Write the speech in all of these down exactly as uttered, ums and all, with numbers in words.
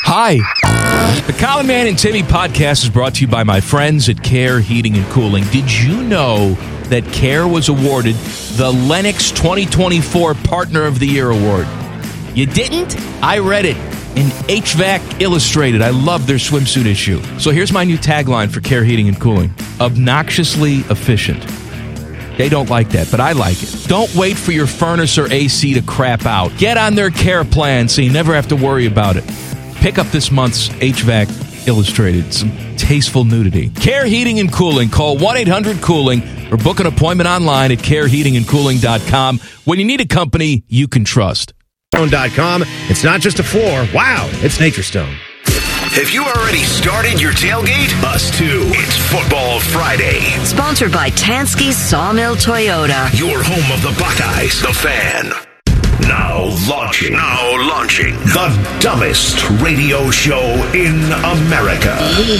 Hi. The Common Man and Timmy podcast is brought to you by my friends at Care Heating and Cooling. Did you know that Care was awarded the Lennox twenty twenty-four Partner of the Year Award? You didn't? I read it in H V A C Illustrated. I love their swimsuit issue. So here's my new tagline for Care Heating and Cooling. Obnoxiously efficient. They don't like that, but I like it. Don't wait for your furnace or A C to crap out. Get on their care plan so you never have to worry about it. Pick up this month's H V A C Illustrated. Some tasteful nudity. Care Heating and Cooling. Call one eight hundred cooling or book an appointment online at care heating and cooling dot com when you need a company you can trust. Stone dot com. It's not just a floor. Wow, it's Nature Stone. Have you already started your tailgate? Us too. It's Football Friday. Sponsored by Tansky Sawmill Toyota. Your home of the Buckeyes, the Fan. Now launching. Now launching. The dumbest radio show in America.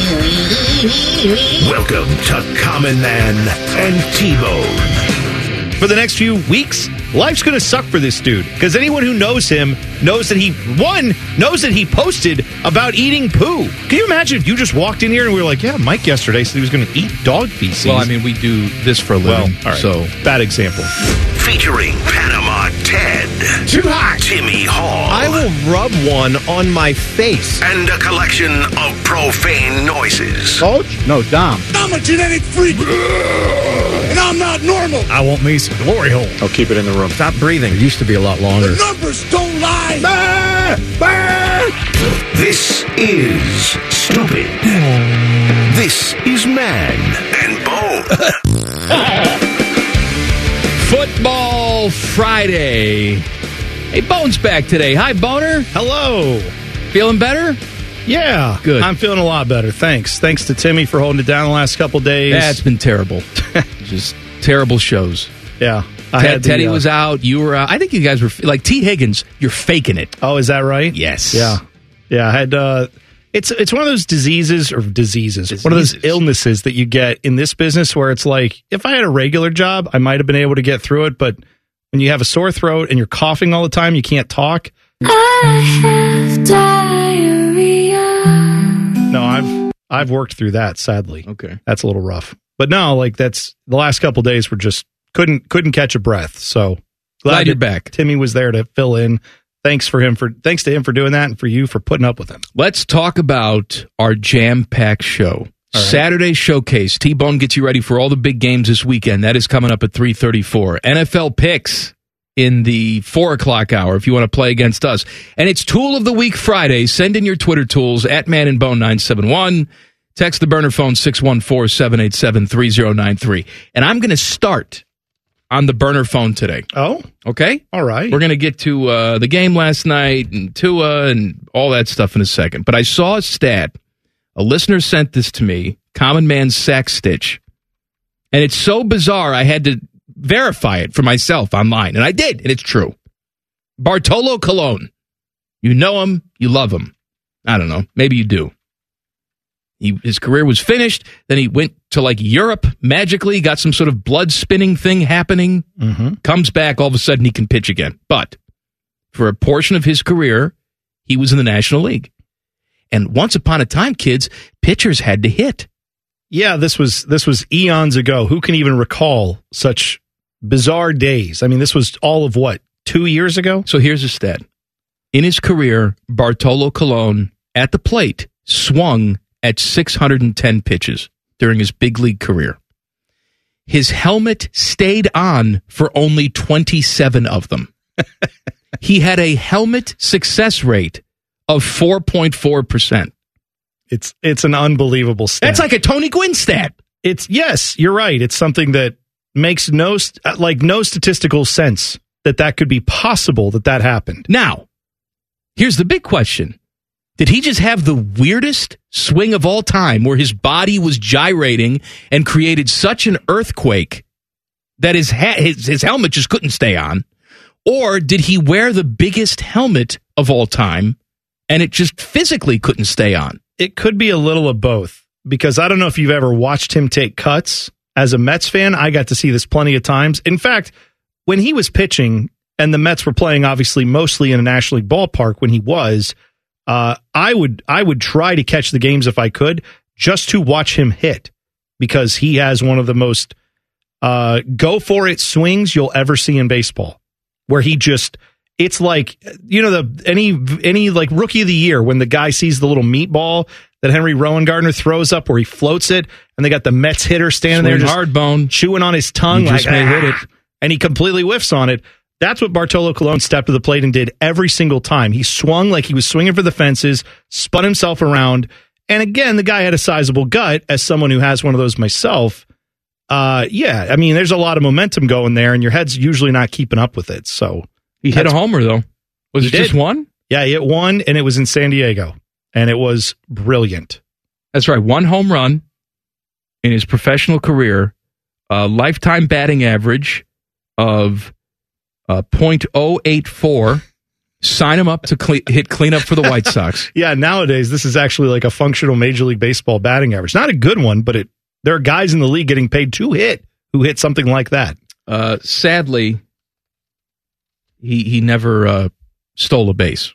Welcome to Common Man and T-Bone. For the next few weeks, life's going to suck for this dude. Because anyone who knows him knows that he, one, knows that he posted about eating poo. Can you imagine if you just walked in here and we were like, yeah, Mike yesterday said he was going to eat dog feces. Well, I mean, we do this for a living. Well, all right. So bad example. Featuring Panama Ted. Too hot. Timmy Hall. I will rub one on my face. And a collection of profane noises. Coach? No, Dom. I'm a genetic freak. And I'm not normal. I want me some glory hole. I'll keep it in the room. Stop breathing. It used to be a lot longer. The numbers don't lie. Bah! Bah! This is Stupid. This is Man and Bone. Football Friday. Hey, Bone's back today. Hi, Boner. Hello. Feeling better? Yeah. Good. I'm feeling a lot better. Thanks. Thanks to Timmy for holding it down the last couple days. Yeah, it's been terrible. Just terrible shows. Yeah. I Ted, had the, Teddy uh, was out. You were out. I think you guys were, like T. Higgins, you're faking it. Oh, is that right? Yes. Yeah. Yeah. I had, uh, it's, it's one of those diseases or diseases, diseases, one of those illnesses that you get in this business where it's like, if I had a regular job, I might have been able to get through it. But when you have a sore throat and you're coughing all the time, you can't talk. I have diarrhea. No, I've, I've worked through that, sadly. Okay. That's a little rough. But no, like that's the last couple days were just couldn't couldn't catch a breath. So glad, Glad you're that back. Timmy was there to fill in. Thanks for him for thanks to him for doing that and for you for putting up with him. Let's talk about our jam-packed show. Right. Saturday Showcase. T-Bone gets you ready for all the big games this weekend. That is coming up at three thirty-four. N F L picks in the four o'clock hour if you want to play against us. And it's Tool of the Week Friday. Send in your Twitter tools at Man and Bone nine seven one. Text the burner phone six one four, seven eight seven, three zero nine three. And I'm going to start on the burner phone today. Oh, okay. All right. We're going to get to uh, the game last night and Tua and all that stuff in a second. But I saw a stat. A listener sent this to me, Common Man Sack Stitch. And it's so bizarre, I had to verify it for myself online. And I did, and it's true. Bartolo Colon. You know him, you love him. I don't know, maybe you do. He, his career was finished. Then he went to like Europe magically, got some sort of blood spinning thing happening. Mm-hmm. Comes back, all of a sudden he can pitch again. But for a portion of his career, he was in the National League. And once upon a time, kids, pitchers had to hit. Yeah, this was this was eons ago. Who can even recall such bizarre days? I mean, this was all of what, two years ago? So here's a stat. In his career, Bartolo Colon at the plate swung at six hundred ten pitches during his big league career. His helmet stayed on for only twenty-seven of them. He had a helmet success rate of four point four percent. It's it's an unbelievable stat. That's like a Tony Gwynn stat. It's yes, you're right. It's something that makes no st- like no statistical sense that that could be possible that that happened. Now, here's the big question. Did he just have the weirdest swing of all time where his body was gyrating and created such an earthquake that his, ha- his, his helmet just couldn't stay on? Or did he wear the biggest helmet of all time and it just physically couldn't stay on? It could be a little of both, because I don't know if you've ever watched him take cuts. As a Mets fan, I got to see this plenty of times. In fact, when he was pitching and the Mets were playing, obviously, mostly in a National League ballpark when he was, Uh, I would I would try to catch the games if I could, just to watch him hit, because he has one of the most uh, go for it swings you'll ever see in baseball, where he just, it's like, you know, the any any like rookie of the year when the guy sees the little meatball that Henry Rowan-Gardner throws up where he floats it, and they got the Mets hitter standing Swing there just hard bone, chewing on his tongue, you like, just may ah, hit it, and he completely whiffs on it. That's what Bartolo Colon stepped to the plate and did every single time. He swung like he was swinging for the fences, spun himself around, and again, the guy had a sizable gut. As someone who has one of those myself, uh, yeah, I mean, there's a lot of momentum going there, and your head's usually not keeping up with it. So he hit a homer, though. Was it just one? Yeah, he hit one, and it was in San Diego, and it was brilliant. That's right, one home run in his professional career, a lifetime batting average of uh, point oh eight four. Sign him up to cle- hit cleanup for the White Sox. Yeah, nowadays, this is actually like a functional Major League Baseball batting average. Not a good one, but it there are guys in the league getting paid to hit who hit something like that. Uh, sadly, he he never uh, stole a base.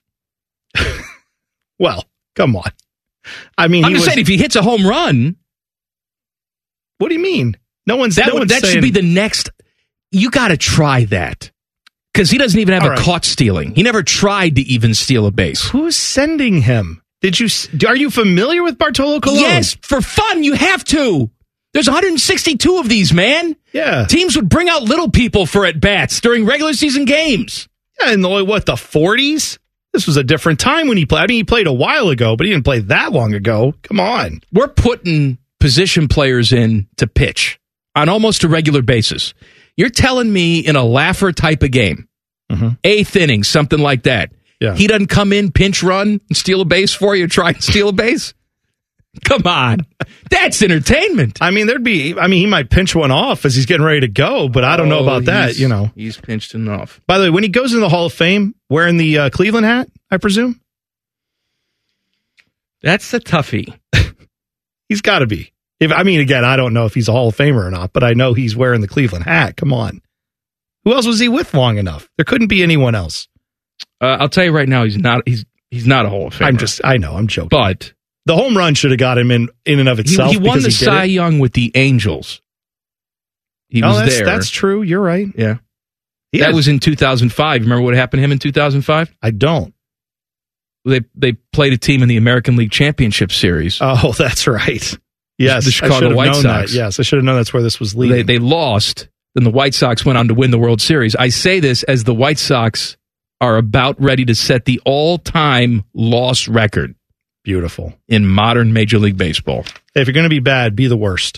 Well, come on. I mean, I'm he just was, saying, if he hits a home run, what do you mean? No one's that no would, one's that saying, should be the next. You got to try that, because he doesn't even have All a right. caught stealing. He never tried to even steal a base. Who's sending him? Did you? Are you familiar with Bartolo Colon? Yes, for fun, you have to. There's one hundred sixty-two of these, man. Yeah. Teams would bring out little people for at bats during regular season games. Yeah, in the what the forties? This was a different time when he played. I mean, he played a while ago, but he didn't play that long ago. Come on. We're putting position players in to pitch on almost a regular basis. You're telling me in a laugher type of game, mm-hmm. eighth inning, something like that, yeah. he doesn't come in, pinch run, and steal a base for you, try and steal a base? Come on. That's entertainment. I mean, there'd be, I mean, he might pinch one off as he's getting ready to go, but I don't know Oh, about that, he's- you know. He's pinched enough. By the way, when he goes into the Hall of Fame, wearing the uh, Cleveland hat, I presume? That's the toughie. He's got to be. If I mean, again, I don't know if he's a Hall of Famer or not, but I know he's wearing the Cleveland hat. Come on. Who else was he with long enough? There couldn't be anyone else. Uh, I'll tell you right now, he's not He's he's not a Hall of Famer. I'm just, I know, I'm joking. But the home run should have got him in, in and of he, itself. he won because the he did Cy it. Young with the Angels. He Oh, was that's, there. that's true. You're right. Yeah. He that had- was in two thousand five. Remember what happened to him in two thousand five? I don't. They they played a team in the American League Championship Series. Oh, that's right. Yes, The Chicago I should have White known Sox. That. Yes, I should have known that's where this was leading. They they lost. Then the White Sox went on to win the World Series. I say this as the White Sox are about ready to set the all-time loss record. Beautiful. In modern Major League Baseball. If you're going to be bad, be the worst.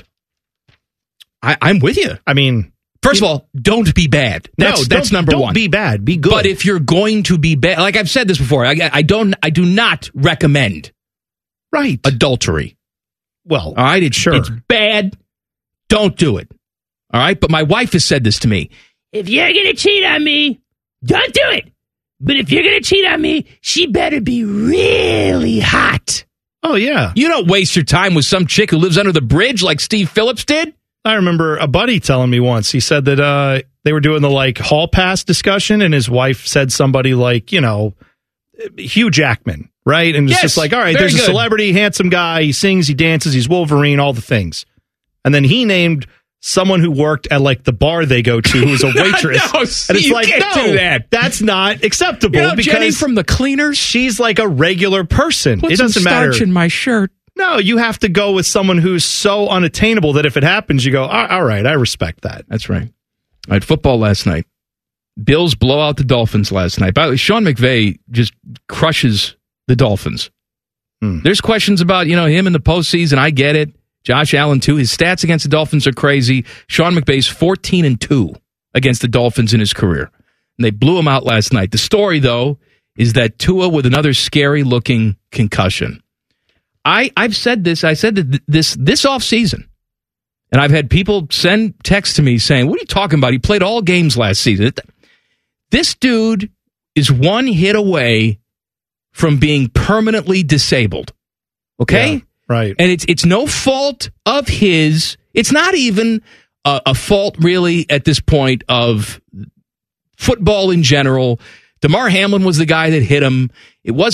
I, I'm with you. I mean, first of all, don't be bad. That's no, that's don't- number don't one. be bad. Be good. But if you're going to be bad, like I've said this before, I, I don't, I do not recommend right adultery. Well, all right, it's sure. It's bad. Don't do it. All right, but my wife has said this to me. If you're gonna cheat on me, don't do it. But if you're gonna cheat on me, she better be really hot. Oh yeah. You don't waste your time with some chick who lives under the bridge like Steve Phillips did. I remember a buddy telling me once. He said that uh, they were doing the like hall pass discussion, and his wife said somebody like, you know, Hugh Jackman, right? And it's Yes, just like, all right, very there's a good. celebrity, handsome guy. He sings, he dances, he's Wolverine, all the things. And then he named someone who worked at like the bar they go to, who's a waitress. No, and it's you like, can't no, do that. that's not acceptable. You know, because Jenny from the cleaners. she's like a regular person. Put it some doesn't starch matter. in my shirt. No, you have to go with someone who's so unattainable that if it happens, you go, all all right, I respect that. That's right. All right, football last night. Bills blow out the Dolphins last night. By the way, Sean McVay just crushes the Dolphins. Hmm. There's questions about, you know, him in the postseason. I get it. Josh Allen, too. His stats against the Dolphins are crazy. Sean McVay's fourteen and two against the Dolphins in his career. And they blew him out last night. The story, though, is that Tua with another scary-looking concussion. I, I've said this. I said that this this offseason, and I've had people send texts to me saying, what are you talking about? He played all games last season. This dude is one hit away from being permanently disabled. Okay? Yeah, right. And it's it's no fault of his. It's not even a, a fault, really, at this point of football in general. DeMar Hamlin was the guy that hit him. It wasn't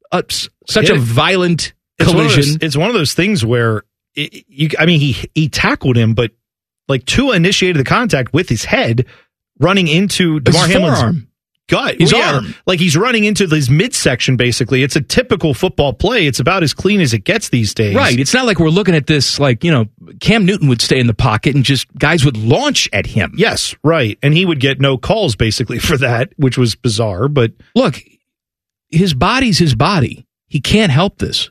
a, such a violent it's collision. One those, it's one of those things where, it, you, I mean, he he tackled him, but like Tua initiated the contact with his head, running into DeMar his Hamlin's forearm. gut. His well, yeah, arm. Like he's running into his midsection, basically. It's a typical football play. It's about as clean as it gets these days. Right. It's not like we're looking at this like, you know, Cam Newton would stay in the pocket and just guys would launch at him. Yes, right. And he would get no calls, basically, for that, which was bizarre. But look, his body's his body. He can't help this.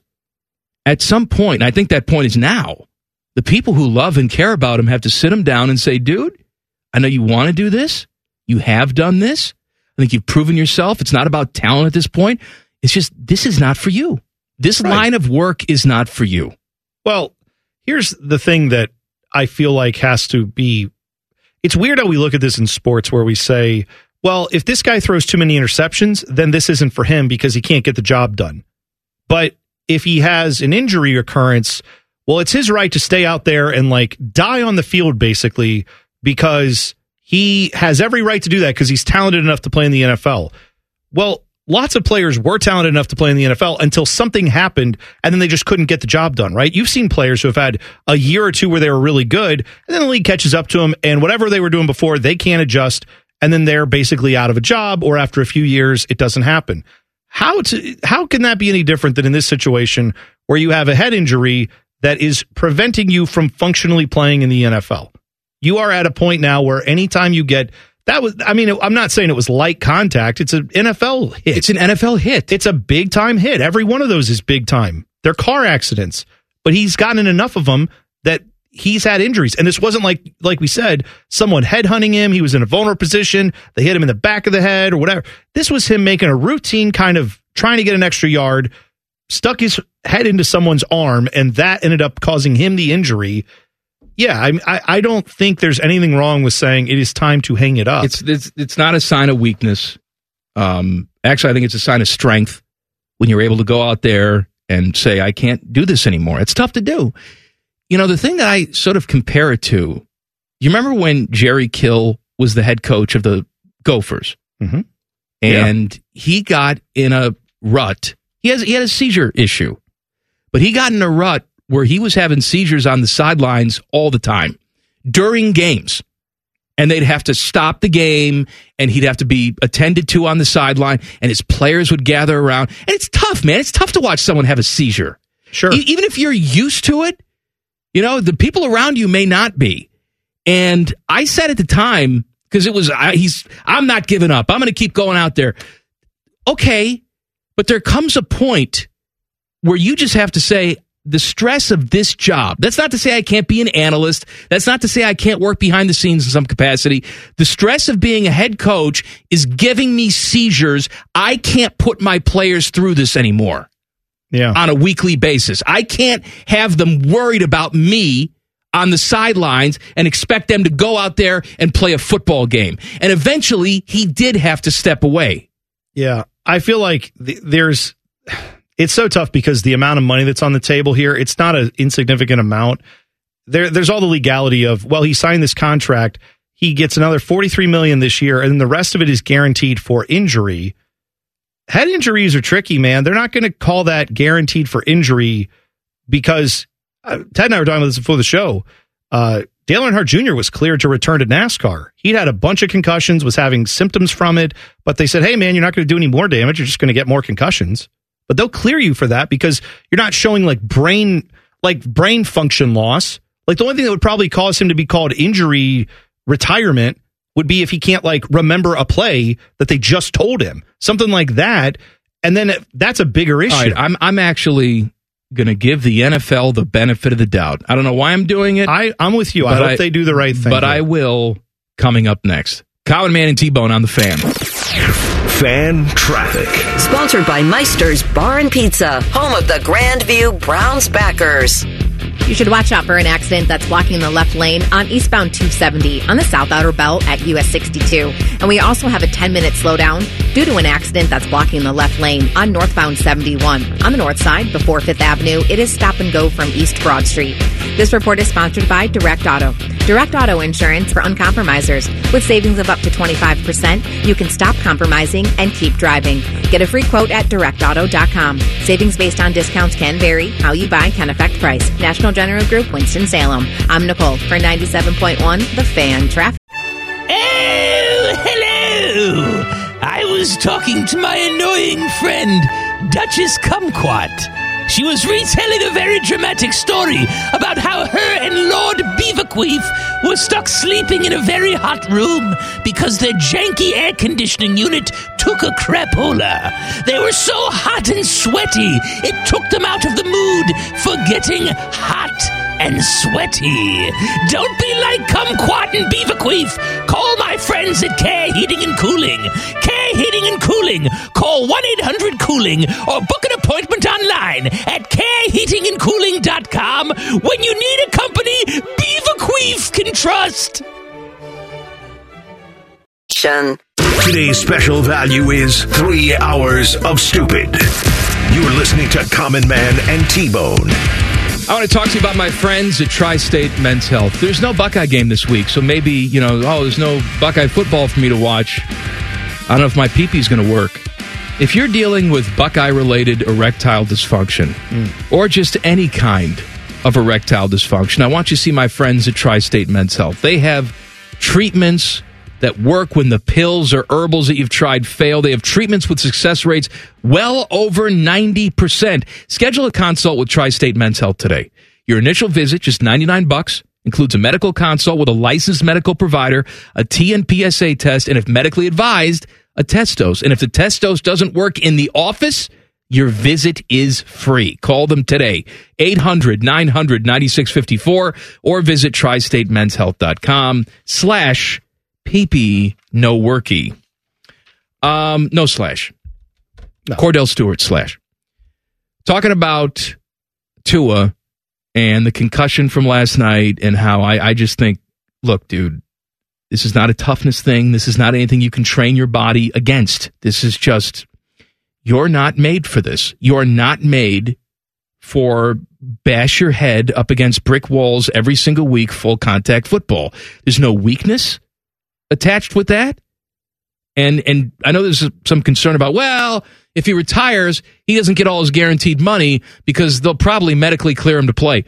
At some point, and I think that point is now, the people who love and care about him have to sit him down and say, dude, I know you want to do this. You have done this. I think you've proven yourself. It's not about talent at this point. It's just, this is not for you. This right. line of work is not for you. Well, here's the thing that I feel like has to be, it's weird how we look at this in sports where we say, well, if this guy throws too many interceptions, then this isn't for him because he can't get the job done. But if he has an injury occurrence, well, it's his right to stay out there and like die on the field, basically, because he has every right to do that because he's talented enough to play in the N F L. Well, lots of players were talented enough to play in the N F L until something happened and then they just couldn't get the job done, right? You've seen players who have had a year or two where they were really good and then the league catches up to them and whatever they were doing before, they can't adjust and then they're basically out of a job or after a few years, it doesn't happen. How to, how can that be any different than in this situation where you have a head injury that is preventing you from functionally playing in the N F L? You are at a point now where anytime you get that was, I mean, I'm not saying it was light contact. It's an N F L hit. It's an N F L hit. It's a big time hit. Every one of those is big time. They're car accidents, but he's gotten enough of them that he's had injuries. And this wasn't like, like we said, someone headhunting him. He was in a vulnerable position. They hit him in the back of the head or whatever. This was him making a routine kind of trying to get an extra yard, stuck his head into someone's arm, and that ended up causing him the injury. Yeah, I, I I don't think there's anything wrong with saying it is time to hang it up. It's it's, it's not a sign of weakness. Um, actually, I think it's a sign of strength when you're able to go out there and say, I can't do this anymore. It's tough to do. You know, the thing that I sort of compare it to, you remember when Jerry Kill was the head coach of the Gophers? Mm-hmm. And yeah. he got in a rut. He has he had a seizure issue, but he got in a rut where he was having seizures on the sidelines all the time during games. And they'd have to stop the game, and he'd have to be attended to on the sideline, and his players would gather around. And it's tough, man. It's tough to watch someone have a seizure. Sure. E- even if you're used to it, you know, the people around you may not be. And I said at the time, because it was, I, he's, I'm not giving up. I'm going to keep going out there. Okay, but there comes a point where you just have to say, the stress of this job, that's not to say I can't be an analyst. That's not to say I can't work behind the scenes in some capacity. The stress of being a head coach is giving me seizures. I can't put my players through this anymore. Yeah. On a weekly basis. I can't have them worried about me on the sidelines and expect them to go out there and play a football game. And eventually, he did have to step away. Yeah. I feel like th- there's... It's so tough because the amount of money that's on the table here, it's not an insignificant amount. There, there's all the legality of, well, he signed this contract. He gets another forty-three million dollars this year, and the rest of it is guaranteed for injury. Head injuries are tricky, man. They're not going to call that guaranteed for injury because uh, Ted and I were talking about this before the show. Uh, Dale Earnhardt Junior was cleared to return to NASCAR. He'd had a bunch of concussions, was having symptoms from it, but they said, hey, man, you're not going to do any more damage. You're just going to get more concussions. But they'll clear you for that because you're not showing like brain like brain function loss. Like the only thing that would probably cause him to be called injury retirement would be if he can't like remember a play that they just told him, something like that. And then it, that's a bigger issue. All right, I'm I'm actually going to give the N F L the benefit of the doubt. I don't know why I'm doing it. I, I'm with you. I hope I, they do the right thing. But here. I will coming up next. Colin Man and T-Bone on the Fan. Fan Traffic. Sponsored by Meister's Bar and Pizza, home of the Grandview Browns backers. You should watch out for an accident that's blocking the left lane on eastbound two seventy on the South Outer Belt at U S sixty-two. And we also have a ten-minute slowdown due to an accident that's blocking the left lane on northbound seventy-one. On the north side, before Fifth Avenue, it is stop and go from East Broad Street. This report is sponsored by Direct Auto. Direct Auto Insurance for uncompromisers. With savings of up to twenty-five percent, you can stop compromising and keep driving. Get a free quote at direct auto dot com. Savings based on discounts can vary. How you buy can affect price. National General Group, Winston-Salem. I'm Nicole for ninety-seven point one The Fan Traffic. Oh, hello! I was talking to my annoying friend, Duchess Kumquat. She was retelling a very dramatic story about how her and Lord Beaverqueef were stuck sleeping in a very hot room because their janky air conditioning unit took a crapola. They were so hot and sweaty, it took them out of the mood for getting hot and sweaty. Don't be like Kumquat and Beaverqueef. Call my friends at Care Heating and Cooling. Care Heating and Cooling. Call one eight hundred cooling or book an appointment online at care heating and cooling dot com when you need a company Beaverqueef can trust. Today's special value is three hours of stupid. You're listening to Common Man and T-Bone. I want to talk to you about my friends at Tri-State Men's Health. There's no Buckeye game this week, so maybe, you know, oh, there's no Buckeye football for me to watch. I don't know if my pee-pee's going to work. If you're dealing with Buckeye-related erectile dysfunction, mm. or just any kind of erectile dysfunction, I want you to see my friends at Tri-State Men's Health. They have treatments that work when the pills or herbals that you've tried fail. They have treatments with success rates well over ninety percent. Schedule a consult with Tri-State Men's Health today. Your initial visit, just ninety-nine bucks, includes a medical consult with a licensed medical provider, a T N P S A test, and if medically advised, a test dose. And if the test dose doesn't work in the office, your visit is free. Call them today, eight hundred nine hundred ninety-six fifty-four, or visit tri state men's health dot com slash pp no worky. Um, no slash. No. Cordell Stewart slash. Talking about Tua and the concussion from last night and how I, I just think, look, dude, this is not a toughness thing. This is not anything you can train your body against. This is just, you're not made for this. You're not made for bash your head up against brick walls every single week, full contact football. There's no weakness attached with that. And and I know there's some concern about, well, if he retires, he doesn't get all his guaranteed money because they'll probably medically clear him to play.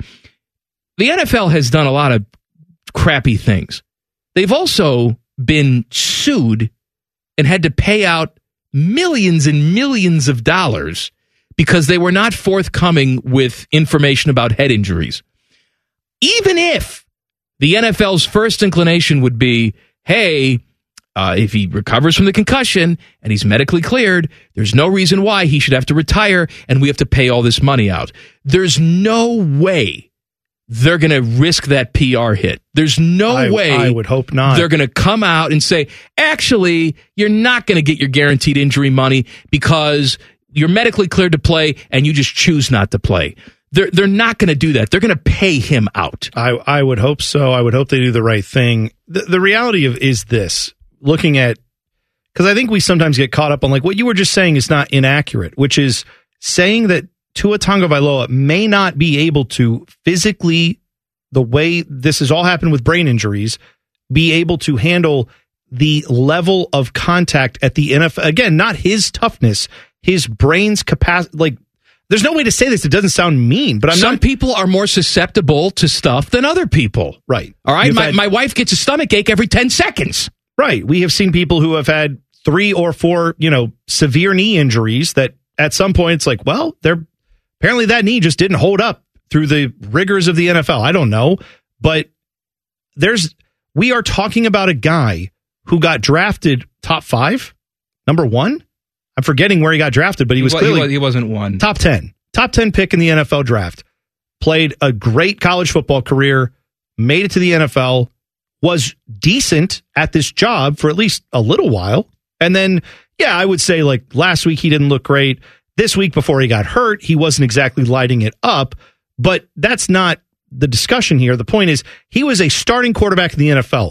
The N F L has done a lot of crappy things. They've also been sued and had to pay out millions and millions of dollars because they were not forthcoming with information about head injuries. Even if the N F L's first inclination would be, hey, uh, if he recovers from the concussion and he's medically cleared, there's no reason why he should have to retire and we have to pay all this money out. There's no way they're going to risk that P R hit. There's no I, way I would hope not. They're going to come out and say, actually, you're not going to get your guaranteed injury money because you're medically cleared to play and you just choose not to play. They're they're not going to do that. They're going to pay him out. I, I would hope so. I would hope they do the right thing. The, the reality of is this, looking at, because I think we sometimes get caught up on like what you were just saying is not inaccurate, which is saying that Tua Tagovailoa may not be able to physically, the way this has all happened with brain injuries, be able to handle the level of contact at the N F L. Again, not his toughness, his brain's capacity. Like, there's no way to say this. It doesn't sound mean, but I'm Some not. people are more susceptible to stuff than other people. Right. All right. My, had, my wife gets a stomach ache every ten seconds. Right. We have seen people who have had three or four, you know, severe knee injuries that at some point it's like, well, they're apparently that knee just didn't hold up through the rigors of the N F L. I don't know. But there's, we are talking about a guy who got drafted top five, number one. I'm forgetting where he got drafted, but he was he, clearly he wasn't one. Top ten. Top ten pick in the N F L draft. Played a great college football career, made it to the N F L, was decent at this job for at least a little while. And then, yeah, I would say like last week he didn't look great. This week before he got hurt, he wasn't exactly lighting it up. But that's not the discussion here. The point is he was a starting quarterback in the N F L.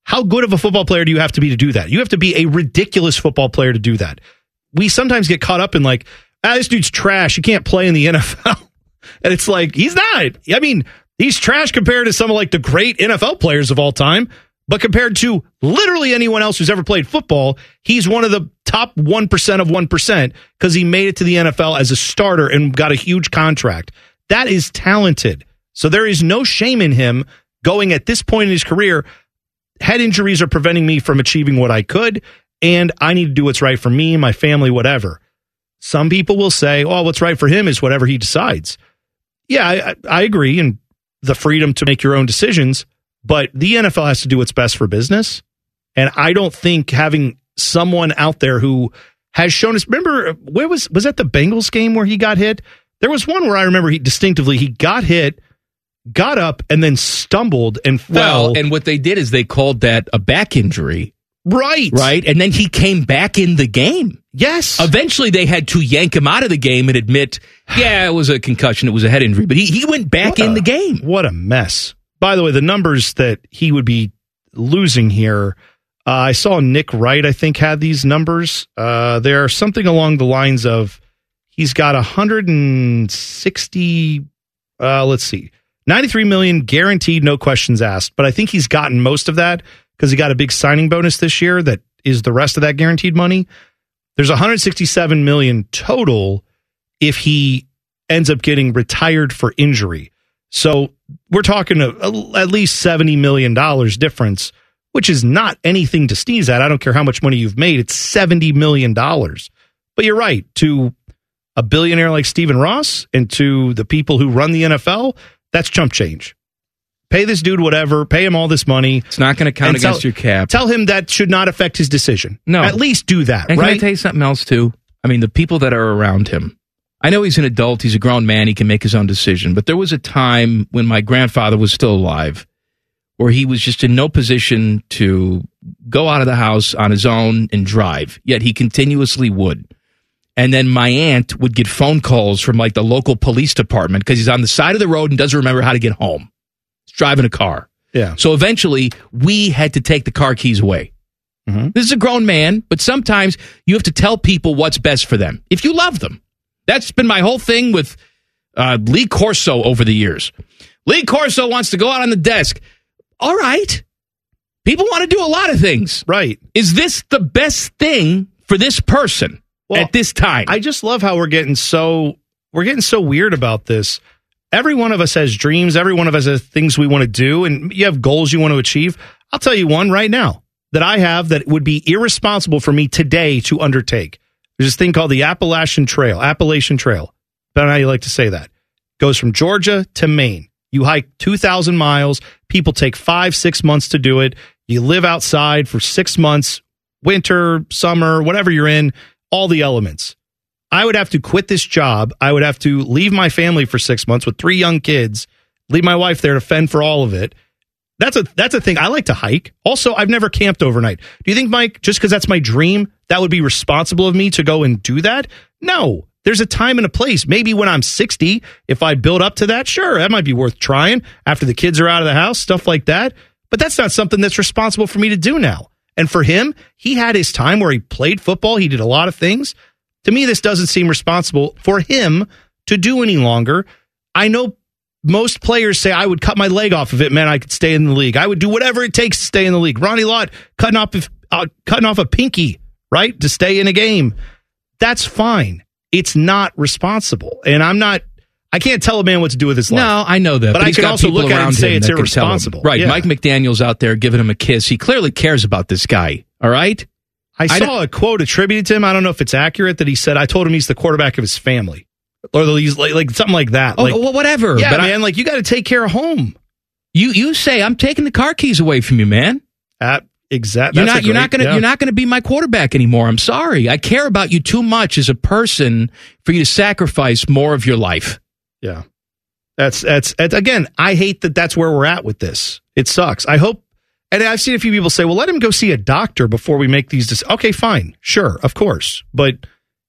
how good of a football player do you have to be to do that? You have to be a ridiculous football player to do that. We sometimes get caught up in like, ah, this dude's trash. He can't play in the N F L. And it's like, he's not. I mean, he's trash compared to some of like the great N F L players of all time. But compared to literally anyone else who's ever played football, he's one of the top one percent of one percent because he made it to the N F L as a starter and got a huge contract. That is talented. So there is no shame in him going at this point in his career. Head injuries are preventing me from achieving what I could, and I need to do what's right for me, my family, whatever. Some people will say, oh, what's right for him is whatever he decides. Yeah, I, I agree, and the freedom to make your own decisions. But the N F L has to do what's best for business. And I don't think having someone out there who has shown us, remember, where was, was that the Bengals game where he got hit? There was one where I remember he distinctively, he got hit, got up, and then stumbled and fell. Well, and what they did is they called that a back injury. Right. Right. And then he came back in the game. Yes. Eventually they had to yank him out of the game and admit, yeah, it was a concussion, it was a head injury. But he, he went back What in a- the game. What a mess. By the way, the numbers that he would be losing here, uh, I saw Nick Wright, I think, had these numbers. Uh, they are something along the lines of he's got one hundred sixty, uh, let's see, ninety-three million guaranteed, no questions asked. But I think he's gotten most of that because he got a big signing bonus this year that is the rest of that guaranteed money. There's one hundred sixty-seven million total if he ends up getting retired for injury. So we're talking a, a, at least seventy million dollars difference, which is not anything to sneeze at. I don't care how much money you've made. It's seventy million dollars. But you're right. To a billionaire like Stephen Ross and to the people who run the N F L, that's chump change. Pay this dude whatever. Pay him all this money. It's not going to count And tell- against your cap. Tell him that should not affect his decision. No. At least do that, And right? can I tell you something else, too? I mean, the people that are around him. I know he's an adult. He's a grown man. He can make his own decision. But there was a time when my grandfather was still alive where he was just in no position to go out of the house on his own and drive, yet he continuously would. And then my aunt would get phone calls from like the local police department because he's on the side of the road and doesn't remember how to get home. He's driving a car. Yeah. So eventually, we had to take the car keys away. Mm-hmm. This is a grown man, but sometimes you have to tell people what's best for them if you love them. That's been my whole thing with uh, Lee Corso over the years. Lee Corso wants to go out on the desk. All right. People want to do a lot of things. Right. Is this the best thing for this person Well, at this time? I just love how we're getting so we're getting so weird about this. Every one of us has dreams. Every one of us has things we want to do, and you have goals you want to achieve. I'll tell you one right now that I have that would be irresponsible for me today to undertake. There's this thing called the Appalachian Trail, Appalachian Trail. I don't know how you like to say that. Goes from Georgia to Maine. You hike two thousand miles. People take five, six months to do it. You live outside for six months, winter, summer, whatever you're in, all the elements. I would have to quit this job. I would have to leave my family for six months with three young kids, leave my wife there to fend for all of it. That's a that's a thing. I like to hike. Also, I've never camped overnight. Do you think, Mike, just because that's my dream, that would be responsible of me to go and do that? No. There's a time and a place. Maybe when I'm sixty, if I build up to that, sure, that might be worth trying after the kids are out of the house, stuff like that. But that's not something that's responsible for me to do now. And for him, he had his time where he played football. He did a lot of things. To me, this doesn't seem responsible for him to do any longer. I know most players say, I would cut my leg off of it, man, I could stay in the league. I would do whatever it takes to stay in the league. Ronnie Lott cutting off, uh, cutting off a pinky, right, to stay in a game. That's fine. It's not responsible. And I'm not, I can't tell a man what to do with his life. No, I know that. But, But I he's can got also people look at it around and say him it's that can tell him. irresponsible. Right. Yeah. Mike McDaniel's out there giving him a kiss. He clearly cares about this guy. All right. I I saw don't- a quote attributed to him. I don't know if it's accurate that he said, I told him he's the quarterback of his family. Or he's like, like something like that. Oh, like, well, whatever. yeah, but I- man, like you got to take care of home. you you say I'm taking the car keys away from you, man. At exactly. You're not you're not gonna you're not gonna be my quarterback anymore. I'm sorry. I care about you too much as a person for you to sacrifice more of your life. Yeah. That's, that's, that's, again, I hate that that's where we're at with this. It sucks. I hope, and I've seen a few people say, well, let him go see a doctor before we make these decisions. Okay, fine. Sure. Of course. But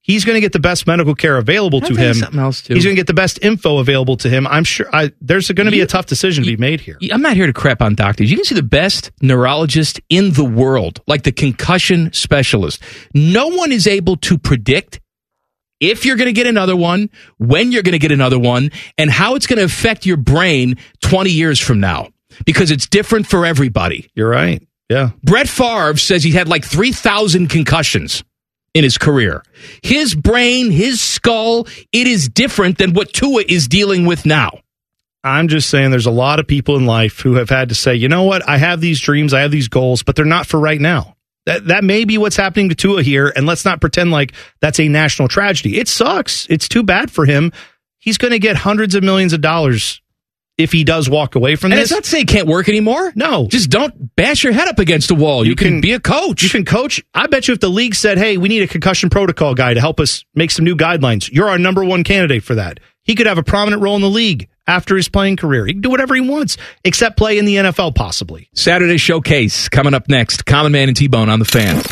He's going to get the best medical care available to him. Something else too. He's going to get the best info available to him. I'm sure I, there's going to be You- a tough decision to be made here. I'm not here to crap on doctors. You can see the best neurologist in the world, like the concussion specialist. No one is able to predict if you're going to get another one, when you're going to get another one, and how it's going to affect your brain twenty years from now, because it's different for everybody. You're right. Yeah. Brett Favre says he had like three thousand concussions in his career. His brain, his skull, it is different than what Tua is dealing with now. I'm just saying there's a lot of people in life who have had to say, you know what, I have these dreams, I have these goals, but they're not for right now. That that may be what's happening to Tua here, and let's not pretend like that's a national tragedy. It sucks. It's too bad for him. He's going to get hundreds of millions of dollars if he does walk away from And this. it's not saying he can't work anymore. No. Just don't bash your head up against a wall. You, You can, can- be a coach. You can coach. I bet you if the league said, hey, we need a concussion protocol guy to help us make some new guidelines, you're our number one candidate for that. He could have a prominent role in the league after his playing career. He can do whatever he wants, except play in the N F L possibly. Saturday Showcase coming up next. Common Man and T-Bone on the Fan.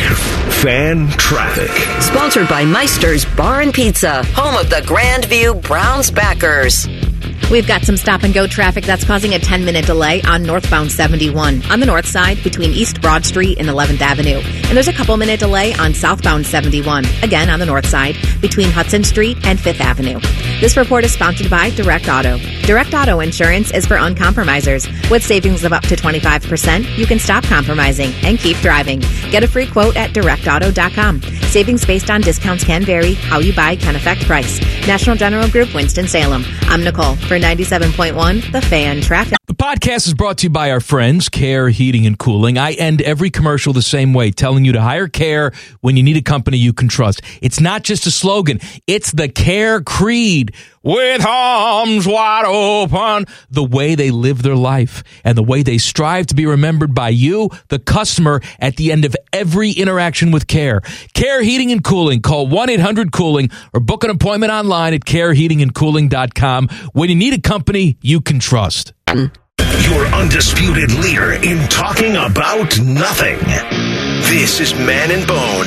Fan traffic. Sponsored by Meister's Bar and Pizza, home of the Grandview Browns backers. We've got some stop-and-go traffic that's causing a ten-minute delay on northbound seventy-one on the north side between East Broad Street and eleventh Avenue. And there's a couple-minute delay on southbound seventy-one, again on the north side between Hudson Street and fifth Avenue. This report is sponsored by Direct Auto. Direct Auto Insurance is for uncompromisers. With savings of up to twenty-five percent, you can stop compromising and keep driving. Get a free quote at direct auto dot com. Savings based on discounts can vary. How you buy can affect price. National General Group, Winston-Salem. I'm Nicole for ninety-seven point one, The Fan Traffic. The podcast is brought to you by our friends, Care Heating and Cooling. I end every commercial the same way, telling you to hire Care when you need a company you can trust. It's not just a slogan. It's the Care creed. With arms wide open, the way they live their life and the way they strive to be remembered by you, the customer, at the end of every interaction with Care. Care Heating and Cooling. Call one eight hundred cooling or book an appointment online at care heating and cooling dot com when you need a company you can trust. Your undisputed leader in talking about nothing. This is Man and Bone.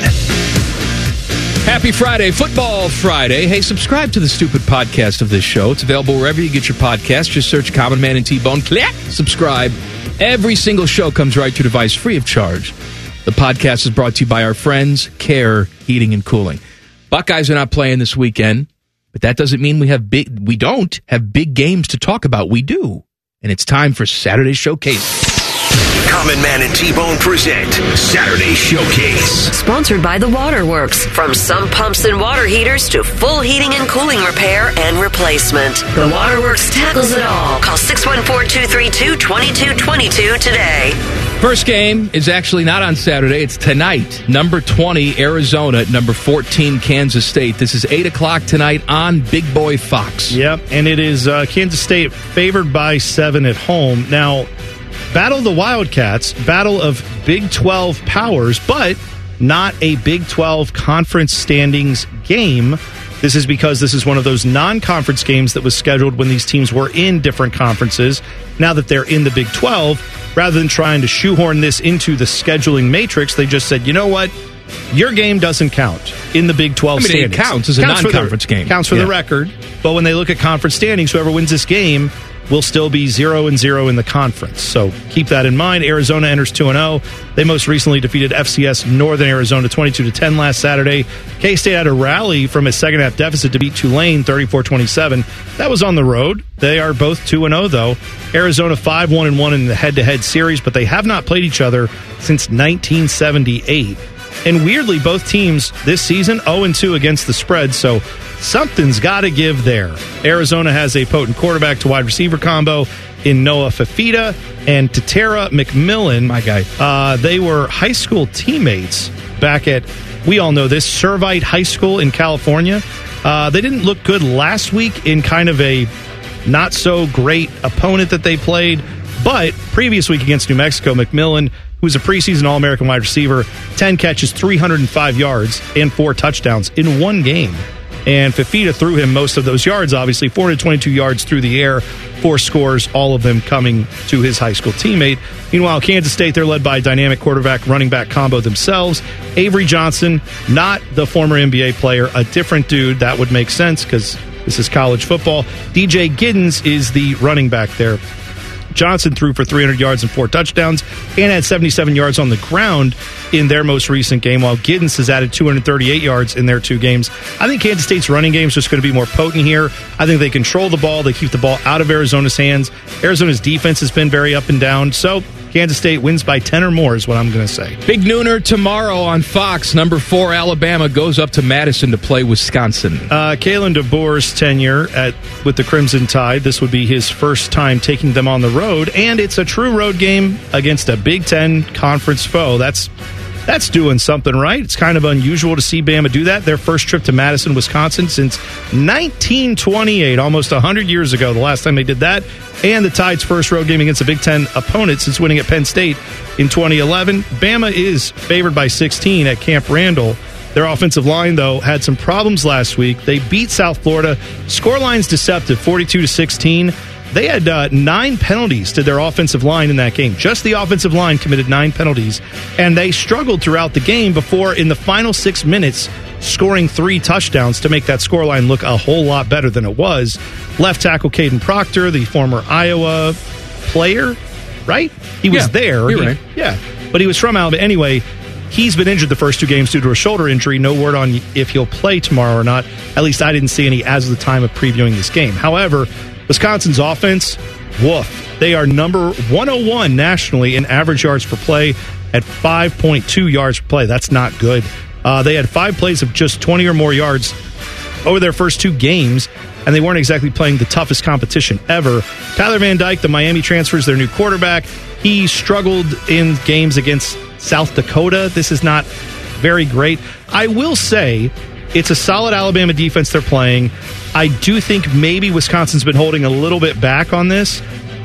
Happy Friday, Football Friday. Hey, subscribe to the stupid podcast of this show. It's available wherever you get your podcast. Just search Common Man and T-Bone. Click, subscribe. Every single show comes right to your device free of charge. The podcast is brought to you by our friends, Care Heating and Cooling. Buckeyes are not playing this weekend, but that doesn't mean we have big. We don't have big games to talk about. We do, and it's time for Saturday Showcase. Common Man and T-Bone present Saturday Showcase. Sponsored by The Waterworks. From sump pumps and water heaters to full heating and cooling repair and replacement, The Waterworks tackles it all. Call six one four, two three two, two two two two today. First game is actually not on Saturday. It's tonight. Number twenty, Arizona. Number fourteen, Kansas State. This is eight o'clock tonight on Big Boy Fox. Yep, and it is uh, Kansas State favored by seven at home. Now, battle of the Wildcats, battle of Big twelve powers, but not a Big twelve conference standings game. This is because this is one of those non-conference games that was scheduled when these teams were in different conferences. Now that they're in the Big twelve, rather than trying to shoehorn this into the scheduling matrix, they just said, you know what? Your game doesn't count in the Big twelve I mean, standings. it counts as a Counts for the- non-conference game. Counts for Yeah. the record. But when they look at conference standings, whoever wins this game will still be zero and zero in the conference. So keep that in mind. Arizona enters two and oh. They most recently defeated F C S Northern Arizona twenty-two to ten last Saturday. K-State had a rally from a second half deficit to beat Tulane thirty-four twenty-seven. That was on the road. They are both two and oh though. Arizona five one and one in the head-to-head series, but they have not played each other since nineteen seventy-eight. And weirdly, both teams this season oh and two against the spread, so something's got to give there. Arizona has a potent quarterback to wide receiver combo in Noah Fafita and Tatera McMillan. My guy. Uh, they were high school teammates back at, we all know this, Servite High School in California. Uh, they didn't look good last week in kind of a not so great opponent that they played, but previous week against New Mexico, McMillan, who's a preseason All-American wide receiver, ten catches, three hundred five yards, and four touchdowns in one game. And Fifita threw him most of those yards, obviously. four hundred twenty-two yards through the air, four scores, all of them coming to his high school teammate. Meanwhile, Kansas State, they're led by a dynamic quarterback, running back combo themselves. Avery Johnson, not the former N B A player, a different dude. That would make sense because this is college football. D J Giddens is the running back there. Johnson threw for three hundred yards and four touchdowns and had seventy-seven yards on the ground in their most recent game, while Giddens has added two hundred thirty-eight yards in their two games. I think Kansas State's running game is just going to be more potent here. I think they control the ball. They keep the ball out of Arizona's hands. Arizona's defense has been very up and down. So Kansas State wins by ten or more is what I'm going to say. Big nooner tomorrow on Fox. Number four, Alabama goes up to Madison to play Wisconsin. Uh, Kalen DeBoer's tenure at with the Crimson Tide. This would be his first time taking them on the road, and it's a true road game against a Big Ten conference foe. That's that's doing something right. It's kind of unusual to see Bama do that. Their first trip to Madison, Wisconsin since nineteen twenty-eight, almost one hundred years ago, the last time they did that. And the Tide's first road game against a Big Ten opponent since winning at Penn State in twenty eleven. Bama is favored by sixteen at Camp Randall. Their offensive line, though, had some problems last week. They beat South Florida. Scoreline's deceptive, forty-two to sixteen. They had uh, nine penalties to their offensive line in that game. Just the offensive line committed nine penalties, and they struggled throughout the game before, in the final six minutes, scoring three touchdowns to make that scoreline look a whole lot better than it was. Left tackle Caden Proctor, the former Iowa player, right? He was yeah, there. You're he, right. Yeah, but he was from Alabama. Anyway, he's been injured the first two games due to a shoulder injury. No word on if he'll play tomorrow or not. At least I didn't see any as of the time of previewing this game. However, Wisconsin's offense, woof. They are number one oh one nationally in average yards per play at five point two yards per play. That's not good. Uh, they had five plays of just twenty or more yards over their first two games, and they weren't exactly playing the toughest competition ever. Tyler Van Dyke, the Miami transfer, is their new quarterback. He struggled in games against South Dakota. This is not very great. I will say it's a solid Alabama defense they're playing. I do think maybe Wisconsin's been holding a little bit back on this.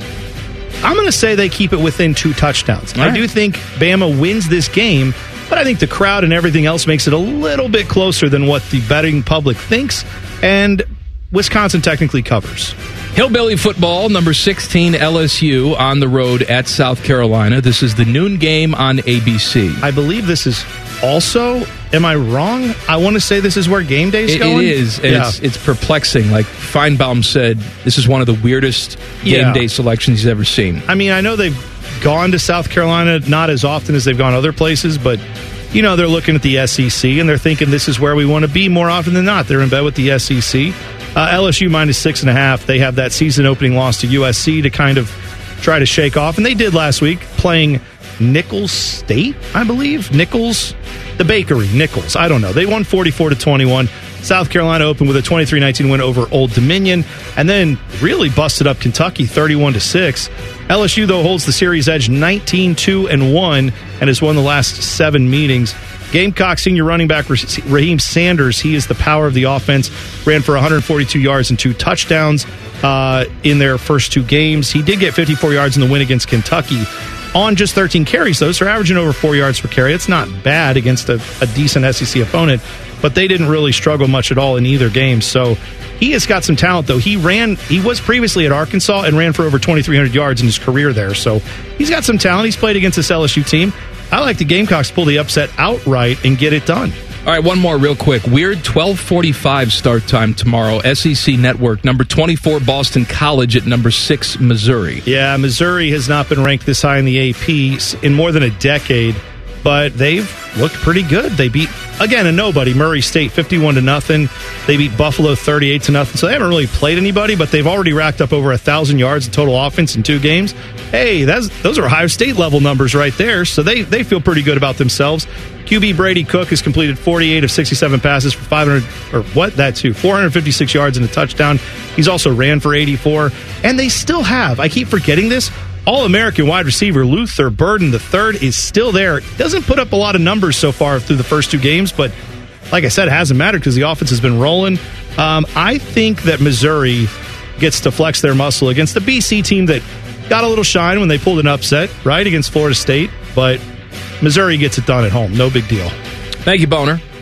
I'm going to say they keep it within two touchdowns. All I right. do think Bama wins this game, but I think the crowd and everything else makes it a little bit closer than what the betting public thinks, and Wisconsin technically covers. Hillbilly football, number sixteen, L S U, on the road at South Carolina. This is the noon game on A B C. I believe this is also, am I wrong? I want to say this is where game day's it, going. It is. And yeah. it's, it's perplexing. Like Feinbaum said, this is one of the weirdest game yeah. day selections he's ever seen. I mean, I know they've gone to South Carolina not as often as they've gone other places, but, you know, they're looking at the S E C, and they're thinking this is where we want to be more often than not. They're in bed with the S E C. Uh, L S U minus six and a half. They have that season opening loss to U S C to kind of try to shake off, and they did last week, playing Nicholls State, I believe. Nicholls, the bakery, Nicholls. I don't know. They won forty-four to twenty-one. South Carolina opened with a twenty-three nineteen win over Old Dominion, and then really busted up Kentucky thirty-one to six. L S U, though, holds the series edge nineteen two and one and has won the last seven meetings. Gamecock senior running back Raheem Sanders, he is the power of the offense, ran for one hundred forty-two yards and two touchdowns uh, in their first two games. He did get fifty-four yards in the win against Kentucky on just thirteen carries, though, so averaging over four yards per carry. It's not bad against a, a decent S E C opponent, but they didn't really struggle much at all in either game. So he has got some talent, though. He ran, he was previously at Arkansas and ran for over twenty-three hundred yards in his career there. So he's got some talent. He's played against this L S U team. I like the Gamecocks pull the upset outright and get it done. All right, one more real quick. Weird twelve forty-five start time tomorrow. S E C Network, number twenty-four, Boston College at number six, Missouri. Yeah, Missouri has not been ranked this high in the A P in more than a decade, but they've looked pretty good. They beat, again, a nobody, Murray State, fifty-one to nothing. They beat Buffalo thirty-eight to nothing. So they haven't really played anybody, but they've already racked up over one thousand yards of total offense in two games. Hey, that's, those are Ohio State level numbers right there. So they, they feel pretty good about themselves. Q B Brady Cook has completed forty-eight of sixty-seven passes for five hundred, or what, that too, four hundred fifty-six yards and a touchdown. He's also ran for eighty-four. And they still have, I keep forgetting this, All-American wide receiver Luther Burden the third is still there. Doesn't put up a lot of numbers so far through the first two games, but like I said, it hasn't mattered because the offense has been rolling. Um, I think that Missouri gets to flex their muscle against the B C team that got a little shine when they pulled an upset, right, against Florida State, but Missouri gets it done at home. No big deal. Thank you, Boner.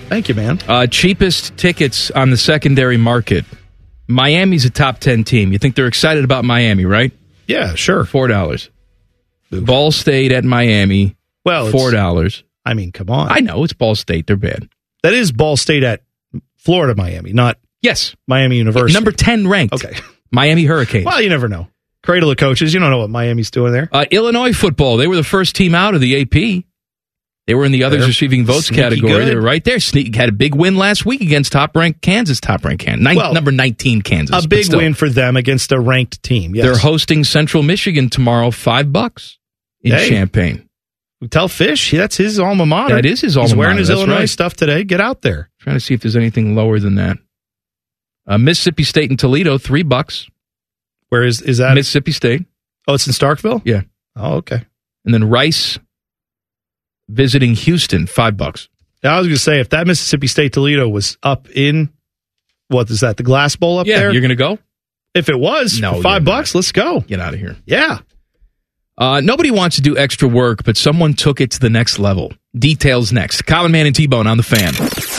Thank you, man. Uh, cheapest tickets on the secondary market. Miami's a top ten team. You think they're excited about Miami, right? Yeah, sure. four dollars. Ball State at Miami, well, four dollars. I mean, come on. I know, it's Ball State. They're bad. That is Ball State at Florida, Miami, not yes, Miami University. Number ten ranked. Okay. Miami Hurricanes. Well, you never know. Cradle of coaches. You don't know what Miami's doing there. Uh, Illinois football. They were the first team out of the A P. They were in the others They're receiving votes category. good. They were right there. Sneak had a big win last week against top-ranked Kansas. Top-ranked Kansas. Nine, Well, number nineteen Kansas. A but big still. win for them against a ranked team. Yes. They're hosting Central Michigan tomorrow. Five bucks in Hey. Champaign. Tell Fish, that's his alma mater. That is his alma He's wearing mater, his that's Illinois right. stuff today. Get out there. Trying to see if there's anything lower than that. Uh, Mississippi State and Toledo, three bucks. Where is is that? Mississippi State. Oh, it's in Starkville? Yeah. Oh, okay. And then Rice visiting Houston, five bucks. I was going to say, if that Mississippi State Toledo was up in, what is that, the Glass Bowl up yeah, there? you're going to go? If it was, No, for five you're bucks, let's go. Get out of here. Yeah. Uh, nobody wants to do extra work, but someone took it to the next level. Details next. Common Man and T-Bone on the Fan.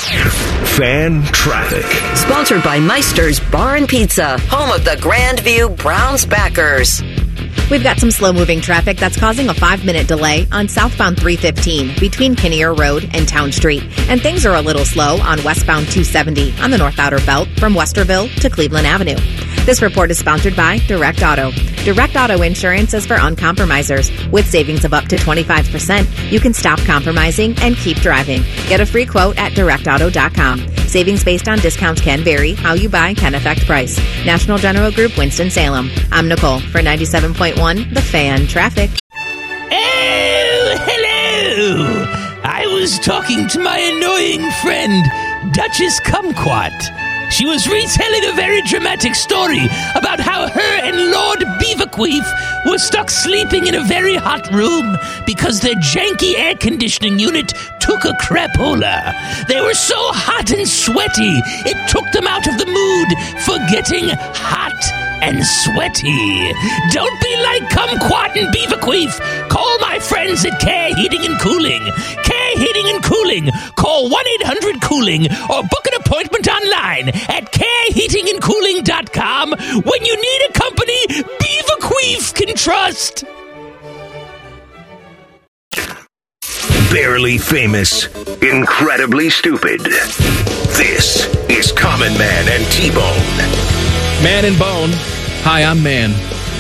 Fan traffic. Sponsored by Meister's Bar and Pizza, home of the Grandview Browns backers. We've got some slow-moving traffic that's causing a five-minute delay on southbound three fifteen between Kinnear Road and Town Street. And things are a little slow on westbound two seventy on the North Outer Belt from Westerville to Cleveland Avenue. This report is sponsored by Direct Auto. Direct Auto Insurance is for uncompromisers. With savings of up to twenty-five percent, you can stop compromising and keep driving. Get a free quote at direct auto dot com. Savings based on discounts can vary. How you buy can affect price. National General Group, Winston-Salem. I'm Nicole for ninety-seven point one The Fan Traffic. Oh, hello! I was talking to my annoying friend, Duchess Kumquat. She was retelling a very dramatic story about how her and Lord Beaverqueef were stuck sleeping in a very hot room because their janky air conditioning unit took a crapola. They were so hot and sweaty, it took them out of the mood for getting hot and sweaty. Don't be like Kumquat and Beaverqueef. Call my friends at Care Heating and Cooling. Care Heating and Cooling. Call one eight hundred cooling or book an appointment online at care heating and cooling dot com when you need a company Beaverqueef can trust. Barely famous, incredibly stupid. This is Common Man and T-Bone. Man and Bone. Hi, I'm Man.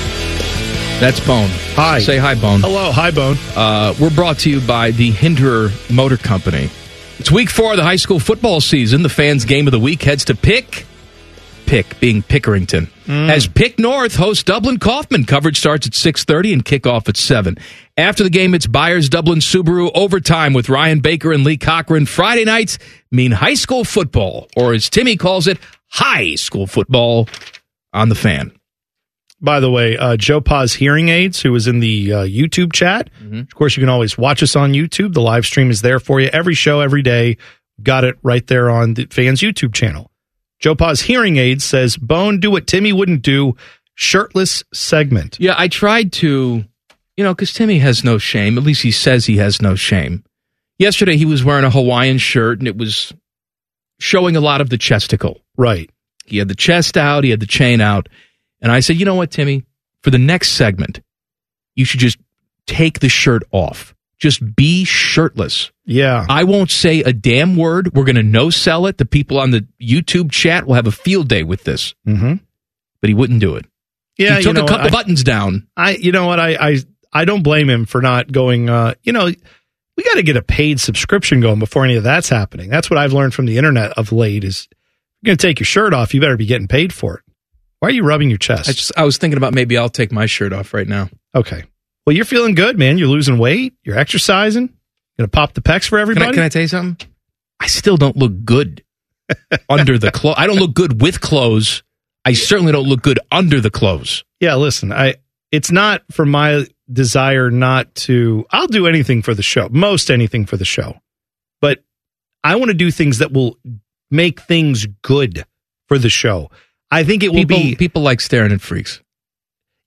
That's Bone. Hi. Say hi, Bone. Hello. Hi, Bone. Uh, we're brought to you by the Hinderer Motor Company. It's week four of the high school football season. The Fans' game of the week heads to Pick. Pick, being Pickerington. Mm. As Pick North hosts Dublin Kaufman. Coverage starts at six thirty and kickoff at seven. After the game, it's Byers Dublin Subaru Overtime with Ryan Baker and Lee Cochran. Friday nights mean high school football, or as Timmy calls it, high school football on the Fan. By the way, uh, Joe Pa's Hearing Aids, who was in the uh, YouTube chat. Mm-hmm. Of course, you can always watch us on YouTube. The live stream is there for you. Every show, every day. Got it right there on the Fans YouTube channel. Joe Pa's Hearing Aids says, Bone, do what Timmy wouldn't do. Shirtless segment. Yeah, I tried to, you know, because Timmy has no shame. At least he says he has no shame. Yesterday, he was wearing a Hawaiian shirt, and it was showing a lot of the chesticle. Right. He had the chest out. He had the chain out. And I said, you know what, Timmy? For the next segment, you should just take the shirt off. Just be shirtless. Yeah. I won't say a damn word. We're going to no-sell it. The people on the YouTube chat will have a field day with this. Mm-hmm. But he wouldn't do it. Yeah, he took you know a couple what, I, buttons down. I, you know what? I, I, I don't blame him for not going. Uh, you know, we got to get a paid subscription going before any of that's happening. That's what I've learned from the internet of late. Is you're going to take your shirt off, you better be getting paid for it. Why are you rubbing your chest? I just, I was thinking about maybe I'll take my shirt off right now. Okay. Well, you're feeling good, man. You're losing weight. You're exercising. Going to pop the pecs for everybody. Can I, can I tell you something? I still don't look good under the clothes. I don't look good with clothes. I certainly don't look good under the clothes. Yeah, listen, I it's not for my desire not to. I'll do anything for the show, most anything for the show. But I want to do things that will make things good for the show. I think it will people, be. People like staring at freaks.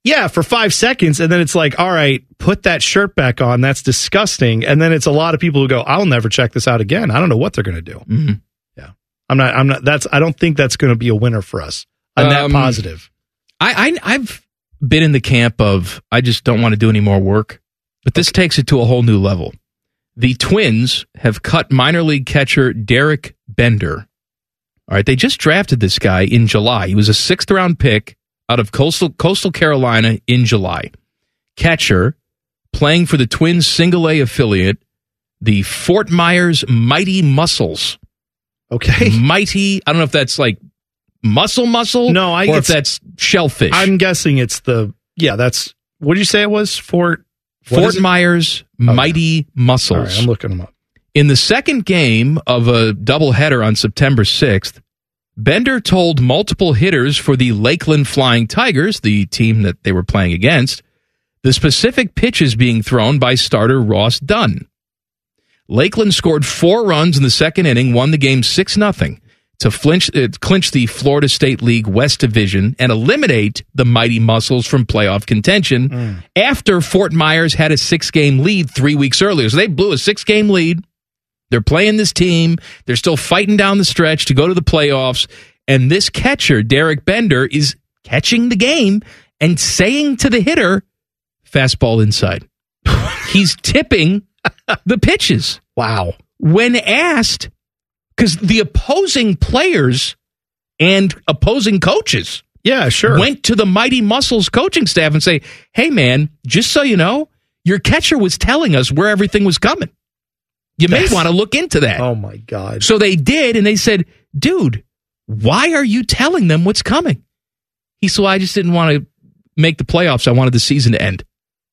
Yeah, for five seconds, and then it's like, all right, put that shirt back on. That's disgusting. And then it's a lot of people who go, I'll never check this out again. I don't know what they're going to do. Mm-hmm. Yeah, I'm not. I'm not. That's. I don't think that's going to be a winner for us. I'm that Um, positive. I, I I've been in the camp of I just don't want to do any more work, but this takes it to a whole new level. The Twins have cut minor league catcher Derek Bender. All right, they just drafted this guy in July. He was a sixth round pick out of Coastal Coastal Carolina in July. Catcher, playing for the Twins single A affiliate, the Fort Myers Mighty Mussels. Okay. Mighty, I don't know if that's like muscle muscle No, I- or if it's- that's shellfish. I'm guessing it's the. Yeah, that's. What did you say it was? Fort. what Fort is it? Myers Mighty Mussels. All right, I'm looking them up. In the second game of a doubleheader on September sixth, Bender told multiple hitters for the Lakeland Flying Tigers, the team that they were playing against, the specific pitches being thrown by starter Ross Dunn. Lakeland scored four runs in the second inning, won the game six nothing to flinch, uh, clinch the Florida State League West Division and eliminate the Mighty Mussels from playoff contention Mm. after Fort Myers had a six-game lead three weeks earlier. So they blew a six-game lead. They're playing this team. They're still fighting down the stretch to go to the playoffs. And this catcher, Derek Bender, is catching the game and saying to the hitter, fastball inside. He's tipping the pitches. Wow. When asked, because the opposing players and opposing coaches Yeah, sure. went to the Mighty Mussels coaching staff and say, hey, man, just so you know, your catcher was telling us where everything was coming. You may That's- want to look into that. Oh, my God. So they did, and they said, dude, why are you telling them what's coming? He said, well, I just didn't want to make the playoffs. I wanted the season to end.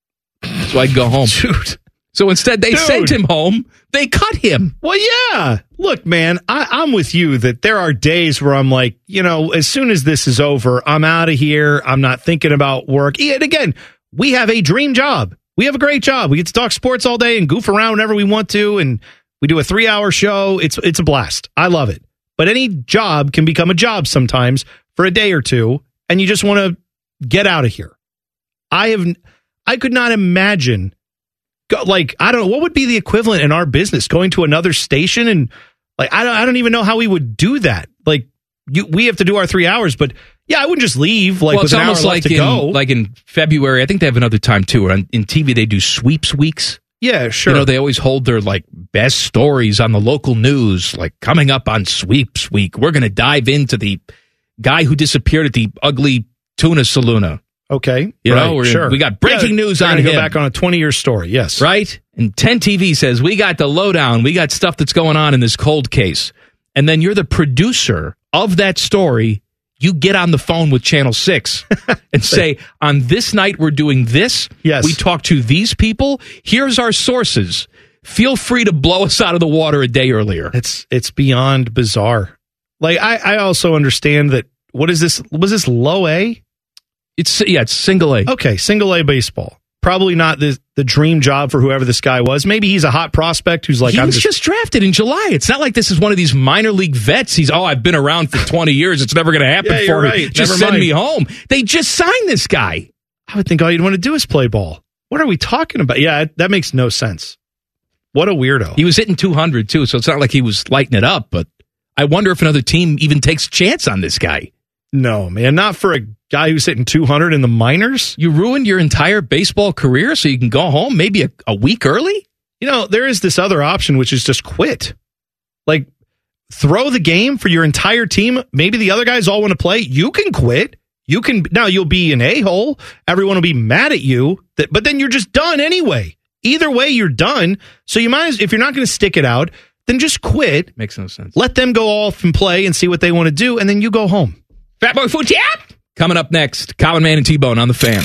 So I'd go home. Dude. So instead, they Dude. sent him home. They cut him. Well, yeah. Look, man, I, I'm with you that there are days where I'm like, you know, as soon as this is over, I'm out of here. I'm not thinking about work. Yeah, and again, we have a dream job. We have a great job. We get to talk sports all day and goof around whenever we want to, and we do a three-hour show. It's it's a blast. I love it. But any job can become a job sometimes for a day or two, and you just want to get out of here. I have, I could not imagine. Go, like, I don't know, what would be the equivalent in our business? Going to another station and, like, I don't I don't even know how we would do that. Like, you, we have to do our three hours, but, yeah, I wouldn't just leave, like, Well, with it's an hour almost left like to in, go. like in February. I think they have another time, too. On, in T V, they do sweeps weeks. Yeah, sure. You know, they always hold their, like, best stories on the local news, like, coming up on sweeps week. We're going to dive into the guy who disappeared at the ugly tuna saloona. Okay. You right, know, we're, sure. we got breaking Yeah, news they're on gonna him. go back on a twenty-year story, yes. Right? And ten T V says, we got the lowdown. We got stuff that's going on in this cold case. And then you're the producer of that story. You get on the phone with Channel six and say, on this night, we're doing this. Yes. We talk to these people. Here's our sources. Feel free to blow us out of the water a day earlier. It's it's beyond bizarre. Like, I, I also understand that, what is this? Was this low A? It's yeah, it's single A. Okay, single A baseball. Probably not the the dream job for whoever this guy was. Maybe he's a hot prospect who's like, he I'm was just, just drafted in July. It's not like this is one of these minor league vets. He's, oh, I've been around for twenty years. It's never going to happen Yeah, for you're me. right. Just Never send mind. me home. They just signed this guy. I would think all you'd want to do is play ball. What are we talking about? Yeah, that makes no sense. What a weirdo. He was hitting two hundred, too, so it's not like he was lighting it up, but I wonder if another team even takes a chance on this guy. No, man, not for a guy who's hitting two hundred in the minors. You ruined your entire baseball career so you can go home maybe a, a week early? You know, there is this other option, which is just quit. Like, throw the game for your entire team. Maybe the other guys all want to play. You can quit. You can, now you'll be an a-hole. Everyone will be mad at you, that, but then you're just done anyway. Either way, you're done. So you might as, if you're not going to stick it out, then just quit. Makes no sense. Let them go off and play and see what they want to do, and then you go home. Fat Boy Food Yap! Coming up next, Common Man and T-Bone on the Fan.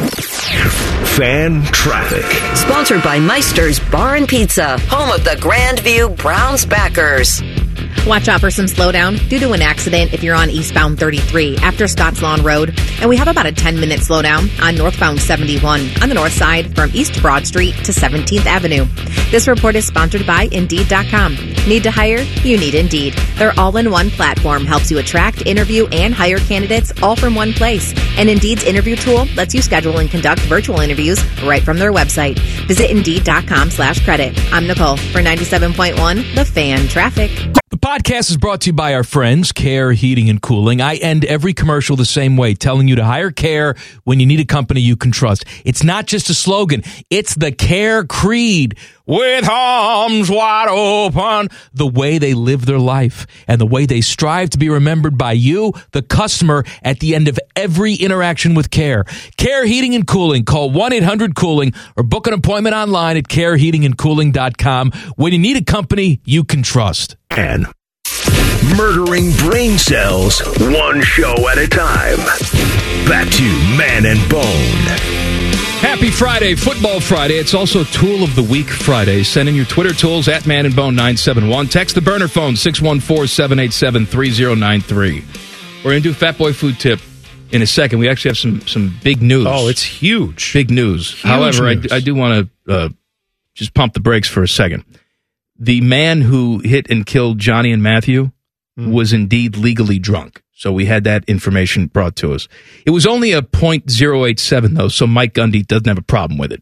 Fan traffic. Sponsored by Meister's Bar and Pizza, home of the Grandview Browns backers. Watch out for some slowdown due to an accident if you're on eastbound thirty-three after Scotts Lawn Road. And we have about a ten minute slowdown on northbound seventy-one on the north side from East Broad Street to seventeenth Avenue. This report is sponsored by Indeed dot com. Need to hire? You need Indeed. Their all-in-one platform helps you attract, interview, and hire candidates all from one place. And Indeed's interview tool lets you schedule and conduct virtual interviews right from their website. Visit Indeed dot com slash credit. I'm Nicole for ninety-seven point one The Fan Traffic. The podcast is brought to you by our friends, Care Heating and Cooling. I end every commercial the same way, telling you to hire Care when you need a company you can trust. It's not just a slogan. It's the Care creed. With arms wide open. The way they live their life and the way they strive to be remembered by you, the customer, at the end of every interaction with Care. Care Heating and Cooling. Call one eight hundred cooling or book an appointment online at care heating and cooling dot com when you need a company you can trust. And murdering brain cells one show at a time. Back to Man and Bone. Happy Friday, Football Friday. It's also Tool of the Week Friday. Send in your Twitter tools at Man and Bone nine seven one. Text the burner phone six one four, seven eight seven, three zero nine three. We're going to do Fat Boy Food Tip in a second. We actually have some some big news. Oh, it's huge. Big news. Huge However, news. I, I do want to uh, just pump the brakes for a second. The man who hit and killed Johnny and Matthew mm. was indeed legally drunk. So we had that information brought to us. It was only a point zero eight seven, though, so Mike Gundy doesn't have a problem with it.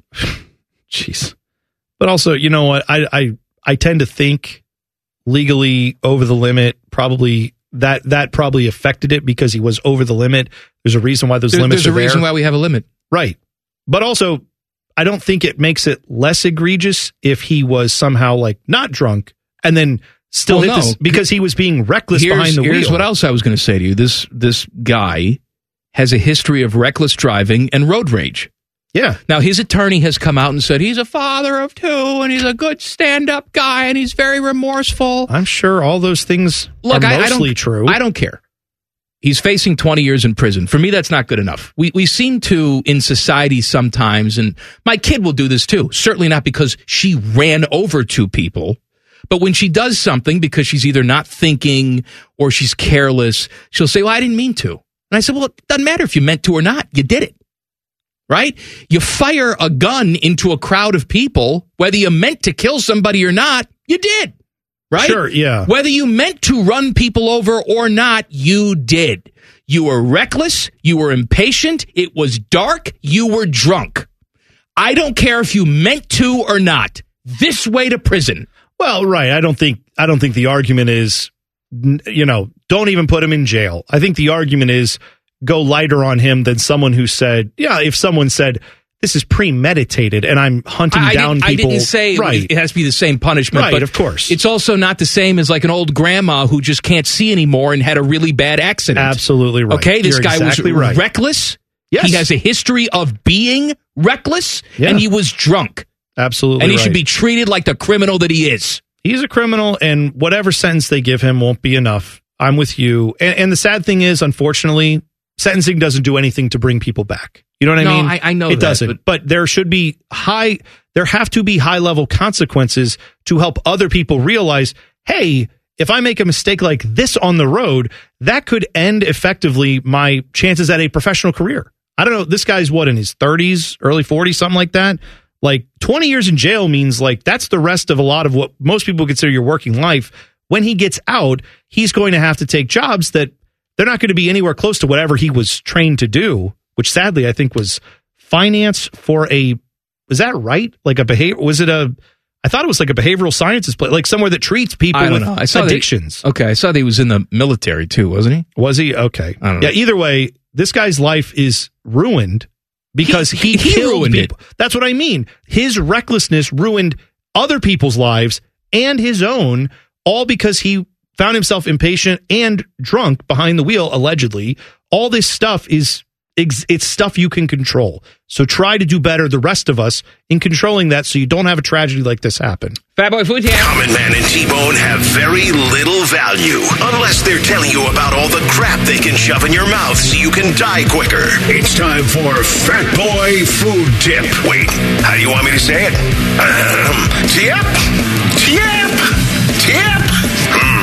Jeez. But also, you know what? I, I I tend to think legally over the limit, probably that that probably affected it because he was over the limit. There's a reason why those there, limits are there. There's a reason why we have a limit. Right. But also, I don't think it makes it less egregious if he was somehow like not drunk and then still well, hit no. this because he was being reckless here's, behind the here's wheel. Here's what else I was going to say to you. This this guy has a history of reckless driving and road rage. Yeah. Now, his attorney has come out and said he's a father of two and he's a good stand-up guy and he's very remorseful. I'm sure all those things Look, are I, mostly I don't, true. I don't care. He's facing twenty years in prison. For me, that's not good enough. We we seem to, in society sometimes, and my kid will do this too, certainly not because she ran over two people, but when she does something because she's either not thinking or she's careless, she'll say, well, I didn't mean to. And I said, well, it doesn't matter if you meant to or not. You did it. Right? You fire a gun into a crowd of people, whether you meant to kill somebody or not, you did. Right? Sure, yeah. Whether you meant to run people over or not, you did. You were reckless. You were impatient. It was dark. You were drunk. I don't care if you meant to or not. This way to prison. Well, right. I don't think I don't think the argument is, you know, don't even put him in jail. I think the argument is go lighter on him than someone who said, yeah, if someone said, this is premeditated and I'm hunting I down didn't, people. I didn't say right. it has to be the same punishment. Right, but of course. It's also not the same as like an old grandma who just can't see anymore and had a really bad accident. Absolutely right. Okay, this You're guy exactly was right. reckless. Yes. He has a history of being reckless, Yeah. and he was drunk. Absolutely And he right. should be treated like the criminal that he is. He's a criminal, and whatever sentence they give him won't be enough. I'm with you. And, and the sad thing is, unfortunately, sentencing doesn't do anything to bring people back. You know what I No, mean? I- I know it that, doesn't. but- But there should be high. There have to be high level consequences to help other people realize, hey, if I make a mistake like this on the road, that could end effectively my chances at a professional career. I don't know. This guy's what, in his thirties, early forties, something like that. Like twenty years in jail means like that's the rest of a lot of what most people consider your working life. When he gets out, he's going to have to take jobs that they're not going to be anywhere close to whatever he was trained to do, which sadly I think was finance for a, was that right? Like a behavior, was it a, I thought it was like a behavioral sciences place, like somewhere that treats people I don't with know. I saw that- addictions. Okay, I saw that he was in the military too, wasn't he? Was he? Okay. I don't know. Yeah, either way, this guy's life is ruined because he, He- he killed ruined people. That's what I mean. His recklessness ruined other people's lives and his own, all because he found himself impatient and drunk behind the wheel, allegedly. All this stuff is, it's stuff you can control. So try to do better, the rest of us, in controlling that so you don't have a tragedy like this happen. Fat Boy Food Tip. Common Man and T-Bone have very little value unless they're telling you about all the crap they can shove in your mouth so you can die quicker. It's time for Fat Boy Food Tip. Wait, how do you want me to say it? Um, tip? Tip? Tip? Hmm,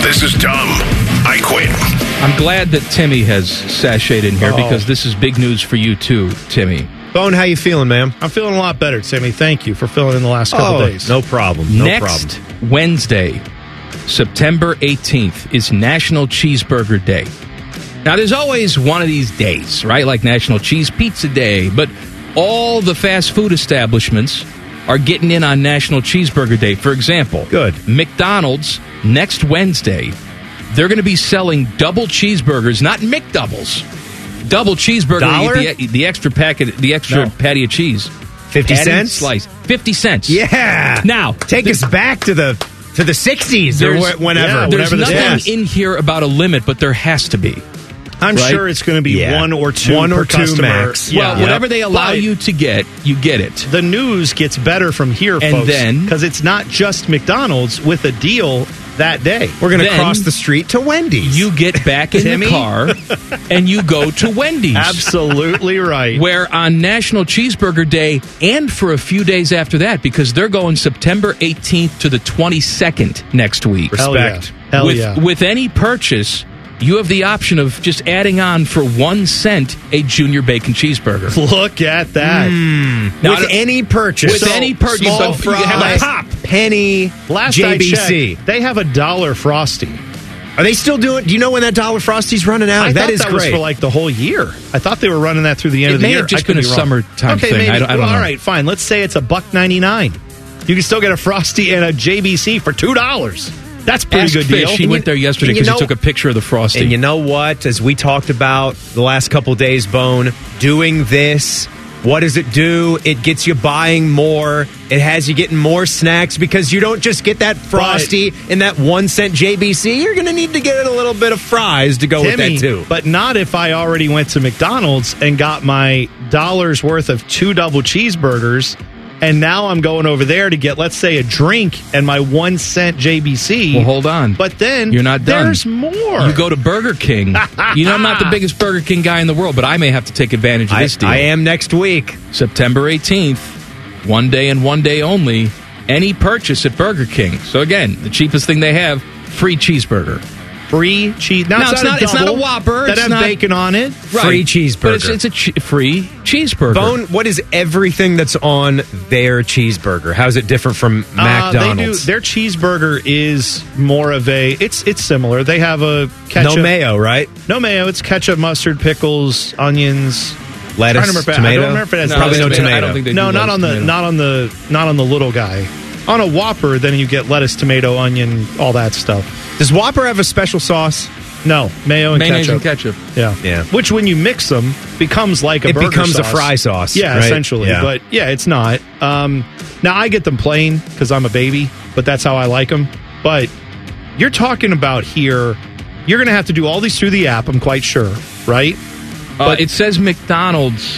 This is dumb. I quit. I'm glad that Timmy has sashayed in here Oh. because this is big news for you too, Timmy. Bone, how you feeling, man? I'm feeling a lot better, Timmy. Thank you for filling in the last couple Oh, days. no problem. No Next problem. Wednesday, September eighteenth, is National Cheeseburger Day. Now, there's always one of these days, right? Like National Cheese Pizza Day, but all the fast food establishments are getting in on National Cheeseburger Day. For example, Good. McDonald's next Wednesday, they're going to be selling double cheeseburgers, not McDoubles. Double cheeseburger, Dollar? the, the extra packet, the extra No. patty of cheese, fifty Patty cents? slice, fifty cents. Yeah. Now, Take us back to the to the sixties or There's- wh- whenever. yeah, There's whatever the nothing status. in here about a limit, but there has to be. I'm right? sure it's going to be Yeah. one or two One per or two customer. max. Yeah. Well, whatever they allow But you to get, you get it. the news gets better from here, And folks. then- because it's not just McDonald's with a deal that day. We're going to Then cross the street to Wendy's. You get back in Timmy? the car and you go to Wendy's. Absolutely right. Where on National Cheeseburger Day and for a few days after that, because they're going September eighteenth to the twenty-second next week. Hell yeah. Respect. Hell with, yeah. with any purchase, you have the option of just adding on for one cent a junior bacon cheeseburger. Look at that. Now, with any purchase. With any purchase, Small but you have fry, a pop. penny, Last J B I C. checked, they have a dollar Frosty. Are they still doing? Do you know when that dollar Frosty's running out? I that thought is that great. was for like the whole year. I thought they were running that through the end It of the may year. have just I could been a be wrong. summertime okay, thing. Maybe. I don't- I don't well, know. All right, fine. Let's say it's a buck ninety nine. You can still get a Frosty and a J B C for two dollars. That's a pretty Ask good Fish. deal. He went there yesterday and you because he know- took a picture of the Frosty. And you know what? As we talked about the last couple of days, Bone, doing this, what does it do? It gets you buying more. It has you getting more snacks because you don't just get that Frosty and that one cent J B C. You're going to need to get a little bit of fries to go Timmy, with that too. but not if I already went to McDonald's and got my dollar's worth of two double cheeseburgers, and now I'm going over there to get, let's say, a drink and my one cent J B C. Well, hold on. But then You're not done. there's more. You go to Burger King. You know, I'm not the biggest Burger King guy in the world, but I may have to take advantage of I, this deal. I am next week. September eighteenth, one day and one day only, any purchase at Burger King. So again, the cheapest thing they have, free cheeseburger. free cheese. Now, No, it's, it's not, not- a it's not a double Whopper. that It's has not- bacon on it. Free cheeseburger. But it's, it's a che- free cheeseburger. Bone, what is everything that's on their cheeseburger? How is it different from Uh, they do, McDonald's? their cheeseburger is more of a. It's it's similar. They have a ketchup. no mayo, right? No mayo. It's ketchup, mustard, pickles, onions. Lettuce, Trying to remember- I tomato. don't remember if it has Probably no lettuce, tomato. I don't think they No, do not lettuce, on the tomato. not on the not on the little guy. On a Whopper, then you get lettuce, tomato, onion, all that stuff. Does Whopper have a special sauce? No, mayo and Mayonnaise ketchup. and ketchup. Yeah, Yeah. Which, when you mix them, becomes like a It burger becomes a sauce. fry sauce, Yeah, right? essentially. Yeah. But yeah, it's not. Um, now I get them plain because I'm a baby, but that's how I like them. But you're talking about here, you're going to have to do all these through the app. I'm quite sure, right? Uh, But- it says McDonald's.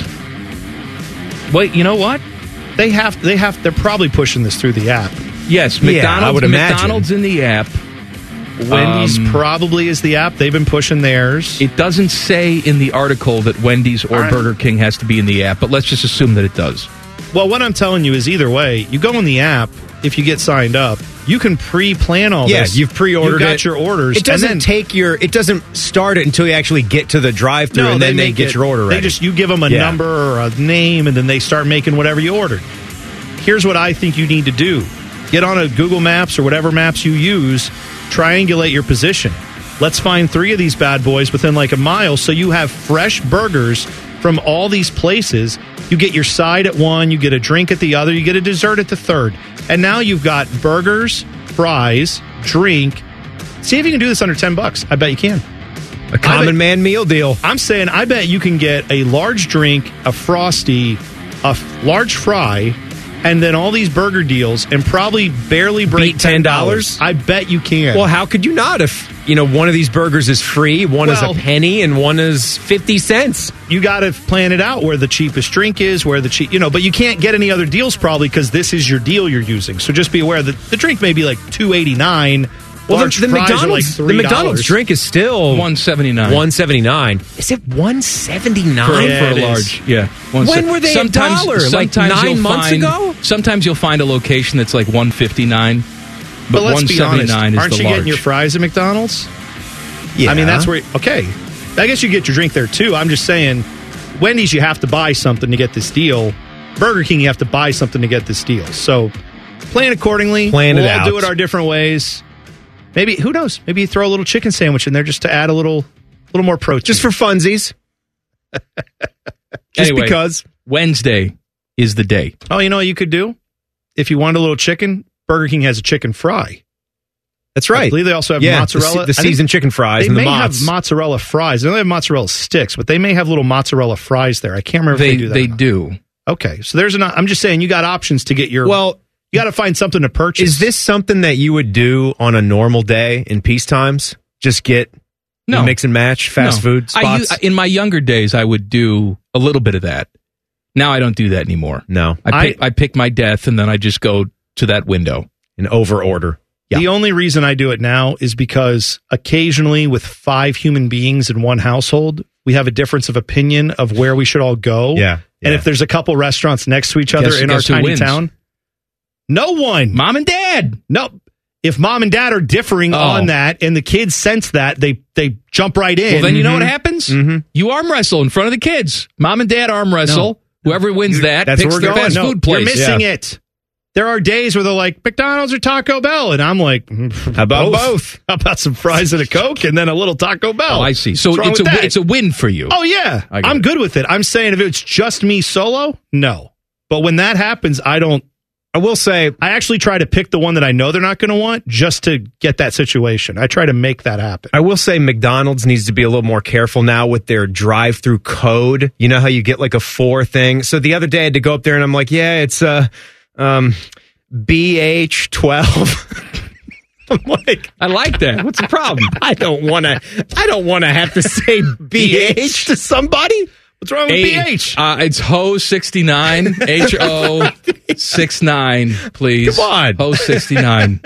Wait, you know what? They have. They have. They're probably pushing this through the app. Yes, Yeah, McDonald's. I would imagine. McDonald's in the app. Wendy's Um, probably is the app. They've been pushing theirs. It doesn't say in the article that Wendy's or All right. Burger King has to be in the app, but let's just assume that it does. Well, what I'm telling you is either way, you go in the app, if you get signed up, you can pre-plan all Yeah, this. you've pre-ordered You've got it. your orders. It doesn't and then, take your. It doesn't start it until you actually get to the drive-through, no, and then they, make get it- your order ready. They just you give them a Yeah. number or a name, and then they start making whatever you ordered. Here's what I think you need to do: get on a Google Maps or whatever maps you use, triangulate your position. Let's find three of these bad boys within like a mile, so you have fresh burgers from all these places. You get your side at one, you get a drink at the other, you get a dessert at the third, and now you've got burgers, fries, drink. See if you can do this under ten bucks. I bet you can. a common I bet- man meal deal. I'm saying I bet you can get a large drink, a Frosty, a f- large fry, and then all these burger deals, and probably barely break Beat ten dollars? I bet you can. Well, how could you not? If you know one of these burgers is free, one Well- is a penny, and one is fifty cents. you got to plan it out where the cheapest drink is, where the cheap, you know, but you can't get any other deals probably because this is your deal you're using. So just be aware that the drink may be like two eighty-nine. Well, large the, the fries are McDonald's like the three McDonald's dollars. drink is still one seventy-nine. one seventy nine. Is it one seventy for, nine Yeah, for a it is. large. Yeah. One When se- were they a sometimes, dollar? Like sometimes nine you'll months find- ago? Sometimes you'll find a location that's like one fifty-nine. But let's be honest, is aren't the you large. getting your fries at McDonald's? Yeah. I mean, that's where, okay. I guess you get your drink there too. I'm just saying, Wendy's, you have to buy something to get this deal. Burger King, you have to buy something to get this deal. So plan accordingly. Plan it we'll all out. do it our different ways. Maybe, who knows? Maybe you throw a little chicken sandwich in there just to add a little, little more protein. Just for funsies. Just Anyway, because. Wednesday is the day. Oh, you know what you could do? If you wanted a little chicken, Burger King has a chicken fry. That's right. I believe they also have yeah, mozzarella. The, the seasoned chicken fries They and the may mozz. have mozzarella fries. They don't have mozzarella sticks, but they may have little mozzarella fries there. I can't remember They if they do that. they or not. do. Okay, so there's an. I'm just saying, you got options to get your. Well, you got to find something to purchase. is this something that you would do on a normal day in peace times? Just get No. mix and match fast No. food I, spots? u- in my younger days, I would do a little bit of that. Now I don't do that anymore. no. I pick, I, pick my death and then I just go to that window. An over order. Yeah. The only reason I do it now is because occasionally, with five human beings in one household, we have a difference of opinion of where we should all go. Yeah. And yeah. if there's a couple restaurants next to each other Guess- in our guess who tiny wins? town, no one. Mom and dad. No. If mom and dad are differing Oh. on that and the kids sense that, they they jump right in. Well, then you know what happens? Mhm. You arm wrestle in front of the kids. Mom and dad arm wrestle. Whoever wins that That's picks where the we're going. fast No, food place. You're missing it. There are days where they're like, McDonald's or Taco Bell. And I'm like, How about both? How about some fries and a Coke and then a little Taco Bell? Oh, I see. So What's wrong it's a with that? it's a win for you. Oh, yeah. I get I'm it. good with it. I'm saying if it's just me solo, no. But when that happens, I don't. I will say, I actually try to pick the one that I know they're not going to want just to get that situation. I try to make that happen. I will say McDonald's needs to be a little more careful now with their drive-through code. You know how you get like a four thing? So the other day I had to go up there and I'm like, yeah, it's uh, um, B H twelve. I'm like, I like that. What's the problem? I don't want to. I don't want to have to say B H to somebody. What's wrong with A- B H? Uh, it's Ho sixty-nine. H O sixty-nine, please. Come on. Ho sixty-nine.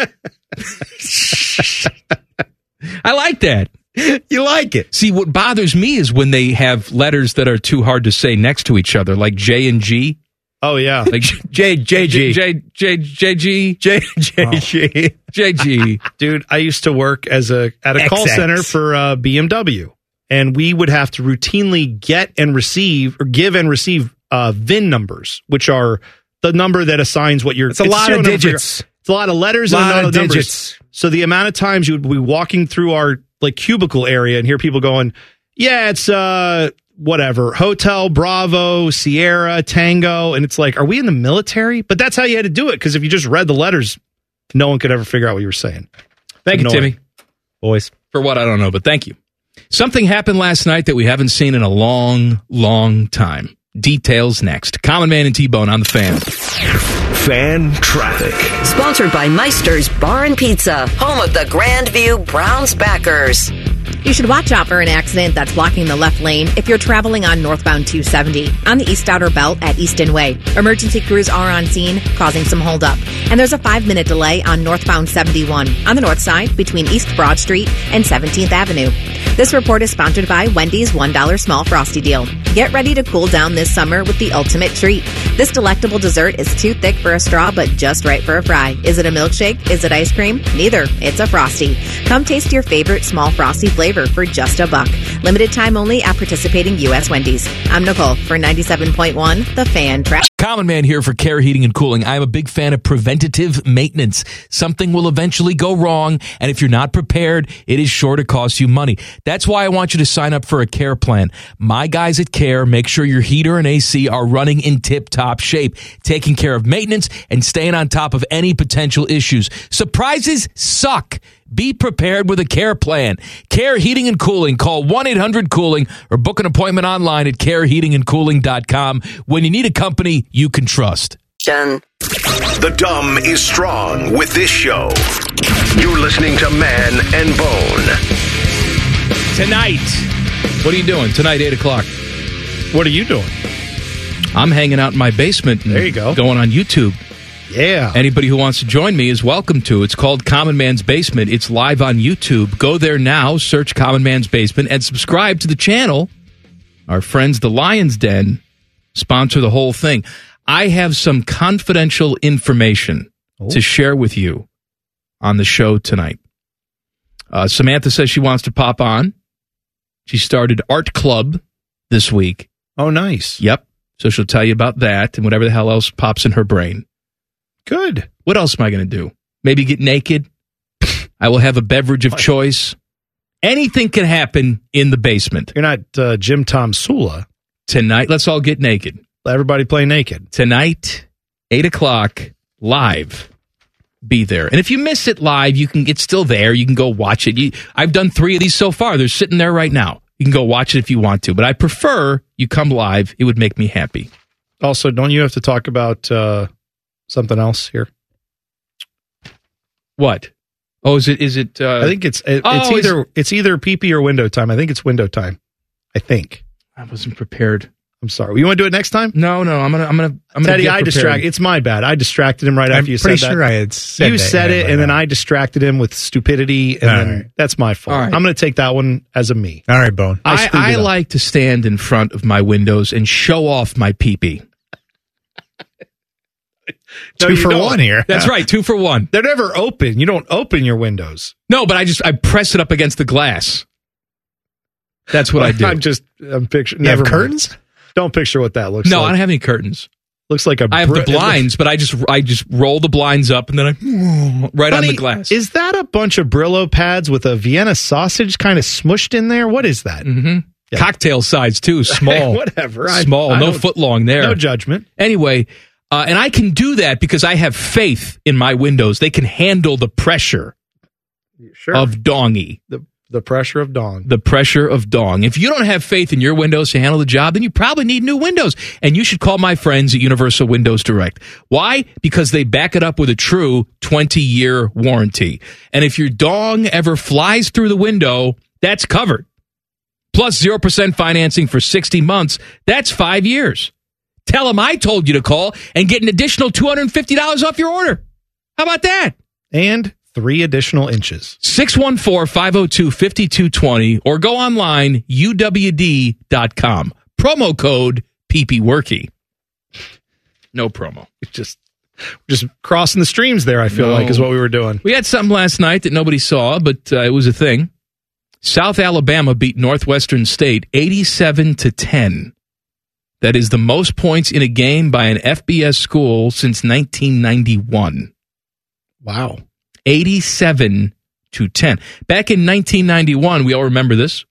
I like that. You like it? See, what bothers me is when they have letters that are too hard to say next to each other, like J and G. Oh, yeah. Like J J G J J J G J J G. J G. Dude, I used to work as a at a call X X. center for uh, B M W, and we would have to routinely get and receive or give and receive uh, V I N numbers, which are the number that assigns what you're. It's a lot serial of number for your- digits. It's a lot of letters and Lot a lot of of numbers. digits. So the amount of times you would be walking through our like cubicle area and hear people going, "Yeah, it's uh whatever Hotel Bravo Sierra Tango," and it's like, are we in the military? But that's how you had to do it, because if you just read the letters, no one could ever figure out what you were saying. Thank you, Annoying. Timmy. Boys. For what, I don't know, but thank you. Something happened last night that we haven't seen in a long, long time. Details next. Common Man and T-Bone on the Fan. Fan traffic. Sponsored by Meister's Bar and Pizza, home of the Grandview Browns backers. You should watch out for an accident that's blocking the left lane if you're traveling on northbound two seventy on the East Outer Belt at Easton Way. Emergency crews are on scene, causing some holdup. And there's a five-minute delay on northbound seventy-one on the north side between East Broad Street and seventeenth Avenue. This report is sponsored by Wendy's one dollar Small Frosty Deal. Get ready to cool down this summer with the ultimate treat. This delectable dessert is too thick for a straw, but just right for a fry. Is it a milkshake? Is it ice cream? Neither. It's a Frosty. Come taste your favorite small Frosty flavor for just a buck. Limited time only at participating U S Wendy's. I'm Nicole for ninety-seven point one, The Fan Trap. Common Man here for Care Heating and Cooling. I'm a big fan of preventative maintenance. Something will eventually go wrong, and if you're not prepared, it is sure to cost you money. That's why I want you to sign up for a Care plan. My guys at Care make sure your heater and A C are running in tip-top shape, taking care of maintenance and staying on top of any potential issues. Surprises suck. Be prepared with a Care plan. Care Heating and Cooling. Call one eight hundred cooling or book an appointment online at care heating and cooling dot com when you need a company you can trust. Jen. The dumb is strong with this show. You're listening to Man and Bone. Tonight, what are you doing? Tonight, eight o'clock. What are you doing? I'm hanging out in my basement. And There you go. Going on YouTube. Yeah. Anybody who wants to join me is welcome to. It's called Common Man's Basement. It's live on YouTube. Go there now, search Common Man's Basement, and subscribe to the channel. Our friends, the Lion's Den, sponsor the whole thing. I have some confidential information Oh. to share with you on the show tonight. Uh, Samantha says she wants to pop on. She started Art Club this week. Oh, nice. Yep. So she'll tell you about that and whatever the hell else pops in her brain. Good. What else am I going to do? Maybe get naked? I will have a beverage of choice. Anything can happen in the basement. You're not uh, Jim Tom Sula. Tonight, let's all get naked. Let everybody play naked. Tonight, eight o'clock, live. Be there. And if you miss it live, you can. It's still there. You can go watch it. You, I've done three of these so far. They're sitting there right now. You can go watch it if you want to. But I prefer you come live. It would make me happy. Also, don't you have to talk about uh, something else here? What? Oh, is it? Is it? Uh, I think it's it, oh, it's either it, it's either pee-pee or window time. I think it's window time. I think. I wasn't prepared. I'm sorry. You want to do it next time? No, no. I'm gonna. I'm gonna. I'm Teddy, gonna I distracted. It's my bad. I distracted him right I'm after you said that. pretty sure I had said you that, said yeah, it, but and then no. I distracted him with stupidity, and All then right. that's my fault. All right. I'm going to take that one as a me. All right, Bone. I I, screwed I it up. like to stand in front of my windows and show off my pee-pee. No, Two you for don't. one here. That's right, two for one. They're never open. You don't open your windows. No, but I just I press it up against the glass. That's what I do. I'm just I'm picturing. You have Never mind. curtains? Don't picture what that looks No, like. I don't have any curtains. Looks like a. I have the bri- blinds, but I just I just roll the blinds up and then I right on Honey, the glass. Is that a bunch of Brillo pads with a Vienna sausage kind of smushed in there? What is that? Mm-hmm. Yeah. Cocktail size too, small. Whatever. I- Small, I no don't- foot long there. No judgment. Anyway, uh, and I can do that because I have faith in my windows. They can handle the pressure Sure. of dongy. the the pressure of dong. The pressure of dong. If you don't have faith in your windows to handle the job, then you probably need new windows. And you should call my friends at Universal Windows Direct. Why? Because they back it up with a true twenty-year warranty. And if your dong ever flies through the window, that's covered. Plus zero percent financing for sixty months. That's five years. Tell them I told you to call and get an additional two hundred fifty dollars off your order. How about that? And three additional inches. six one four, five oh two, five two two zero or go online, U W D dot com. Promo code P P Worky. No promo. It's just just crossing the streams there, I feel No. like, is what we were doing. We had something last night that nobody saw, but uh, it was a thing. South Alabama beat Northwestern State eighty-seven to ten. That is the most points in a game by an F B S school since nineteen ninety-one. Wow. eighty-seven to ten. Back in nineteen ninety-one, we all remember this.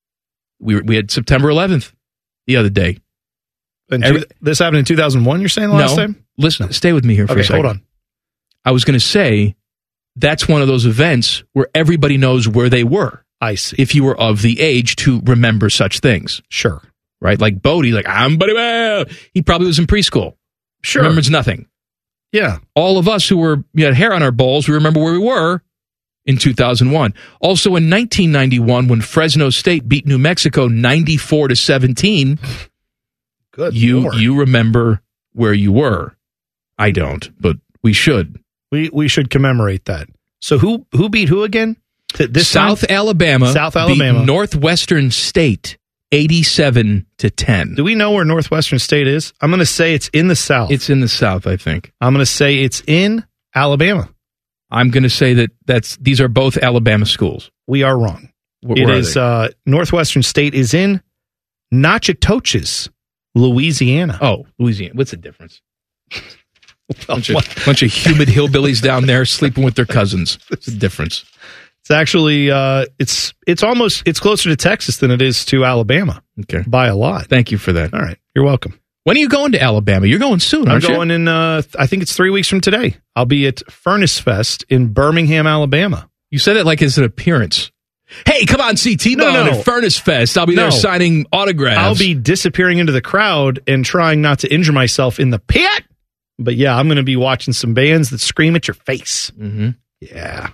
We were, we had September eleventh the other day. And Every- two, this happened in two thousand one, you're saying, the last no, time? listen, stay with me here for Okay, a second. hold on. I was going to say that's one of those events where everybody knows where they were. I see. If you were of the age to remember such things. Sure. Right? Like Bodie, like, I'm Buddy Well. He probably was in preschool. Sure. Remembers nothing. Yeah. All of us who were we had hair on our balls, we remember where we were in two thousand one. Also in nineteen ninety-one, when Fresno State beat New Mexico ninety-four to seventeen, Good you Lord. you remember where you were. I don't, but we should. We we should commemorate that. So who who beat who again? Th- This South time? Alabama, South beat Alabama. Northwestern State eighty-seven to ten. Do we know where Northwestern State is? I'm going to say it's in the South. It's in the South, I think. I'm going to say it's in Alabama. I'm going to say that that's these are both Alabama schools. We are wrong. Where, It where are is they? uh, Northwestern State is in Natchitoches, Louisiana. Oh, Louisiana. What's the difference? bunch, of, bunch of humid hillbillies down there sleeping with their cousins. What's the difference? It's actually uh, it's it's almost it's closer to Texas than it is to Alabama. Okay, by a lot. Thank you for that. All right, you're welcome. When are you going to Alabama? You're going soon, I'm aren't you? going in. Uh, I think it's three weeks from today. I'll be at Furnace Fest in Birmingham, Alabama. You said it like it's an appearance. Hey, come on, see T-Bone No, no. at Furnace Fest. I'll be No. there signing autographs. I'll be disappearing into the crowd and trying not to injure myself in the pit. But yeah, I'm going to be watching some bands that scream at your face. Mm-hmm. Yeah.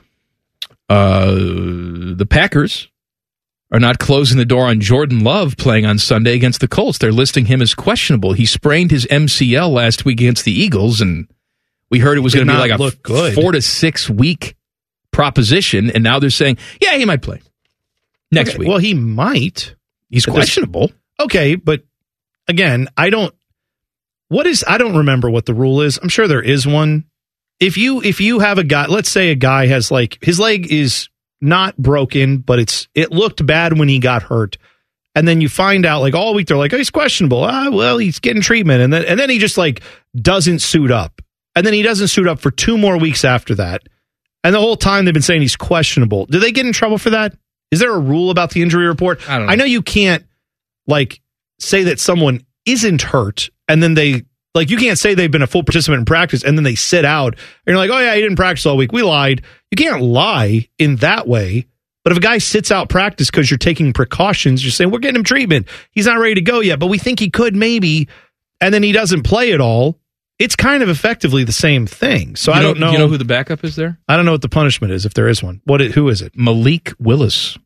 Uh, the Packers are not closing the door on Jordan Love playing on Sunday against the Colts. They're listing him as questionable. He sprained his M C L last week against the Eagles, and we heard it was Did going to be not like a look good. four to six week proposition, and now they're saying, yeah, he might play next Okay, week. Well, he might. He's But this- questionable. Okay, but again, I don't. What is? I don't remember what the rule is. I'm sure there is one. if you if you have a guy, let's say a guy has like his leg is not broken, but it's it looked bad when he got hurt. And then you find out like all week they're like, oh, he's questionable. Ah, well, he's getting treatment. And then and then he just like doesn't suit up. And then he doesn't suit up for two more weeks after that. And the whole time they've been saying he's questionable. Do they get in trouble for that? Is there a rule about the injury report? I don't know. I know you can't like say that someone isn't hurt and then they like you can't say they've been a full participant in practice and then they sit out and you're like, oh yeah, he didn't practice all week. We lied. You can't lie in that way. But if a guy sits out practice because you're taking precautions, you're saying, we're getting him treatment. He's not ready to go yet, but we think he could maybe, and then he doesn't play at all. It's kind of effectively the same thing. So you I know, don't know. You know who the backup is there? I don't know what the punishment is, if there is one. What? Who is it? Malik Willis.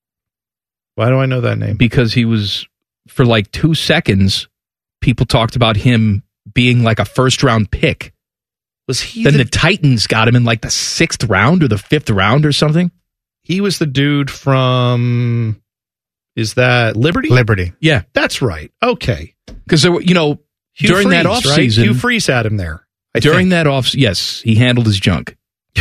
Why do I know that name? Because he was, for like two seconds, people talked about him being like a first-round pick. Was he Then the, the Titans got him in like the sixth round or the fifth round or something. he was the dude from, is that Liberty? Liberty. Yeah. That's right. Okay. Because, you know, Hugh during Freeze, that right? offseason. Hugh Freeze had him there. I During think. that off, yes, he handled his junk.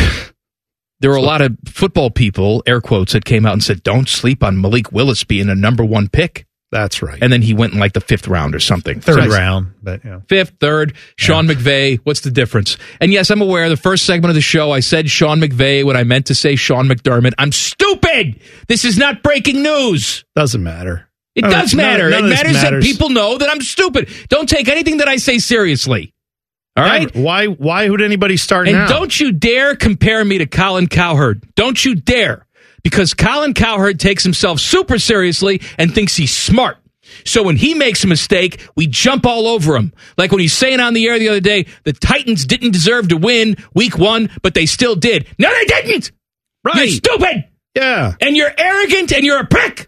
There were a lot of football people, air quotes, that came out and said, don't sleep on Malik Willis being a number one pick. That's right. And then he went in like the fifth round or something. Third So- round, but you know. Fifth, third, Sean McVay. What's the difference? And yes, I'm aware the first segment of the show, I said Sean McVay when I meant to say Sean McDermott. I'm stupid. This is not breaking news. Doesn't matter. It None of does this- none- matter. none It of this matters, matters. that people know that I'm stupid. Don't take anything that I say seriously. All right? Why, why would anybody start And now? don't you dare compare me to Colin Cowherd. Don't you dare. Because Colin Cowherd takes himself super seriously and thinks he's smart. So when he makes a mistake, we jump all over him. Like when he's saying on the air the other day, the Titans didn't deserve to win week one, but they still did. No, they didn't. Right. You're stupid. Yeah. And you're arrogant and you're a prick.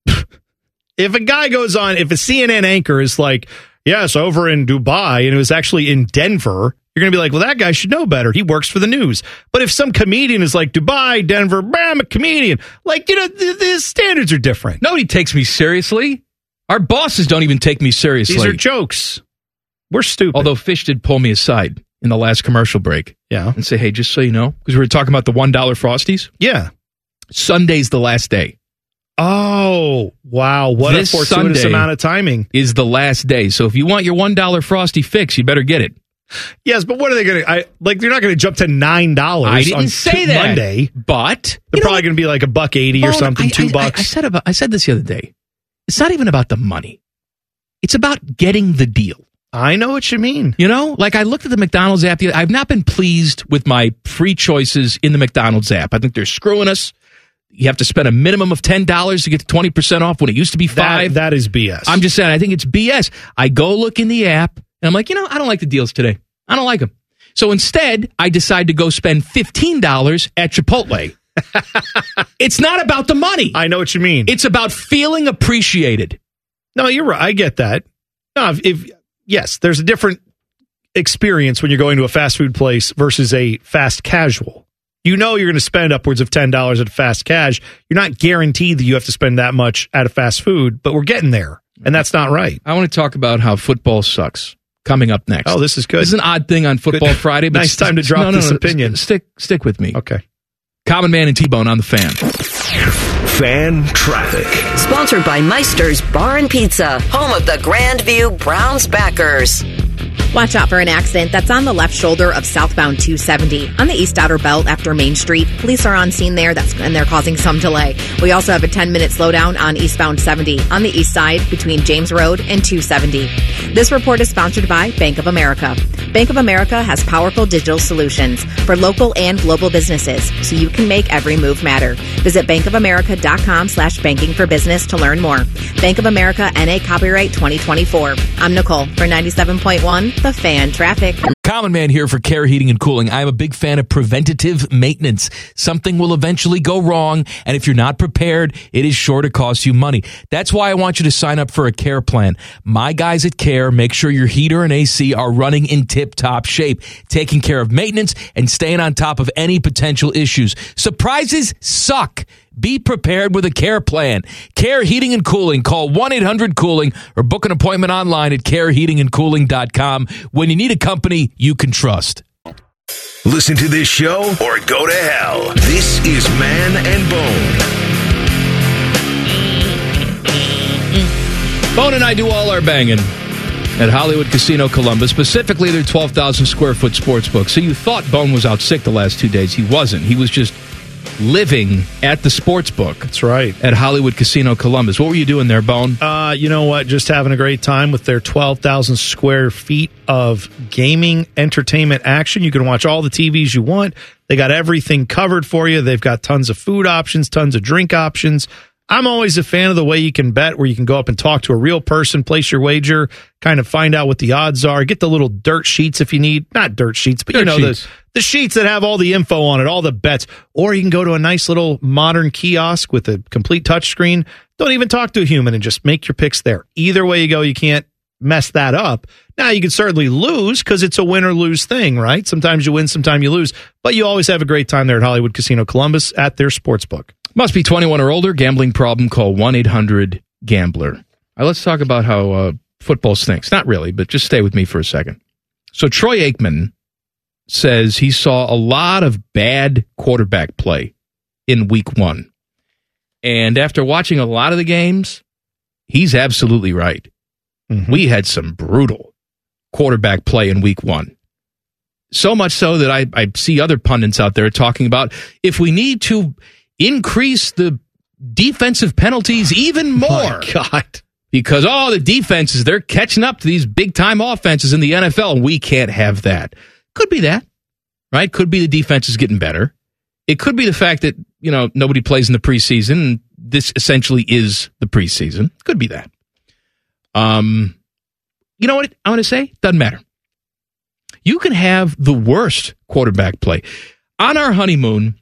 If a guy goes on, if a C N N anchor is like, yes, over in Dubai, and it was actually in Denver, you're going to be like, well, that guy should know better. He works for the news. But if some comedian is like, Dubai, Denver, bam, a comedian, like, you know, the, the standards are different. Nobody takes me seriously. Our bosses don't even take me seriously. These are jokes. We're stupid. Although Fish did pull me aside in the last commercial break. Yeah. And say, hey, just so you know, because we were talking about the one dollar Frosties. Yeah. Sunday's the last day. Oh, wow. What This a fortuitous Sunday amount of timing. Is the last day. So if you want your one dollar Frosty fix, you better get it. Yes, but what are they going to, like, they're not going to jump to nine dollars I didn't on say t- that. Monday. But They're probably going to be like a buck eighty or Oh, something, I- two I- bucks. I, I, said about, I said this the other day. It's not even about the money. It's about getting the deal. I know what you mean. You know, like I looked at the McDonald's app. the- I've not been pleased with my free choices in the McDonald's app. I think they're screwing us. You have to spend a minimum of ten dollars to get to twenty percent off when it used to be five. That, that is B S. I'm just saying, I think it's B S. I go look in the app, and I'm like, you know, I don't like the deals today. I don't like them. So instead, I decide to go spend fifteen dollars at Chipotle. It's not about the money. I know what you mean. It's about feeling appreciated. No, you're right. I get that. No, if, if yes, there's a different experience when you're going to a fast food place versus a fast casual. You know you're going to spend upwards of ten dollars at a fast cash. You're not guaranteed that you have to spend that much at a fast food, but we're getting there, and that's not right. I want to talk about how football sucks. Coming up next. Oh, this is good. This is an odd thing on Football Good. Friday. But Nice time to drop no, no, this no, opinion. Stick, stick with me. Okay. Common Man and T-Bone on the Fan. Fan traffic. Sponsored by Meister's Bar and Pizza, home of the Grandview Browns backers. Watch out for an accident that's on the left shoulder of southbound two seventy. On the east outer belt after Main Street, police are on scene there that's, and they're causing some delay. We also have a ten-minute slowdown on eastbound seventy on the east side between James Road and two seventy. This report is sponsored by Bank of America. Bank of America has powerful digital solutions for local and global businesses so you can make every move matter. Visit bankofamerica.com slash banking for business to learn more. Bank of America N A copyright twenty twenty-four. I'm Nicole for ninety-seven point one The Fan Traffic. Common Man here for Care Heating and Cooling. I'm a big fan of preventative maintenance. Something will eventually go wrong, and if you're not prepared, it is sure to cost you money. That's why I want you to sign up for a Care plan. My guys at Care make sure your heater and A C are running in tip-top shape, taking care of maintenance and staying on top of any potential issues. Surprises suck. Be prepared with a Care plan. Care Heating and Cooling. Call one eight hundred cooling or book an appointment online at care heating and cooling dot com when you need a company you can trust. Listen to this show or go to hell. This is Man and Bone. Bone and I do all our banging at Hollywood Casino Columbus, specifically their twelve thousand square foot sports book. So you thought Bone was out sick the last two days. He wasn't. He was just living at the sports book. That's right. At Hollywood Casino Columbus. What were you doing there, Bone? Uh, you know what? Just having a great time with their twelve thousand square feet of gaming entertainment action. You can watch all the T Vs you want. They got everything covered for you. They've got tons of food options, tons of drink options. I'm always a fan of the way you can bet, where you can go up and talk to a real person, place your wager, kind of find out what the odds are, get the little dirt sheets if you need. Not dirt sheets, but dirt you know, the, the sheets that have all the info on it, all the bets. Or you can go to a nice little modern kiosk with a complete touchscreen. Don't even talk to a human and just make your picks there. Either way you go, you can't mess that up. Now, you can certainly lose because it's a win or lose thing, right? Sometimes you win, sometimes you lose. But you always have a great time there at Hollywood Casino Columbus at their sportsbook. Must be twenty-one or older. Gambling problem, call one eight hundred gambler. All right, let's talk about how uh, football stinks. Not really, but just stay with me for a second. So Troy Aikman says he saw a lot of bad quarterback play in week one. And after watching a lot of the games, he's absolutely right. Mm-hmm. We had some brutal quarterback play in week one. So much so that I, I see other pundits out there talking about if we need to increase the defensive penalties even more. My God. Because, oh, the defenses, they're catching up to these big-time offenses in the N F L, and we can't have that. Could be that, right? Could be the defense is getting better. It could be the fact that, you know, nobody plays in the preseason, and this essentially is the preseason. Could be that. Um, you know what I'm going to say? Doesn't matter. You can have the worst quarterback play. On our honeymoon,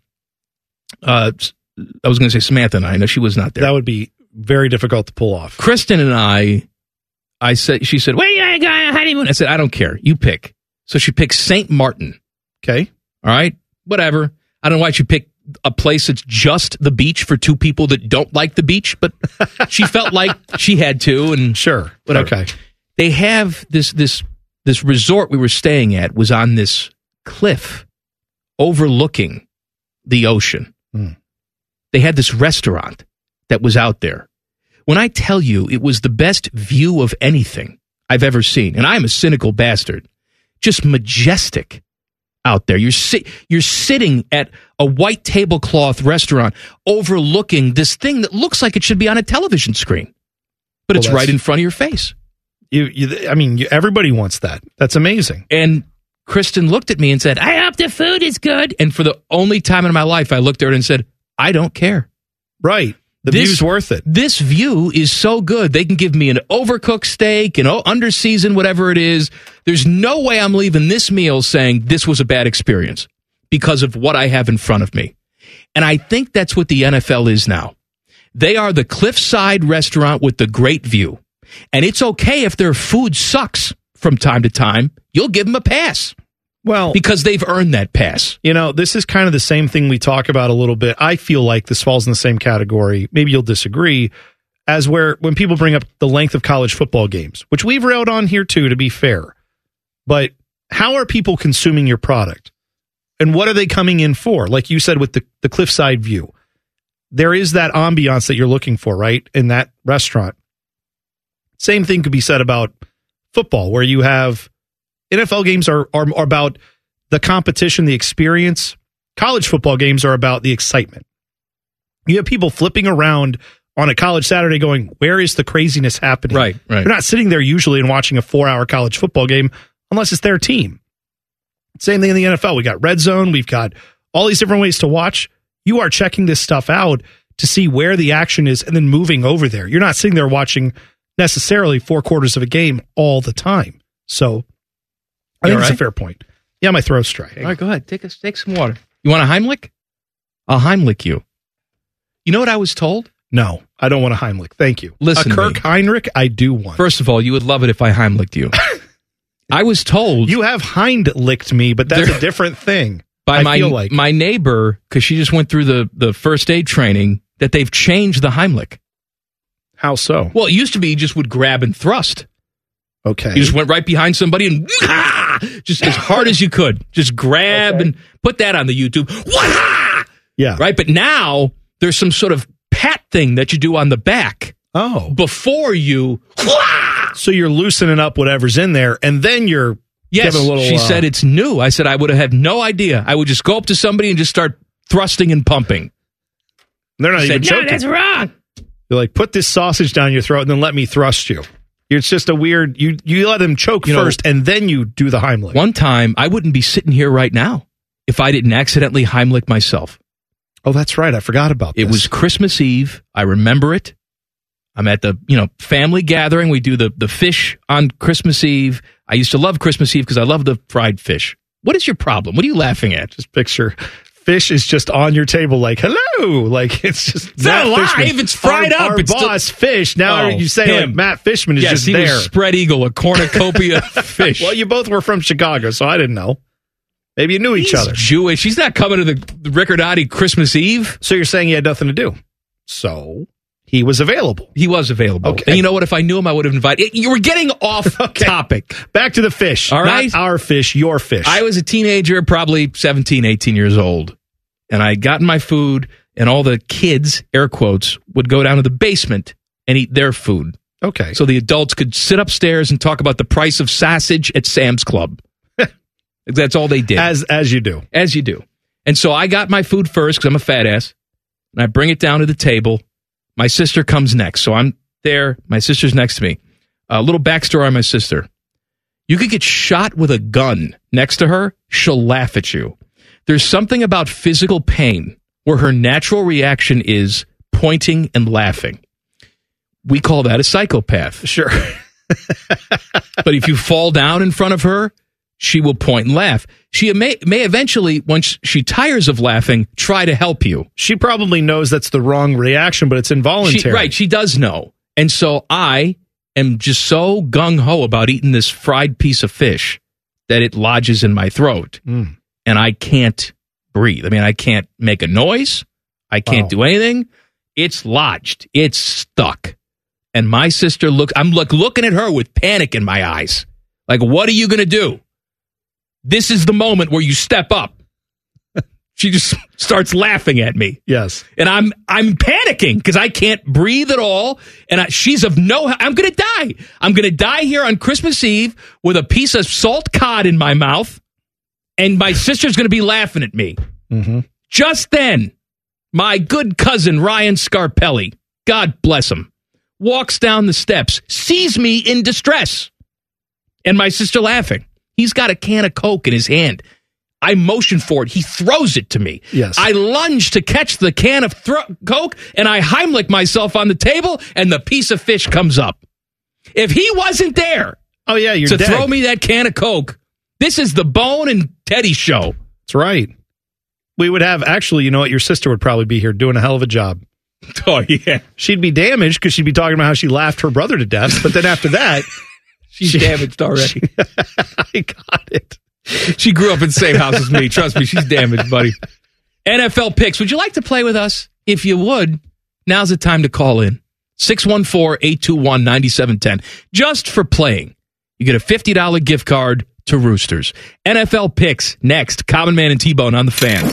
uh, I was going to say Samantha and I. No, she was not there. That would be very difficult to pull off. Kristen and I, I said, she said, where are you going to go on a honeymoon? I said, I don't care. You pick. So she picked Saint Martin. Okay. All right. Whatever. I don't know why she picked a place that's just the beach for two people that don't like the beach, but she felt like she had to. And sure. Whatever. Okay. They have this, this, this resort we were staying at was on this cliff overlooking the ocean. Hmm. They had this restaurant that was out there. When I tell you it was the best view of anything I've ever seen, and I'm a cynical bastard, just majestic out there. You're si- you're sitting at a white tablecloth restaurant overlooking this thing that looks like it should be on a television screen, but well, it's right in front of your face. You, you I mean, you, everybody wants that. That's amazing. And Kristen looked at me and said, I hope the food is good. And for the only time in my life, I looked at her and said, I don't care. Right. The this, view's worth it. This view is so good. They can give me an overcooked steak, an under seasoned, whatever it is. There's no way I'm leaving this meal saying this was a bad experience because of what I have in front of me. And I think that's what the N F L is now. They are the cliffside restaurant with the great view. And it's okay if their food sucks from time to time. You'll give them a pass. Well, because they've earned that pass. You know, this is kind of the same thing we talk about a little bit. I feel like this falls in the same category. Maybe you'll disagree, as where when people bring up the length of college football games, which we've railed on here too, to be fair. But how are people consuming your product? And what are they coming in for? Like you said with the, the cliffside view. There is that ambiance that you're looking for, right? In that restaurant. Same thing could be said about football, where you have N F L games are, are, are about the competition, the experience. College football games are about the excitement. You have people flipping around on a college Saturday going, where is the craziness happening? Right, right. They're not sitting there usually and watching a four-hour college football game unless it's their team. Same thing in the N F L. We got Red Zone. We've got all these different ways to watch. You are checking this stuff out to see where the action is and then moving over there. You're not sitting there watching necessarily four quarters of a game all the time. So I think that's right? a fair point. Yeah, my throat's dry. All right, go ahead. Take a, take some water. You want a Heimlich? I'll Heimlich you. You know what I was told? No, I don't want a Heimlich. Thank you. Listen a Kirk to me. Heinrich, I do want. First of all, you would love it if I Heimlicked you. I was told. You have Hind-licked me, but that's a different thing. By I my, feel like. my neighbor, because she just went through the, the first aid training, that they've changed the Heimlich. How so? Well, it used to be you just would grab and thrust. Okay. You just went right behind somebody and ah, just as hard as you could. Just grab okay. and put that on the YouTube. Wah! Yeah. Right? But now there's some sort of pat thing that you do on the back. Oh. Before you. Wah! So you're loosening up whatever's in there, and then you're yes, giving a little. She uh, said it's new. I said I would have had no idea. I would just go up to somebody and just start thrusting and pumping. They're not she even said, joking. No, that's wrong. They're like, put this sausage down your throat and then let me thrust you. It's just a weird, you you let them choke you first know, and then you do the Heimlich. One time, I wouldn't be sitting here right now if I didn't accidentally Heimlich myself. Oh, that's right. I forgot about it. It this. was Christmas Eve. I remember it. I'm at the, you know, family gathering. We do the, the fish on Christmas Eve. I used to love Christmas Eve because I love the fried fish. What is your problem? What are you laughing at? Just picture fish is just on your table like, hello. Like, it's just it's not alive. Fishman. It's fried our, up. Our it's boss, still... Fish. Now oh, you say him. like Matt Fishman is yes, just he there. Was spread eagle, a cornucopia of fish. Well, you both were from Chicago, so I didn't know. Maybe you knew each He's other. Jewish. He's not coming to the, the Riccardotti Christmas Eve. So you're saying he had nothing to do. So he was available. He was available. Okay. And you know what? If I knew him, I would have invited. You were getting off okay. topic. Back to the fish. All right. Not our fish, your fish. I was a teenager, probably seventeen, eighteen years old. And I got my food, and all the kids, air quotes, would go down to the basement and eat their food. Okay. So the adults could sit upstairs and talk about the price of sausage at Sam's Club. That's all they did. As as you do. As you do. And so I got my food first because I'm a fat ass. And I bring it down to the table. My sister comes next. So I'm there. My sister's next to me. A little backstory on my sister. You could get shot with a gun next to her. She'll laugh at you. There's something about physical pain where her natural reaction is pointing and laughing. We call that a psychopath. Sure. But if you fall down in front of her, she will point and laugh. She may, may eventually, once she tires of laughing, try to help you. She probably knows that's the wrong reaction, but it's involuntary. She, right, she does know. And so I am just so gung-ho about eating this fried piece of fish that it lodges in my throat. Mm. And I can't breathe. I mean, I can't make a noise. I can't oh. do anything. It's lodged. It's stuck. And my sister, look, I'm look, looking at her with panic in my eyes. Like, what are you going to do? This is the moment where you step up. She just starts laughing at me. Yes. And I'm I'm panicking because I can't breathe at all. And I, she's of no, I'm going to die. I'm going to die here on Christmas Eve with a piece of salt cod in my mouth. And my sister's going to be laughing at me. Mm-hmm. Just then, my good cousin, Ryan Scarpelli, God bless him, walks down the steps, sees me in distress, and my sister laughing. He's got a can of Coke in his hand. I motion for it. He throws it to me. Yes. I lunge to catch the can of thro- Coke, and I Heimlich myself on the table, and the piece of fish comes up. If he wasn't there oh yeah, you're to dead. throw me that can of Coke, this is the Bone and Teddy show. That's right. We would have, actually, you know what? Your sister would probably be here doing a hell of a job. Oh, yeah. She'd be damaged because she'd be talking about how she laughed her brother to death. But then after that, she's she, damaged already. She, I got it. She grew up in the same house as me. Trust me, she's damaged, buddy. N F L picks. Would you like to play with us? If you would, now's the time to call in. six one four, eight two one, nine seven one zero. Just for playing. You get a fifty dollars gift card to Roosters. N F L picks next. Common Man and T-Bone on the Fan.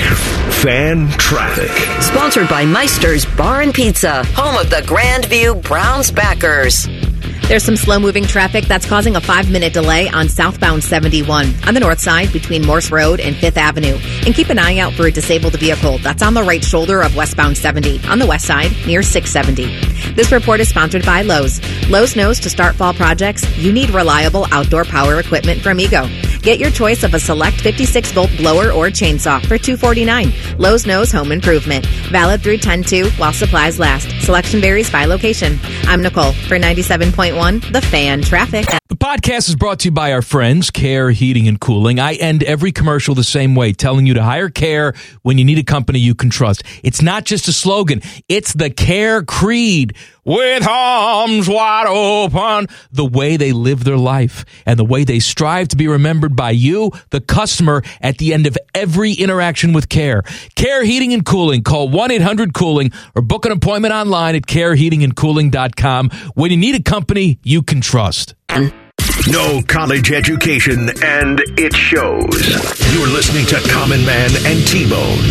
Fan traffic. Sponsored by Meister's Bar and Pizza, home of the Grandview Browns backers. There's some slow-moving traffic that's causing a five-minute delay on southbound seventy-one on the north side between Morse Road and Fifth Avenue. And keep an eye out for a disabled vehicle that's on the right shoulder of westbound seventy on the west side near six seventy. This report is sponsored by Lowe's. Lowe's knows to start fall projects, you need reliable outdoor power equipment from Ego. Get your choice of a select fifty-six volt blower or chainsaw for two hundred forty-nine dollars. Lowe's knows home improvement. Valid through ten two while supplies last. Selection varies by location. I'm Nicole for ninety-seven point one, The Fan Traffic. The podcast is brought to you by our friends, Care Heating and Cooling. I end every commercial the same way, telling you to hire Care when you need a company you can trust. It's not just a slogan. It's the Care creed. With arms wide open, the way they live their life and the way they strive to be remembered by you, the customer, at the end of every interaction with Care. Care Heating and Cooling. Call one eight hundred cooling or book an appointment online at care heating and cooling dot com when you need a company you can trust. No college education, and it shows. You're listening to Common Man and T-Bone.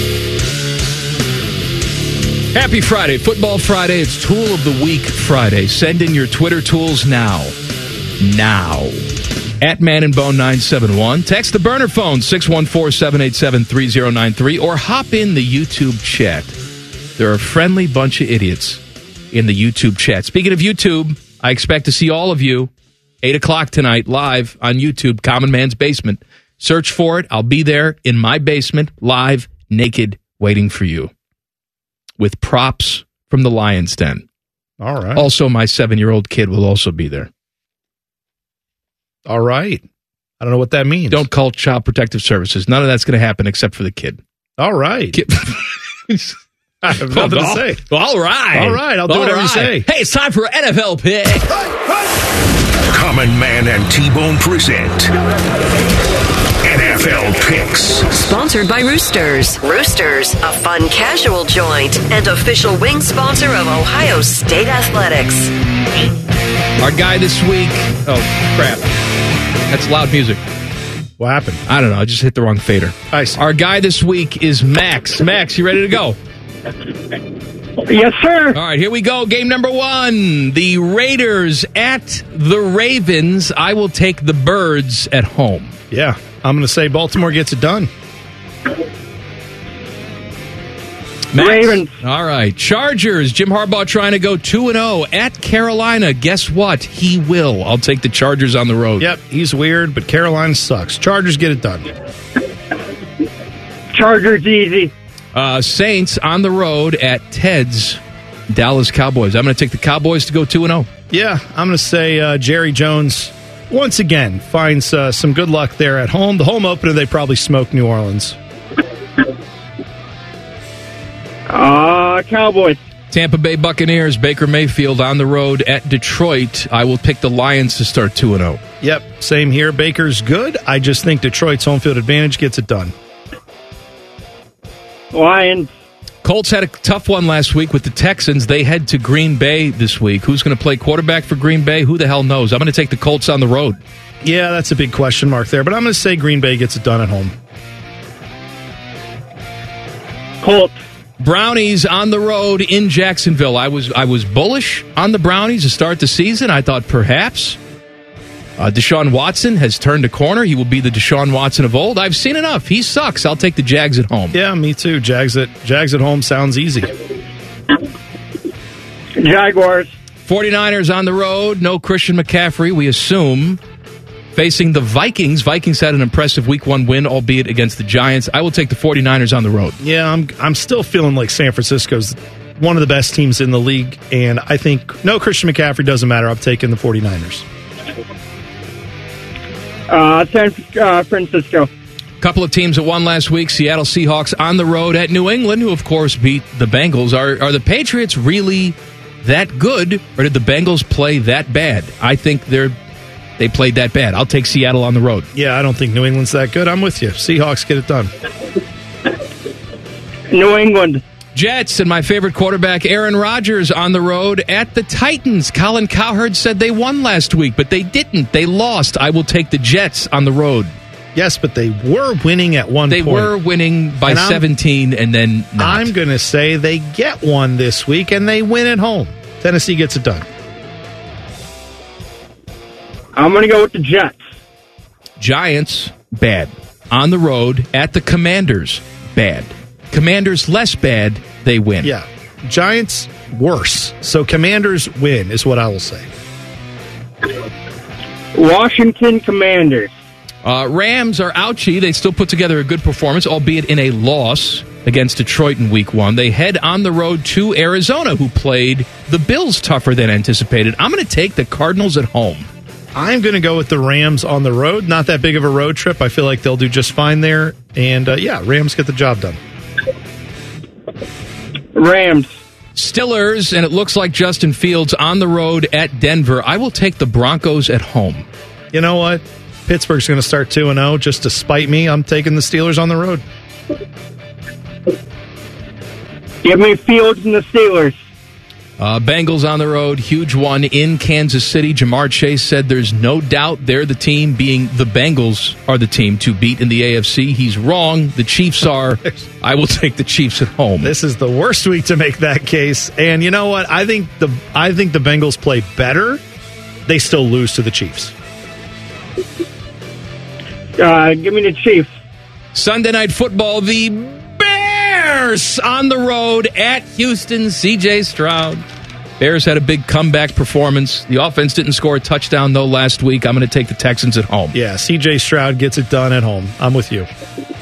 Happy Friday, Football Friday. It's Tool of the Week Friday. Send in your Twitter tools now. Now. At Man and Bone nine seven one. Text the burner phone six one four, seven eight seven, three zero nine three or hop in the YouTube chat. There are a friendly bunch of idiots in the YouTube chat. Speaking of YouTube, I expect to see all of you eight o'clock tonight live on YouTube, Common Man's Basement. Search for it. I'll be there in my basement, live, naked, waiting for you. With props from the Lion's Den. All right. Also, my seven-year-old kid will also be there. All right. I don't know what that means. Don't call Child Protective Services. None of that's going to happen except for the kid. All right. Kid. I have nothing to say. All right. All right. I'll do All whatever right. you say. Hey, it's time for an N F L pick. Common Man and T-Bone present N F L Picks. Sponsored by Roosters. Roosters, a fun casual joint and official wing sponsor of Ohio State Athletics. Our guy this week. Oh, crap. That's loud music. What happened? I don't know. I just hit the wrong fader. Nice. Our guy this week is Max. Max, you ready to go? Yes, sir. All right, here we go. Game number one. The Raiders at the Ravens. I will take the Birds at home. Yeah, I'm going to say Baltimore gets it done. Max? Ravens. All right. Chargers. Jim Harbaugh trying to go two and oh at Carolina. Guess what? He will. I'll take the Chargers on the road. Yep, he's weird, but Carolina sucks. Chargers get it done. Chargers easy. Uh, Saints on the road at Ted's Dallas Cowboys. I'm going to take the Cowboys to go two and oh. Yeah, I'm going to say uh, Jerry Jones, once again, finds uh, some good luck there at home. The home opener, they probably smoke New Orleans. Uh, Cowboys. Tampa Bay Buccaneers, Baker Mayfield on the road at Detroit. I will pick the Lions to start two and oh. Yep, same here. Baker's good. I just think Detroit's home field advantage gets it done. Lions. Colts had a tough one last week with the Texans. They head to Green Bay this week. Who's going to play quarterback for Green Bay? Who the hell knows? I'm going to take the Colts on the road. Yeah, that's a big question mark there, but I'm going to say Green Bay gets it done at home. Colts. Brownies on the road in Jacksonville. I was I was bullish on the Brownies to start the season. I thought perhaps uh, Deshaun Watson has turned a corner. He will be the Deshaun Watson of old. I've seen enough. He sucks. I'll take the Jags at home. Yeah, me too. Jags at Jags at home sounds easy. Jaguars. 49ers on the road. No Christian McCaffrey, we assume. Facing the Vikings. Vikings had an impressive week one win, albeit against the Giants. I will take the 49ers on the road. Yeah, I'm I'm still feeling like San Francisco's one of the best teams in the league, and I think no Christian McCaffrey doesn't matter. I'm taking the 49ers. Uh, San uh, Francisco. Couple of teams that won last week. Seattle Seahawks on the road at New England, who of course beat the Bengals. Are are the Patriots really that good, or did the Bengals play that bad? I think they're they played that bad. I'll take Seattle on the road. Yeah, I don't think New England's that good. I'm with you. Seahawks get it done. New England. Jets and my favorite quarterback, Aaron Rodgers, on the road at the Titans. Colin Cowherd said they won last week, but they didn't. They lost. I will take the Jets on the road. Yes, but they were winning at one they point. They were winning by and seventeen and then not. I'm going to say they get one this week and they win at home. Tennessee gets it done. I'm going to go with the Jets. Giants, bad. On the road at the Commanders, bad. Commanders, less bad. They win. Yeah. Giants, worse. So Commanders win is what I will say. Washington Commanders. Uh, Rams are ouchy. They still put together a good performance, albeit in a loss against Detroit in week one. They head on the road to Arizona, who played the Bills tougher than anticipated. I'm going to take the Cardinals at home. I'm going to go with the Rams on the road. Not that big of a road trip. I feel like they'll do just fine there. And, uh, yeah, Rams get the job done. Rams. Stillers, and it looks like Justin Fields on the road at Denver. I will take the Broncos at home. You know what? Pittsburgh's going to start two and oh. Just to spite me, I'm taking the Steelers on the road. Give me Fields and the Steelers. Uh, Bengals on the road, huge one in Kansas City. Jamar Chase said there's no doubt they're the team, being the Bengals are the team to beat in the A F C. He's wrong. The Chiefs are. I will take the Chiefs at home. This is the worst week to make that case. And you know what? I think the I think the Bengals play better. They still lose to the Chiefs. Uh, give me the Chiefs. Sunday Night Football, the Bears on the road at Houston. C J Stroud. Bears had a big comeback performance. The offense didn't score a touchdown, though, last week. I'm going to take the Texans at home. Yeah, C J Stroud gets it done at home. I'm with you.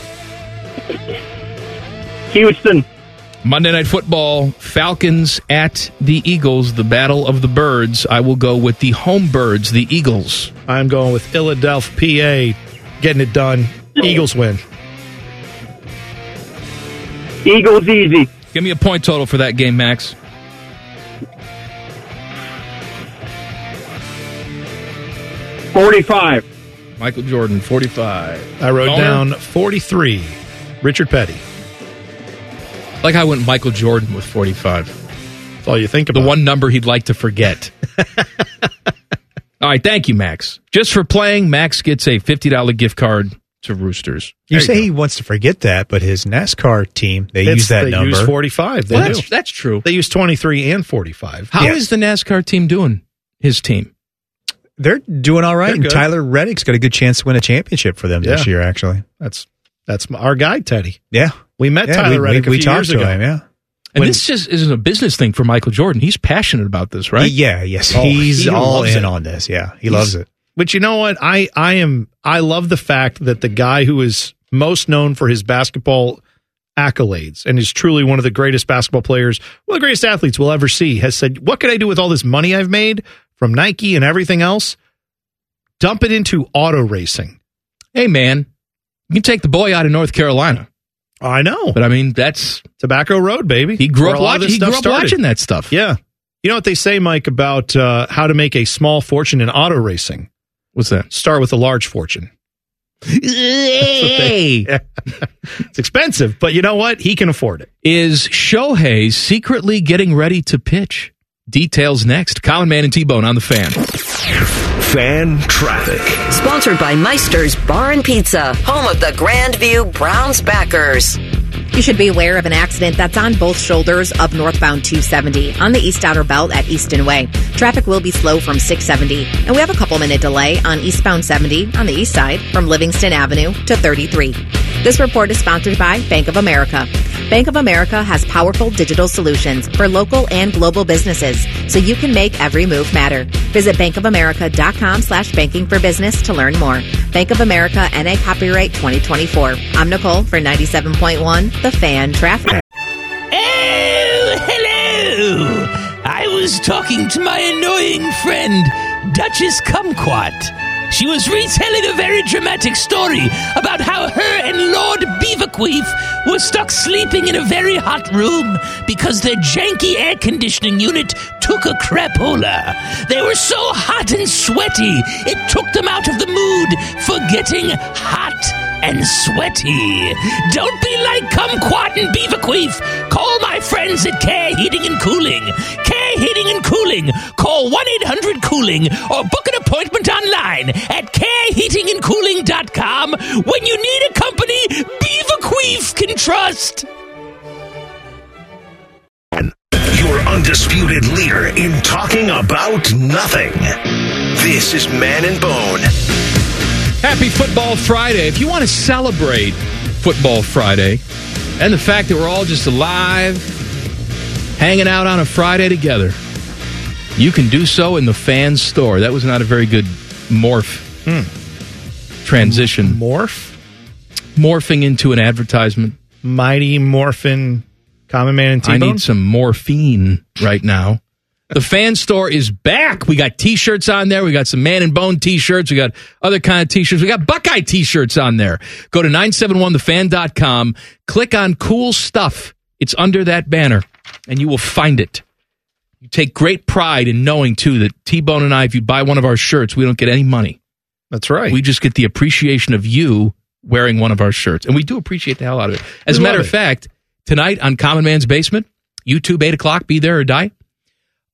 Houston. Monday Night Football, Falcons at the Eagles, the battle of the birds. I will go with the home birds, the Eagles. I'm going with Philadelphia, P A, getting it done. Eagles win. Eagles easy. Give me a point total for that game, Max. forty-five. Michael Jordan, forty-five. I wrote Owner? down forty-three. Richard Petty. Like I went Michael Jordan with forty-five. That's all you think about. The one number he'd like to forget. All right, thank you, Max. Just for playing, Max gets a fifty dollars gift card to Roosters. You There say go. he wants to forget that, but his NASCAR team, they It's- use that they number. use forty-five. They Well, do. that's, that's true. They use twenty-three and forty-five. How is the NASCAR team doing, his team? They're doing all right, They're and good. Tyler Reddick's got a good chance to win a championship for them this Yeah. year, actually. That's that's our guy, Teddy. Yeah. We met Yeah, Tyler we- Reddick we- we a few talked years to ago. him, yeah. And When- this just isn't a business thing for Michael Jordan. He's passionate about this, right? Yeah, yes. Oh, He's he all loves in it. on this. Yeah, he He's- loves it. But you know what? I, I am I love the fact that the guy who is most known for his basketball accolades and is truly one of the greatest basketball players, one of the greatest athletes we'll ever see, has said, what can I do with all this money I've made from Nike and everything else? Dump it into auto racing. Hey, man, you can take the boy out of North Carolina. I know. But, I mean, that's... Tobacco Road, baby. He grew Where up, a lot watch, of this he stuff grew up started. watching that stuff. Yeah. You know what they say, Mike, about uh, how to make a small fortune in auto racing? What's that? Start with a large fortune. Hey! It's expensive, but you know what? He can afford it. Is Shohei secretly getting ready to pitch? Details next. Colin Man and T-Bone on the Fan. Fan traffic. Sponsored by Meister's Bar and Pizza, home of the Grandview Browns backers. You should be aware of an accident that's on both shoulders of northbound two seventy on the East Outer Belt at Easton Way. Traffic will be slow from six seventy, and we have a couple minute delay on eastbound seventy on the east side from Livingston Avenue to thirty-three. This report is sponsored by Bank of America. Bank of America has powerful digital solutions for local and global businesses, so you can make every move matter. Visit bankofamerica.com slash banking for business to learn more. Bank of America N A copyright twenty twenty-four. I'm Nicole for ninety-seven point one, The Fan Traffic. Oh, hello! I was talking to my annoying friend, Duchess Kumquat. She was retelling a very dramatic story about how her and Lord Beaverqueef were stuck sleeping in a very hot room because their janky air conditioning unit took a crapola. They were so hot and sweaty, it took them out of the mood for getting hot and sweaty. Don't be like Kumquat and Beaverqueef. Call my friends at Care Heating and Cooling. Care Heating and Cooling. Call one eight hundred cooling or book an appointment online at care heating and cooling dot com when you need a company Beaverqueef can trust. Your undisputed leader in talking about nothing. This is Man and Bone. Happy Football Friday. If you want to celebrate Football Friday and the fact that we're all just alive, hanging out on a Friday together, you can do so in the Fan Store. That was not a very good morph Hmm. transition. Morph? Morphing into an advertisement. Mighty Morphin Common Man and I T-Bone? need some morphine right now. The Fan Store is back. We got T-shirts on there. We got some Man and Bone T-shirts. We got other kind of T-shirts. We got Buckeye T-shirts on there. Go to nine seven one the fan dot com. Click on Cool Stuff. It's under that banner, and you will find it. You take great pride in knowing, too, that T-Bone and I, if you buy one of our shirts, we don't get any money. That's right. We just get the appreciation of you wearing one of our shirts, and we do appreciate the hell out of it. As We a matter love of it. fact, tonight on Common Man's Basement, YouTube, eight o'clock, be there or die.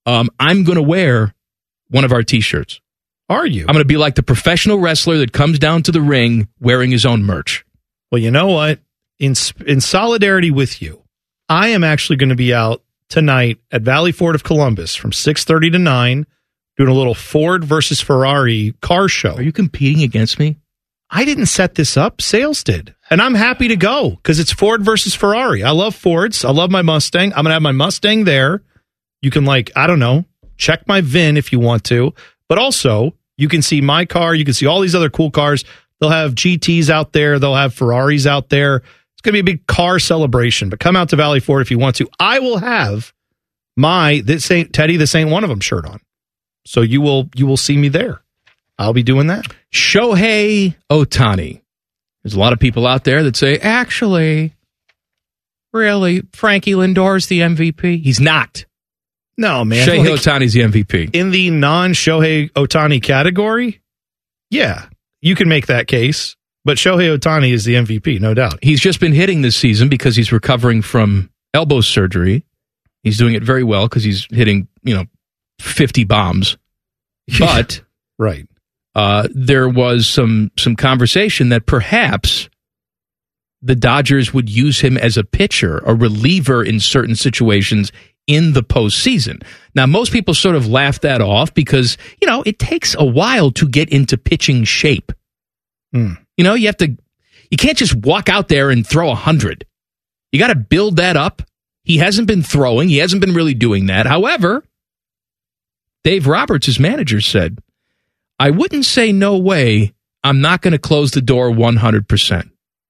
um, I'm going to wear one of our T-shirts. Are you? I'm going to be like the professional wrestler that comes down to the ring wearing his own merch. Well, you know what? In in solidarity with you, I am actually going to be out tonight at Valley Ford of Columbus from six thirty to nine doing a little Ford versus Ferrari car show. Are you competing against me? I didn't set this up. Sales did. And I'm happy to go because it's Ford versus Ferrari. I love Fords. I love my Mustang. I'm going to have my Mustang there. You can, like, I don't know, check my V I N if you want to. But also, you can see my car. You can see all these other cool cars. They'll have G Ts out there. They'll have Ferraris out there. It's going to be a big car celebration. But come out to Valley Ford if you want to. I will have my this ain't Teddy, this ain't one of them shirt on. So you will you will see me there. I'll be doing that. Shohei Ohtani. There's a lot of people out there that say, actually, really, Frankie Lindor's the M V P. He's not. No, man. Shohei Like, Ohtani's the M V P. in the non-Shohei Ohtani category, yeah, you can make that case. But Shohei Ohtani is the M V P, no doubt. He's just been hitting this season because he's recovering from elbow surgery. He's doing it very well because he's hitting, you know, fifty bombs. But right. Uh, there was some some conversation that perhaps the Dodgers would use him as a pitcher, a reliever in certain situations in the postseason. Now, most people sort of laugh that off because, you know, it takes a while to get into pitching shape. Mm. You know, you have to, you can't just walk out there and throw a hundred. You got to build that up. He hasn't been throwing. He hasn't been really doing that. However, Dave Roberts, his manager, said, I wouldn't say no way. I'm not going to close the door one hundred percent.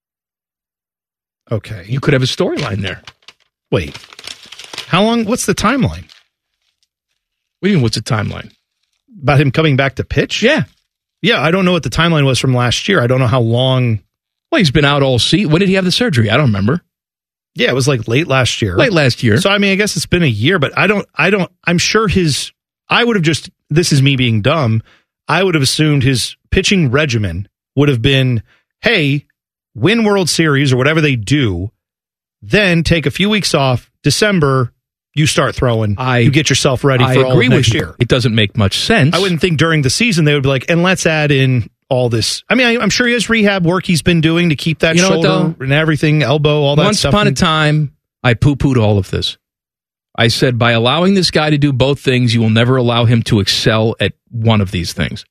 Okay. You could have a storyline there. Wait. How long? What's the timeline? What do you mean, what's the timeline? About him coming back to pitch? Yeah. Yeah, I don't know what the timeline was from last year. I don't know how long. Well, he's been out all season. When did he have the surgery? I don't remember. Yeah, it was like late last year. Late last year. So, I mean, I guess it's been a year, but I don't, I don't, I'm sure his, I would have just, this is me being dumb. I would have assumed his pitching regimen would have been, hey, win World Series or whatever they do, then take a few weeks off. December, you start throwing. I, you get yourself ready I for all agree of next with you. year. It doesn't make much sense. I wouldn't think during the season they would be like, and let's add in all this. I mean, I, I'm sure he has rehab work he's been doing to keep that You know what, shoulder though? and everything, elbow, all that Once stuff. upon a And- time, I poo-pooed all of this. I said, by allowing this guy to do both things, you will never allow him to excel at one of these things.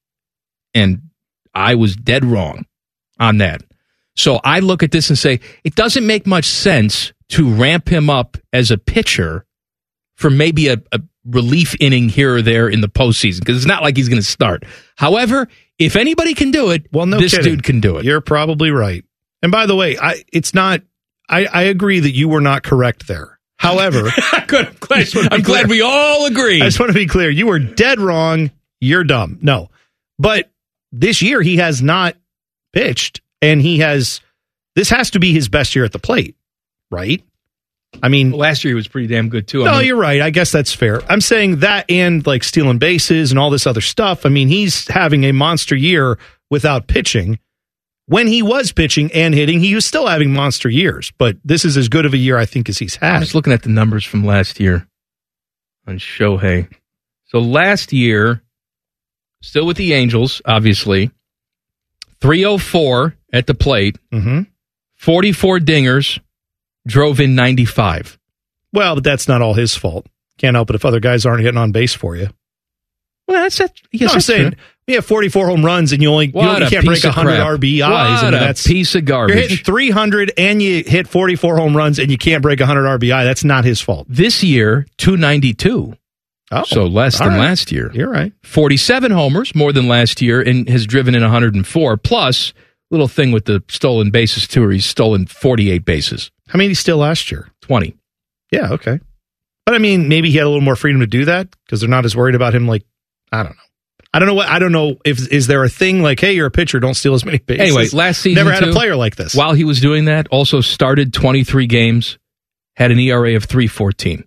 And I was dead wrong on that. So I look at this and say, it doesn't make much sense to ramp him up as a pitcher for maybe a, a relief inning here or there in the postseason, because it's not like he's going to start. However, if anybody can do it, well, no this kidding. dude can do it. You're probably right. And by the way, I it's not. I, I agree that you were not correct there. However, Good. I'm glad, I'm glad we all agree. I just want to be clear. You were dead wrong. You're dumb. No. But this year he has not pitched, and he has, this has to be his best year at the plate, right? I mean, last year he was pretty damn good too. No, I mean, you're right. I guess that's fair. I'm saying that and like stealing bases and all this other stuff. I mean, he's having a monster year without pitching. When he was pitching and hitting, he was still having monster years, but this is as good of a year, I think, as he's had. I was looking at the numbers from last year on Shohei. So last year, still with the Angels, obviously, three oh four at the plate, mm-hmm. forty-four dingers, drove in ninety-five. Well, but that's not all his fault. Can't help it if other guys aren't hitting on base for you. Well, that's that. Yes, no, I'm that's saying true. we have forty-four home runs and you only you, What only a can't break piece of one hundred crap. R B Is. What I mean, a that's piece of garbage. You're hitting three hundred and you hit forty-four home runs and you can't break one hundred R B I. That's not his fault. This year, two ninety-two. Oh, so less than all right. last year. You're right. forty-seven homers, more than last year, and has driven in one hundred four. Plus, little thing with the stolen bases, too, where he's stolen forty-eight bases. How many did he steal last year? twenty. Yeah, okay. But I mean, maybe he had a little more freedom to do that because they're not as worried about him. Like, I don't know. I don't know what I don't know if is there a thing like, hey, you're a pitcher, don't steal as many bases. Anyway, last season never had too, a player like this. While he was doing that, also started twenty-three games, had an E R A of three fourteen.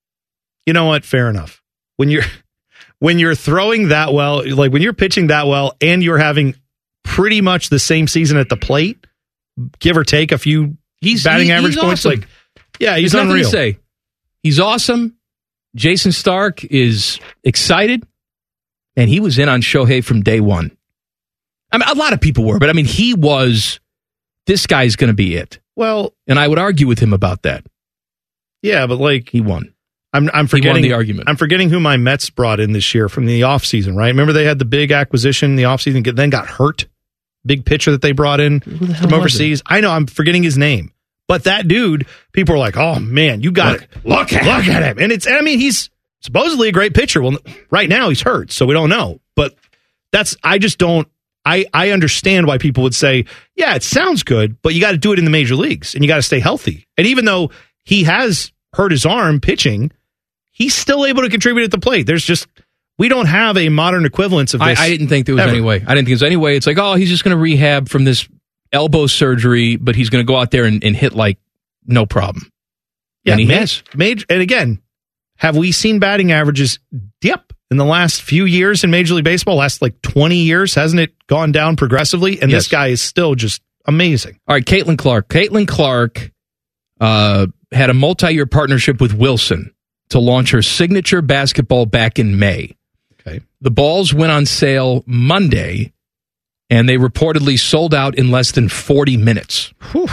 You know what? Fair enough. When you're when you're throwing that well, like when you're pitching that well, and you're having pretty much the same season at the plate, give or take a few He's batting he, average he's points. awesome. Like, yeah, he's There's nothing unreal. to say. He's awesome. Jason Stark is excited, and he was in on Shohei from day one. I mean, a lot of people were, but I mean, he was, this guy's going to be it. Well, and I would argue with him about that. Yeah, but like he won. I'm I'm forgetting he won the argument. I'm forgetting who my Mets brought in this year from the offseason, right? Remember they had the big acquisition in the offseason, then got hurt. Big pitcher that they brought in from overseas. I know, I'm forgetting his name. But that dude, people are like, "Oh man, you got look, it. Look at look him. at him." And it's I mean, he's supposedly a great pitcher. Well, right now he's hurt, so we don't know. But that's I just don't I, I understand why people would say, yeah, it sounds good, but you got to do it in the major leagues and you got to stay healthy. And even though he has hurt his arm pitching, he's still able to contribute at the plate. There's just, we don't have a modern equivalence of this. I, I didn't think there was ever. any way. I didn't think there was any way. It's like, oh, he's just going to rehab from this elbow surgery, but he's going to go out there and, and hit like no problem. Yeah, and he ma- has. Major, and again, have we seen batting averages dip in the last few years in Major League Baseball? Last like twenty years, hasn't it gone down progressively? And Yes. this guy is still just amazing. All right, Caitlin Clark. Caitlin Clark uh, had a multi-year partnership with Wilson to launch her signature basketball back in May. Okay. The balls went on sale Monday, and they reportedly sold out in less than forty minutes. Whew.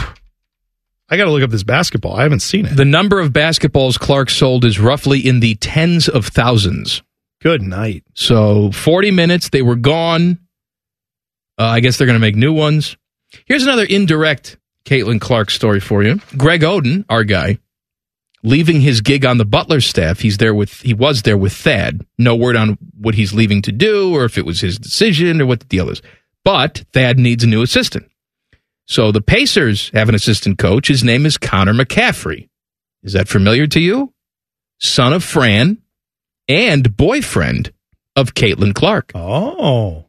I got to look up this basketball. I haven't seen it. The number of basketballs Clark sold is roughly in the tens of thousands. Good night. So forty minutes, they were gone. Uh, I guess they're going to make new ones. Here's another indirect Caitlin Clark story for you. Greg Oden, our guy, leaving his gig on the Butler staff. He's there with he was there with Thad. No word on what he's leaving to do or if it was his decision or what the deal is. But Thad needs a new assistant. So the Pacers have an assistant coach. His name is Connor McCaffrey. Is that familiar to you? Son of Fran and boyfriend of Caitlin Clark. Oh.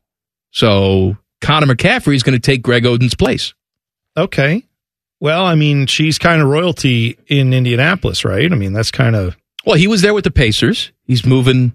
So Connor McCaffrey is going to take Greg Oden's place. Okay. Well, I mean, she's kind of royalty in Indianapolis, right? I mean, that's kind of... Well, he was there with the Pacers. He's moving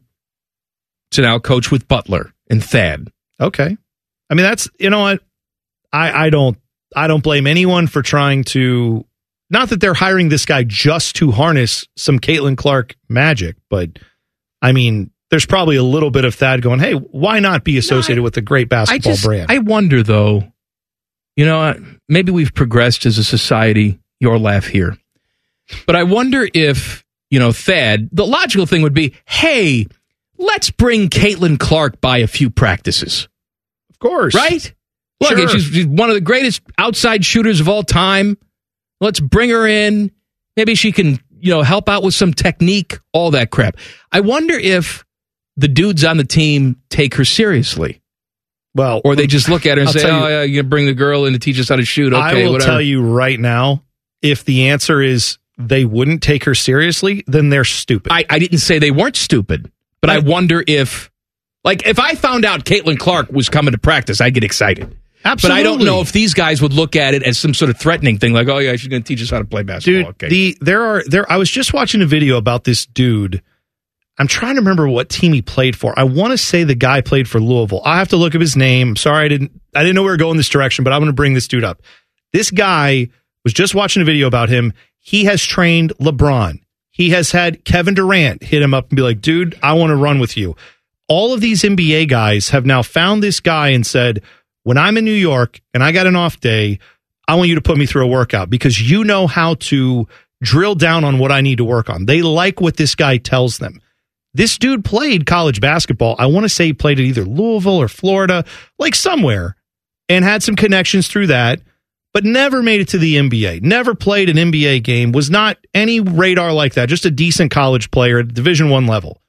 to now coach with Butler and Thad. Okay. I mean, that's, you know what? I, I don't, I don't blame anyone for trying to, not that they're hiring this guy just to harness some Caitlin Clark magic, but I mean, there's probably a little bit of Thad going, hey, why not be associated no, I, with a great basketball I just, brand? I wonder though, you know, maybe we've progressed as a society, your laugh here, but I wonder if, you know, Thad, the logical thing would be, hey, let's bring Caitlin Clark by a few practices. Of course. Right? Look, Sure. she's, she's one of the greatest outside shooters of all time. Let's bring her in. Maybe she can, you know, help out with some technique, all that crap. I wonder if the dudes on the team take her seriously. Well, or they just look at her and I'll say, tell oh, you- yeah, you're going to bring the girl in to teach us how to shoot. Okay, I will whatever. tell you right now, if the answer is they wouldn't take her seriously, then they're stupid. I, I didn't say they weren't stupid, but I, I wonder if, like, if I found out Caitlin Clark was coming to practice, I'd get excited. Absolutely. But I don't know if these guys would look at it as some sort of threatening thing, like, oh yeah, she's going to teach us how to play basketball. Dude, okay. the there are there. I was just watching a video about this dude. I'm trying to remember what team he played for. I want to say the guy played for Louisville. I have to look up his name. Sorry, I didn't. I didn't know we were going this direction, but I'm going to bring this dude up. This guy was just watching a video about him. He has trained LeBron. He has had Kevin Durant hit him up and be like, dude, I want to run with you. All of these N B A guys have now found this guy and said, when I'm in New York and I got an off day, I want you to put me through a workout because you know how to drill down on what I need to work on. They like what this guy tells them. This dude played college basketball. I want to say he played at either Louisville or Florida, like somewhere, and had some connections through that, but never made it to the N B A. Never played an N B A game, was not any radar like that, just a decent college player at Division One level.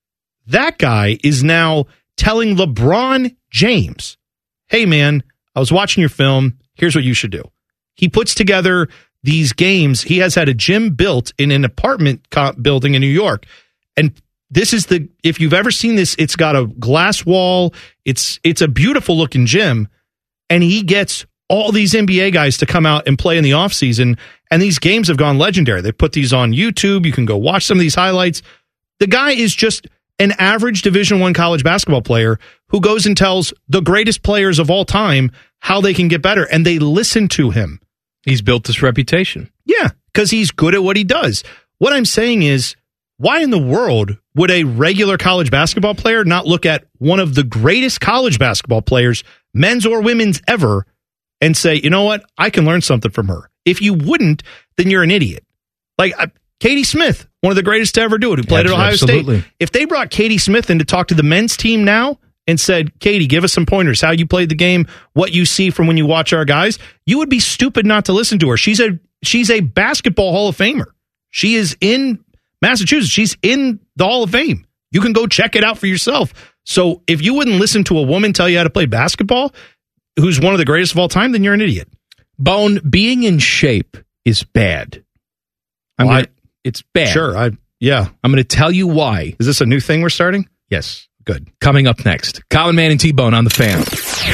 That guy is now telling LeBron James, hey, man, I was watching your film. Here's what you should do. He puts together these games. He has had a gym built in an apartment co- building in New York. And this is the, if you've ever seen this, it's got a glass wall. It's, it's a beautiful looking gym. And he gets all these N B A guys to come out and play in the offseason. And these games have gone legendary. They put these on YouTube. You can go watch some of these highlights. The guy is just an average Division One college basketball player who goes and tells the greatest players of all time how they can get better, and they listen to him. He's built this reputation. Yeah, because he's good at what he does. What I'm saying is, why in the world would a regular college basketball player not look at one of the greatest college basketball players, men's or women's ever, and say, you know what, I can learn something from her? If you wouldn't, then you're an idiot. Like uh, Katie Smith, one of the greatest to ever do it, who played at Ohio Absolutely. State. If they brought Katie Smith in to talk to the men's team now and said, Katie, give us some pointers, how you played the game, what you see from when you watch our guys, you would be stupid not to listen to her. She's a she's a basketball Hall of Famer. She is in Massachusetts. She's in the Hall of Fame. You can go check it out for yourself. So if you wouldn't listen to a woman tell you how to play basketball, who's one of the greatest of all time, then you're an idiot. Bone, being in shape is bad. I'm Well, gonna, it's bad. Sure. I yeah. I'm going to tell you why. Is this a new thing we're starting? Yes. Good. Coming up next, Common Man and T-Bone on the Fan.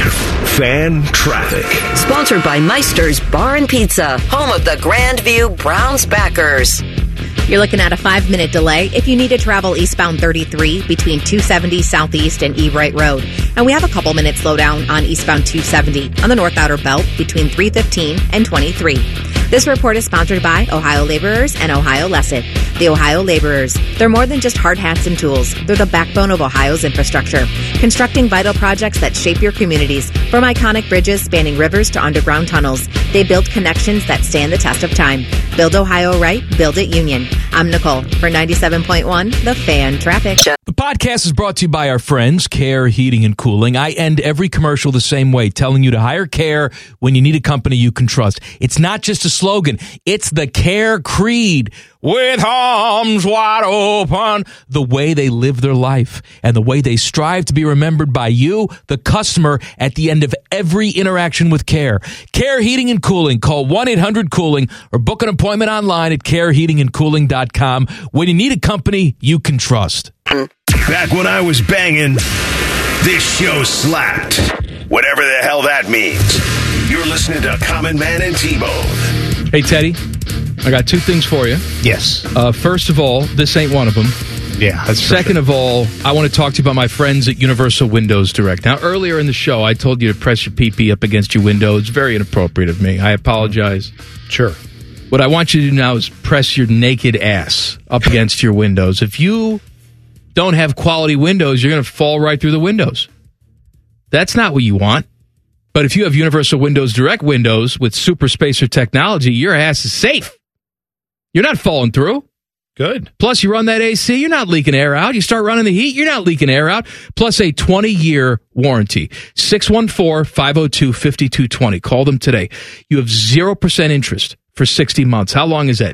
Fan traffic. Sponsored by Meister's Bar and Pizza, home of the Grandview Browns backers. You're looking at a five-minute delay if you need to travel eastbound thirty-three between two seventy Southeast and E. Wright Road. And we have a couple minutes slowdown on eastbound two seventy on the North Outer Belt between three fifteen and twenty-three. This report is sponsored by Ohio Laborers and Ohio Lesset. The Ohio Laborers. They're more than just hard hats and tools. They're the backbone of Ohio's infrastructure, constructing vital projects that shape your communities. From iconic bridges spanning rivers to underground tunnels, they build connections that stand the test of time. Build Ohio right, build it Union. I'm Nicole for ninety-seven point one, The Fan Traffic. The podcast is brought to you by our friends, Care Heating and Cooling. I end every commercial the same way, telling you to hire Care when you need a company you can trust. It's not just a slogan. It's the Care creed. With arms wide open, the way they live their life and the way they strive to be remembered by you, the customer, at the end of every interaction with Care. Care Heating and Cooling. Call one eight hundred cooling or book an appointment online at care heating and cooling dot com when you need a company you can trust. Back when I was banging, this show slapped. Whatever the hell that means. You're listening to Common Man and T-Bone. Hey, Teddy, I got two things for you. Yes. Uh, first of all, this ain't one of them. Yeah. That's Second of all, I want to talk to you about my friends at Universal Windows Direct. Now, earlier in the show, I told you to press your pee-pee up against your window. It's very inappropriate of me. I apologize. Sure. What I want you to do now is press your naked ass up against your windows. If you don't have quality windows, you're going to fall right through the windows. That's not what you want. But if you have Universal Windows Direct windows with Super Spacer technology, your ass is safe. You're not falling through. Good. Plus, you run that A C, you're not leaking air out. You start running the heat, you're not leaking air out. Plus a twenty-year warranty. six one four, five oh two, five two two zero. Call them today. You have zero percent interest for sixty months. How long is that?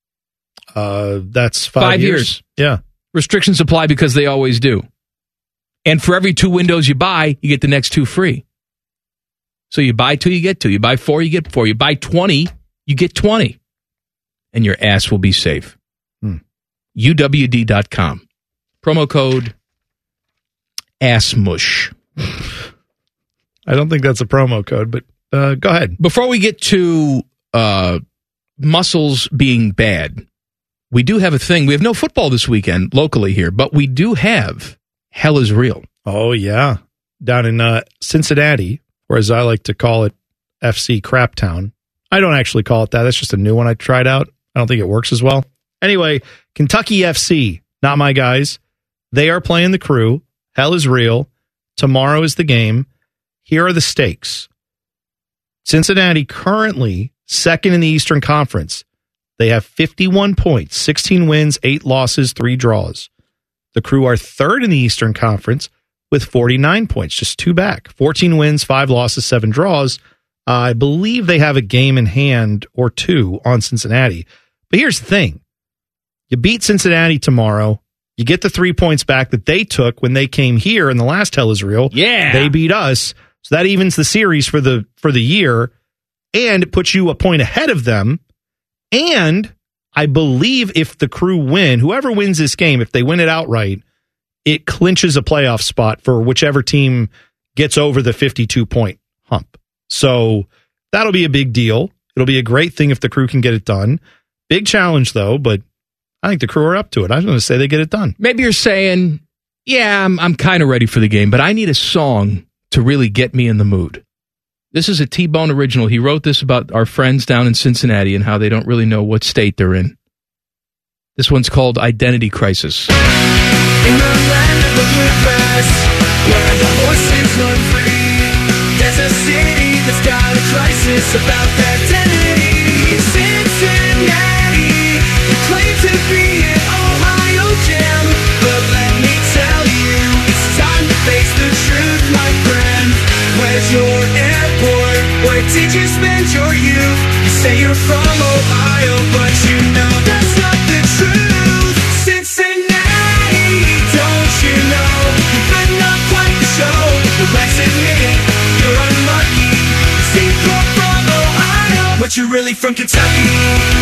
Uh, that's five, Five years. years. Yeah. Restrictions apply because they always do. And for every two windows you buy, you get the next two free. So you buy two, you get two. You buy four, you get four. You buy twenty, you get twenty. And your ass will be safe. Hmm. U W D dot com. Promo code ASSMUSH. I don't think that's a promo code, but uh, go ahead. Before we get to uh, muscles being bad, we do have a thing. We have no football this weekend locally here, but we do have Hell is Real. Oh, yeah. Down in uh, Cincinnati, or as I like to call it, F C Craptown. I don't actually call it that. That's just a new one I tried out. I don't think it works as well. Anyway, Kentucky F C, not my guys. They are playing the Crew. Hell is Real. Tomorrow is the game. Here are the stakes. Cincinnati currently second in the Eastern Conference. They have fifty-one points, sixteen wins, eight losses, three draws. The Crew are third in the Eastern Conference with forty-nine points, just two back. fourteen wins, five losses, seven draws. Uh, I believe they have a game in hand or two on Cincinnati. But here's the thing. You beat Cincinnati tomorrow. You get the three points back that they took when they came here in the last Hell is Real. Yeah. They beat us. So that evens the series for the for the year. And it puts you a point ahead of them. And I believe if the Crew win, whoever wins this game, if they win it outright, it clinches a playoff spot for whichever team gets over the fifty-two point hump. So that'll be a big deal. It'll be a great thing if the Crew can get it done. Big challenge, though, but I think the Crew are up to it. I was going to say they get it done. Maybe you're saying, yeah, I'm, I'm kind of ready for the game, but I need a song to really get me in the mood. This is a T-Bone original. He wrote this about our friends down in Cincinnati and how they don't really know what state they're in. This one's called Identity Crisis. In the land of the bluegrass, where the horses run free, there's a city that's got a crisis about their identity. Cincinnati, you claim to be an Ohio gem, but let me tell you, it's time to face the truth, my friend. Where's your airport? Where did you spend your youth? You say you're from Ohio, but you know that's not the truth. Cincinnati, don't you know? You've been not quite the show, but let's admit it, you're unlucky. You say you're from Ohio, but you're really from Kentucky.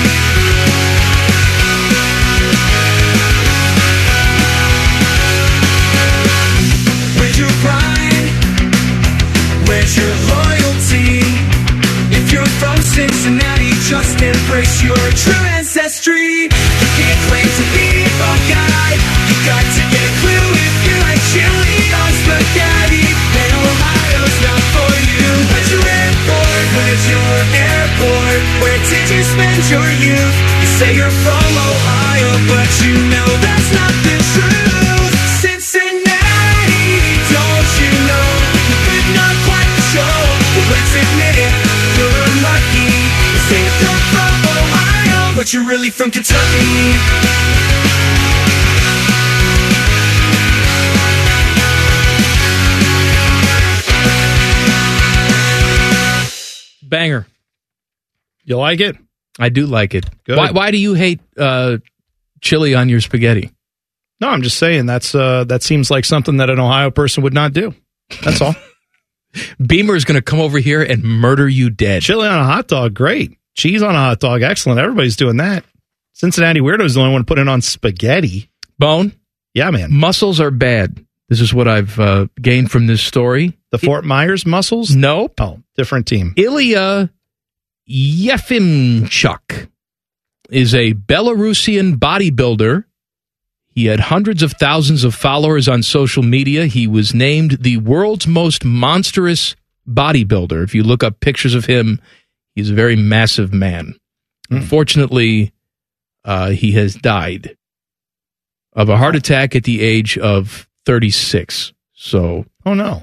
Where's your pride? Where's your loyalty? If you're from Cincinnati, just embrace your true ancestry. You can't claim to be a guy. You got to get a clue if you like chili on spaghetti. Then Ohio's not for you. Where's your airport? Where's your airport? Where did you spend your youth? You say you're from Ohio, but you know that's not the truth. Cincinnati, don't you know? You've been not quite the show, but let's admit it, you're unlucky. You say you're from Ohio, but you're really from Kentucky. Banger. You like it? I do like it. Good. Why, why do you hate uh, chili on your spaghetti? No, I'm just saying that's uh, that seems like something that an Ohio person would not do. That's all. Beamer is going to come over here and murder you dead. Chili on a hot dog, great. Cheese on a hot dog, excellent. Everybody's doing that. Cincinnati Weirdo's the only one to put it on spaghetti. Bone? Yeah, man. Mussels are bad. This is what I've uh, gained from this story. The Fort Myers mussels? Nope. Oh, different team. Ilya Yefimchuk is a Belarusian bodybuilder. He had hundreds of thousands of followers on social media. He was named the world's most monstrous bodybuilder. If you look up pictures of him, he's a very massive man. Mm. Unfortunately, uh, he has died of a heart attack at the age of thirty-six. So, oh no.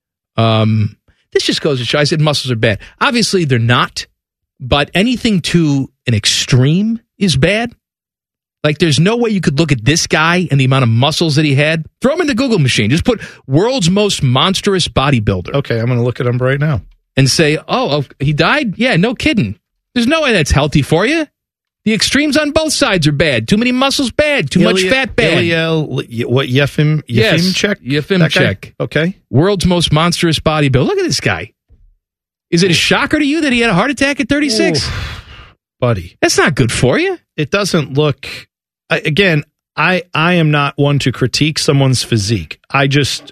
Um, this just goes to show. I said muscles are bad. Obviously, they're not, but anything to an extreme is bad. Like, there's no way you could look at this guy and the amount of muscles that he had. Throw him in the Google machine. Just put world's most monstrous bodybuilder. Okay, I'm going to look at him right now. And say, oh, oh, he died? Yeah, no kidding. There's no way that's healthy for you. The extremes on both sides are bad. Too many muscles, bad. Too much fat, bad. Ilya, what, Yefim, yes, Yefimchuk? Yefimchuk. Okay. World's most monstrous bodybuilder. Look at this guy. Is it a shocker to you that he had a heart attack at thirty-six? Ooh, buddy. That's not good for you. It doesn't look... I, again, I, I am not one to critique someone's physique. I just...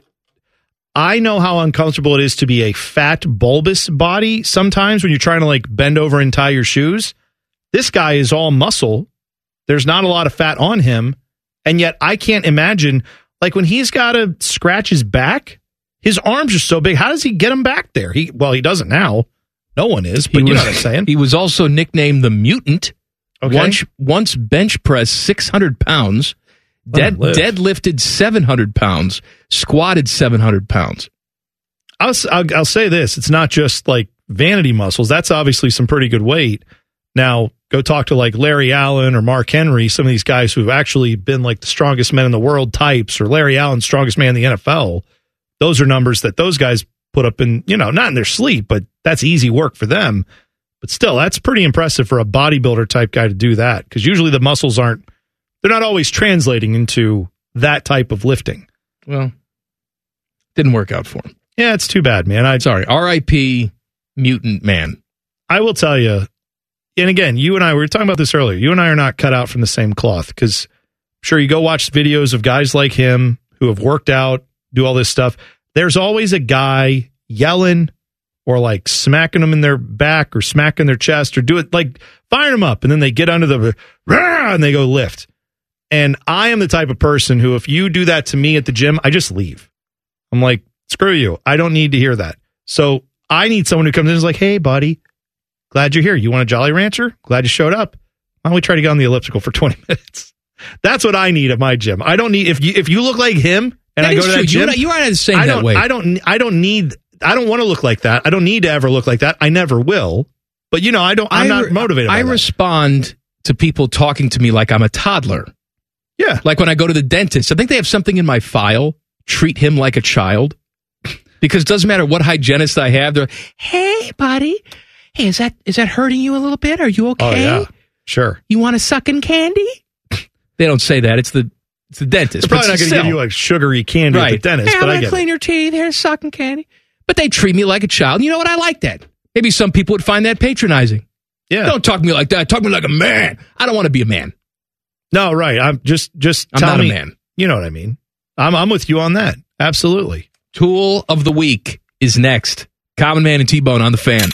I know how uncomfortable it is to be a fat, bulbous body sometimes when you're trying to, like, bend over and tie your shoes. This guy is all muscle. There's not a lot of fat on him. And yet I can't imagine, like, when he's got to scratch his back, his arms are so big. How does he get them back there? He Well, he doesn't now. No one is, but he you was, know what I'm saying. He was also nicknamed the Mutant. Okay. Once, once bench pressed six hundred pounds, dead, deadlifted seven hundred pounds, squatted seven hundred pounds. I'll, I'll, I'll say this. It's not just, like, vanity muscles. That's obviously some pretty good weight. Now, go talk to, like, Larry Allen or Mark Henry, some of these guys who have actually been, like, the strongest men in the world types, or Larry Allen, strongest man in the N F L. Those are numbers that those guys put up in, you know, not in their sleep, but that's easy work for them. But still, that's pretty impressive for a bodybuilder type guy to do that, because usually the muscles aren't, they're not always translating into that type of lifting. Well, didn't work out for him. Yeah, it's too bad, man. I'm sorry. R I P Mutant Man. I will tell you, and again, you and I, we were talking about this earlier, you and I are not cut out from the same cloth, because sure, you go watch videos of guys like him who have worked out, do all this stuff. There's always a guy yelling or like smacking them in their back or smacking their chest or do it like firing them up. And then they get under the and they go lift. And I am the type of person who, if you do that to me at the gym, I just leave. I'm like, screw you. I don't need to hear that. So I need someone who comes in and is like, hey, buddy, glad you're here. You want a Jolly Rancher? Glad you showed up. Why don't we try to get on the elliptical for twenty minutes? That's what I need at my gym. I don't need if you if you look like him and That I go is to true. that gym. You, you are the same I that don't, way. I don't. I don't need. I don't want to look like that. I don't need to ever look like that. I never will. But you know, I don't. I'm I not re- motivated. I by that. respond to people talking to me like I'm a toddler. Yeah. Like when I go to the dentist, I think they have something in my file. Treat him like a child. Because it doesn't matter what hygienist I have. They're, hey, buddy. Hey, is that is that hurting you a little bit? Are you okay? Oh yeah, sure. You want a sucking candy? They don't say that. It's the it's the dentist. They're probably But not going to still. give you like sugary candy Right. at the dentist, Hey, but I'm I gonna get clean it. your teeth. Here's sucking candy. But they treat me like a child. You know what? I like that. Maybe some people would find that patronizing. Yeah. Don't talk to me like that. Talk to me like a man. I don't want to be a man. No, right. I'm just just I'm tell not a me, man. You know what I mean? I'm I'm with you on that. Absolutely. Tool of the week is next. Common Man and T-Bone on the Fan.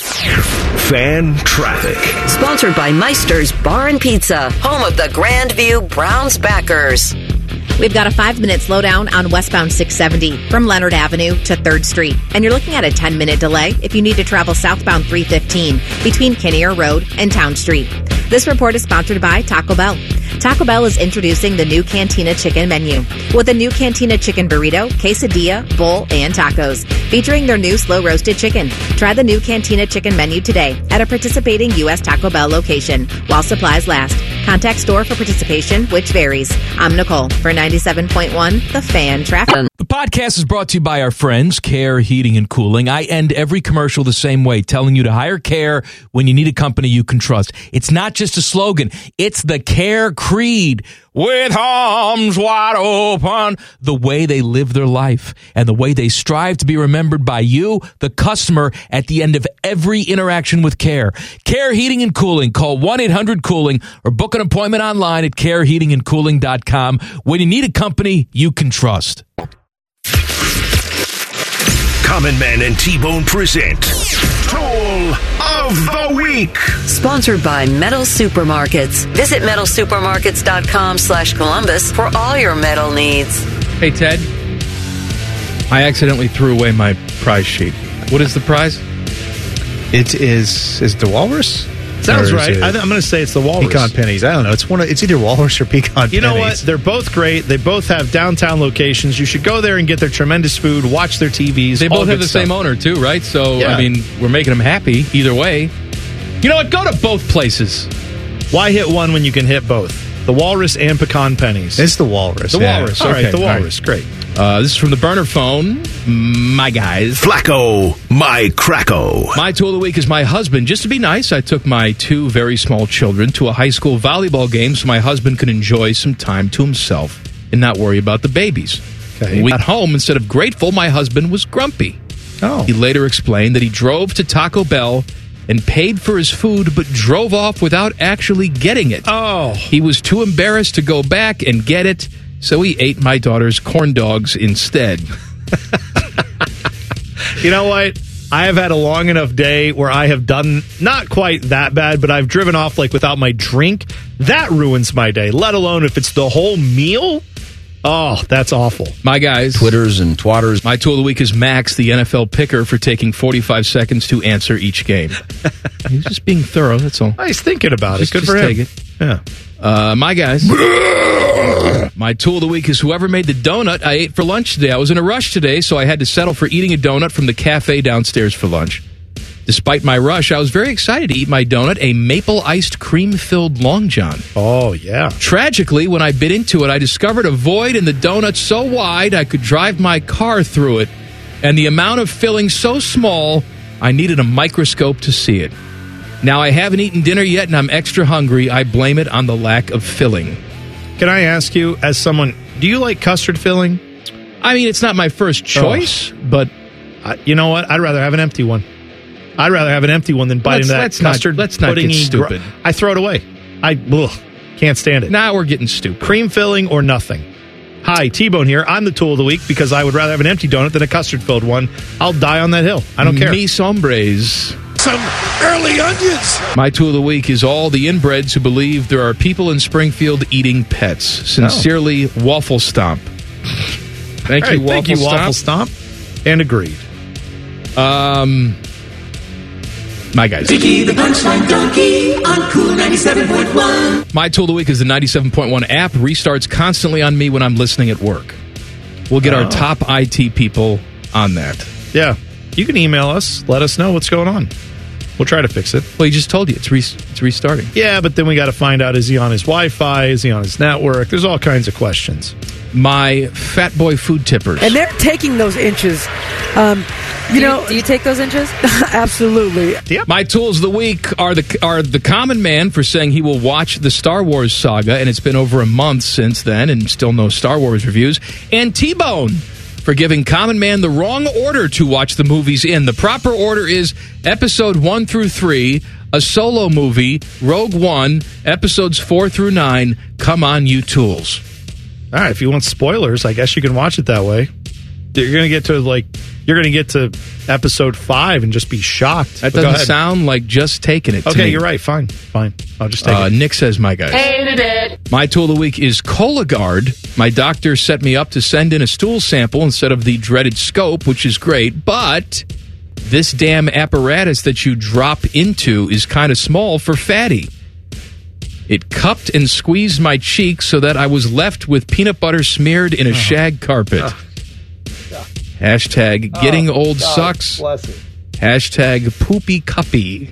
Fan traffic. Sponsored by Meister's Bar and Pizza, home of the Grandview Browns backers. We've got a five-minute slowdown on westbound six seventy from Leonard Avenue to third Street. And you're looking at a ten-minute delay if you need to travel southbound three fifteen between Kinnear Road and Town Street. This report is sponsored by Taco Bell. Taco Bell is introducing the new Cantina Chicken menu with a new Cantina Chicken burrito, quesadilla, bowl, and tacos, featuring their new slow-roasted chicken. Try the new Cantina Chicken menu today at a participating U S Taco Bell location while supplies last. Contact store for participation, which varies. I'm Nicole for ninety-seven point one, The Fan Traffic. The podcast is brought to you by our friends, Care Heating and Cooling. I end every commercial the same way, telling you to hire Care when you need a company you can trust. It's not just a slogan. It's the Care creed. With arms wide open, the way they live their life and the way they strive to be remembered by you, the customer, at the end of every interaction with Care. Care Heating and Cooling. Call one eight hundred cooling or book an appointment online at care heating and cooling dot com when you need a company you can trust. Common Man and T-Bone present Tool of the Week. Sponsored by Metal Supermarkets. Visit metal supermarkets dot com slash Columbus for all your metal needs. Hey, Ted. I accidentally threw away my prize sheet. What is the prize? It is is it the walrus? Sounds Or is right. it I th- I'm going to say it's the walrus. Pecan pennies. I don't know. It's one. Of, it's either walrus or pecan. You know pennies. what? They're both great. They both have downtown locations. You should go there and get their tremendous food, watch their T Vs. They all both have good the same stuff. owner, too, right? So, Yeah. I mean, we're making them happy either way. You know what? Go to both places. Why hit one when you can hit both? The walrus and pecan pennies. It's the walrus. The yeah. walrus. All okay. right, the All right. walrus. Great. Uh, this is from the burner phone. My guys. Flacco, my Cracko. My tool of the week is my husband. Just to be nice, I took my two very small children to a high school volleyball game so my husband could enjoy some time to himself and not worry about the babies. Okay. When we got home, instead of grateful, my husband was grumpy. Oh. He later explained that he drove to Taco Bell and paid for his food but drove off without actually getting it. Oh. He was too embarrassed to go back and get it, so he ate my daughter's corn dogs instead. You know what? I have had a long enough day where I have done not quite that bad, but I've driven off like without my drink. That ruins my day, let alone if it's the whole meal. Oh, that's awful. My guys. Twitters and twatters. My tool of the week is Max, the N F L picker, for taking forty-five seconds to answer each game. He's just being thorough, that's all. He's thinking about Just- it. Good just for him. take it. Yeah. Uh, my guys. My tool of the week is whoever made the donut I ate for lunch today. I was in a rush today, so I had to settle for eating a donut from the cafe downstairs for lunch. Despite my rush, I was very excited to eat my donut, a maple-iced cream-filled Long John. Oh, yeah. Tragically, when I bit into it, I discovered a void in the donut so wide I could drive my car through it, and the amount of filling so small, I needed a microscope to see it. Now, I haven't eaten dinner yet, and I'm extra hungry. I blame it on the lack of filling. Can I ask you, as someone, do you like custard filling? I mean, it's not my first choice, Oh. but... I, you know what? I'd rather have an empty one. I'd rather have an empty one than bite Let's- into that let's not- custard. let's not get puddingy gr- stupid. I throw it away. I ugh, can't stand it. Now we're getting stupid. Cream filling or nothing. Hi, T-Bone here. I'm the tool of the week because I would rather have an empty donut than a custard-filled one. I'll die on that hill. I don't care. Mis hombres. Some early onions. My tool of the week is all the inbreds who believe there are people in Springfield eating pets. Sincerely, Waffle Stomp. Thank All you, right, Waffle thank you, Stomp. Waffle Stomp. And agreed. Um, My guys. Vicky the Punchline Donkey on Cool ninety-seven point one. My tool of the week is the ninety-seven point one app. Restarts constantly on me when I'm listening at work. We'll get Oh. our top I T people on that. Yeah. You can email us. Let us know what's going on. We'll try to fix it. Well, he just told you. It's, re- it's restarting. Yeah, but then we got to find out, is he on his Wi-Fi? Is he on his network? There's all kinds of questions. My Fat Boy food tippers. And they're taking those inches. Um, you Do you- know, do you take those inches? Absolutely. Yep. My tools of the week are the are the common man for saying he will watch the Star Wars saga, and it's been over a month since then, and still no Star Wars reviews. And T-Bone for giving common man the wrong order to watch the movies in. The proper order is episode one through three, a solo movie, Rogue One, episodes four through nine. Come on, you tools. All right, if you want spoilers, I guess you can watch it that way. You're going to get to, like, you're going to get to episode five and just be shocked. That But go doesn't ahead. sound like just taking it to Okay, me. you're right. Fine. Fine. I'll just take Uh, it. Nick says, my guys. Hated it. My tool of the week is Cologuard. My doctor set me up to send in a stool sample instead of the dreaded scope, which is great, but this damn apparatus that you drop into is kind of small for fatty. It cupped and squeezed my cheek so that I was left with peanut butter smeared in a shag carpet. Hashtag getting old sucks. Bless it. Hashtag poopy cuppy.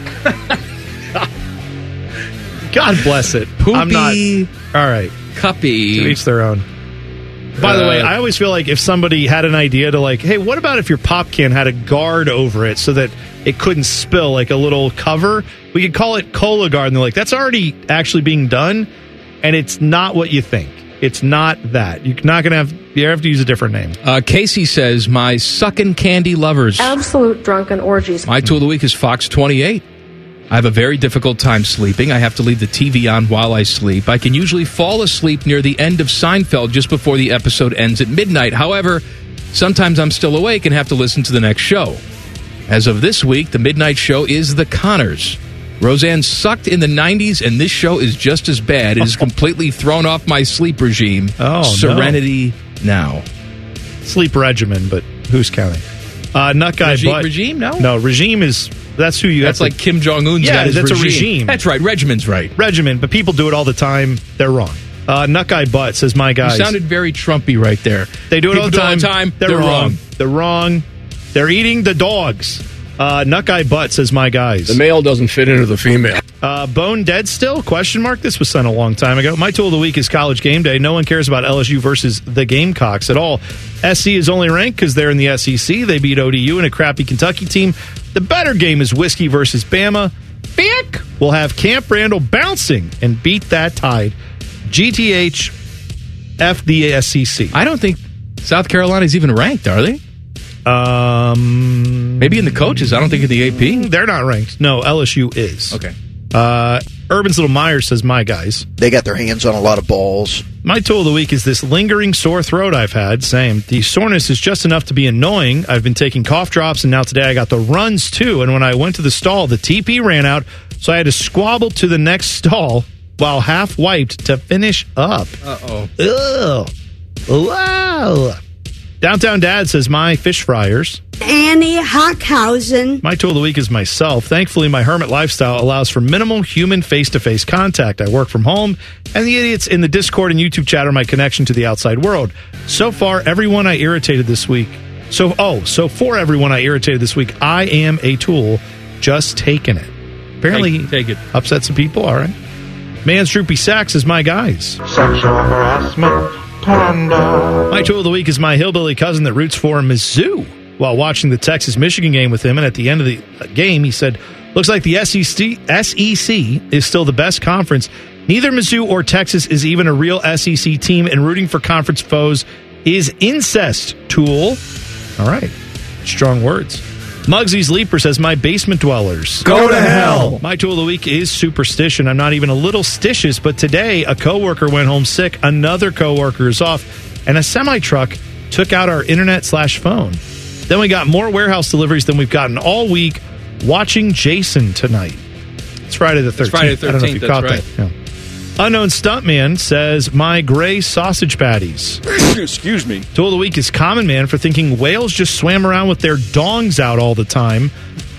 God bless it. Poopy I'm not. All right. cuppy. To each their own. By the Uh, way, I always feel like if somebody had an idea to, like, hey, what about if your pop can had a guard over it so that it couldn't spill, like a little cover? We could call it Cologuard. And they're like, that's already actually being done, and it's not what you think. It's not that. You're not going to have, you have to use a different name. Uh, Casey says, my sucking candy lovers. Absolute drunken orgies. My tool of the week is Fox twenty-eight. I have a very difficult time sleeping. I have to leave the T V on while I sleep. I can usually fall asleep near the end of Seinfeld just before the episode ends at midnight. However, sometimes I'm still awake and have to listen to the next show. As of this week, the midnight show is The Connors. Roseanne sucked in the nineties, and this show is just as bad. It has completely thrown off my sleep regime. Oh, no. Serenity now. Sleep regimen, but who's counting? Uh, Nut Guy Regime- Butt. regime? No? No, regime is, that's who you That's have like to, Kim Jong-un's Yeah, got his that's regime. a regime. That's right. Regimen's right. Regimen, but people do it all the time. They're wrong. Uh, Nut Guy Butt says, my guys. You sounded very Trumpy right there. They do it People all the time. They're, They're, wrong. wrong. They're wrong. They're eating the dogs. Uh, Nut Guy Butt says, my guys. The male doesn't fit into the female. Uh, Bone Dead still? Question mark. This was sent a long time ago. My tool of the week is College Game Day. No one cares about L S U versus the Gamecocks at all. S C is only ranked because they're in the S E C. They beat O D U and a crappy Kentucky team. The better game is Whiskey versus Bama. Bick will have Camp Randall bouncing and beat that Tide. G T H F the S E C. I don't think South Carolina's even ranked, are they? Um, Maybe in the coaches. I don't think in the A P. They're not ranked. No, L S U is. Okay. Uh, Urban's Little Myers says, my guys. They got their hands on a lot of balls. My tool of the week is this lingering sore throat I've had. Same. The soreness is just enough to be annoying. I've been taking cough drops, and now today I got the runs, too. And when I went to the stall, the T P ran out, so I had to squabble to the next stall while half wiped to finish up. Uh-oh. Ugh. Wow. Downtown Dad says, my fish fryers. Annie Hockhausen. My tool of the week is myself. Thankfully, my hermit lifestyle allows for minimal human face-to-face contact. I work from home, and the idiots in the Discord and YouTube chat are my connection to the outside world. So far, everyone I irritated this week. So, oh, so for everyone I irritated this week, I am a tool, just taking it. Apparently, Take, take it. upset some people. All right. Man's Droopy Sacks is my guys. Sexual harassment. Tender. My tool of the week is my hillbilly cousin that roots for Mizzou. While watching the Texas-Michigan game with him, and at the end of the game, he said, looks like the S E C, S E C is still the best conference. Neither Mizzou or Texas is even a real S E C team, and rooting for conference foes is incest, tool. All right. Strong words. Muggsy's Leaper says, my basement dwellers. Go to hell. My tool of the week is superstition. I'm not even a little stitious, but today a coworker went home sick, another coworker is off, and a semi-truck took out our internet slash phone. Then we got more warehouse deliveries than we've gotten all week. Watching Jason tonight. It's Friday the thirteenth. Friday the I don't know if you thirteenth, caught that's that. Yeah. Unknown Stuntman says, my gray sausage patties. Excuse me. Tool of the week is Common Man for thinking whales just swam around with their dongs out all the time.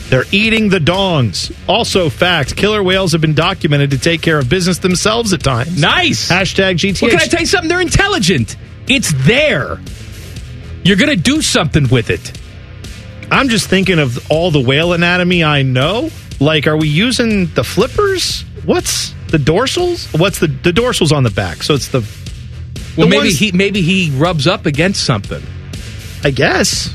They're eating the dongs. Also, fact, killer whales have been documented to take care of business themselves at times. Nice. Hashtag G T H. Well, can I tell you something? They're intelligent. It's there. You're going to do something with it. I'm just thinking of all the whale anatomy I know. Like, are we using the flippers? What's the dorsals? What's the the dorsals on the back? So it's the Well, the maybe ones- he maybe he rubs up against something. I guess.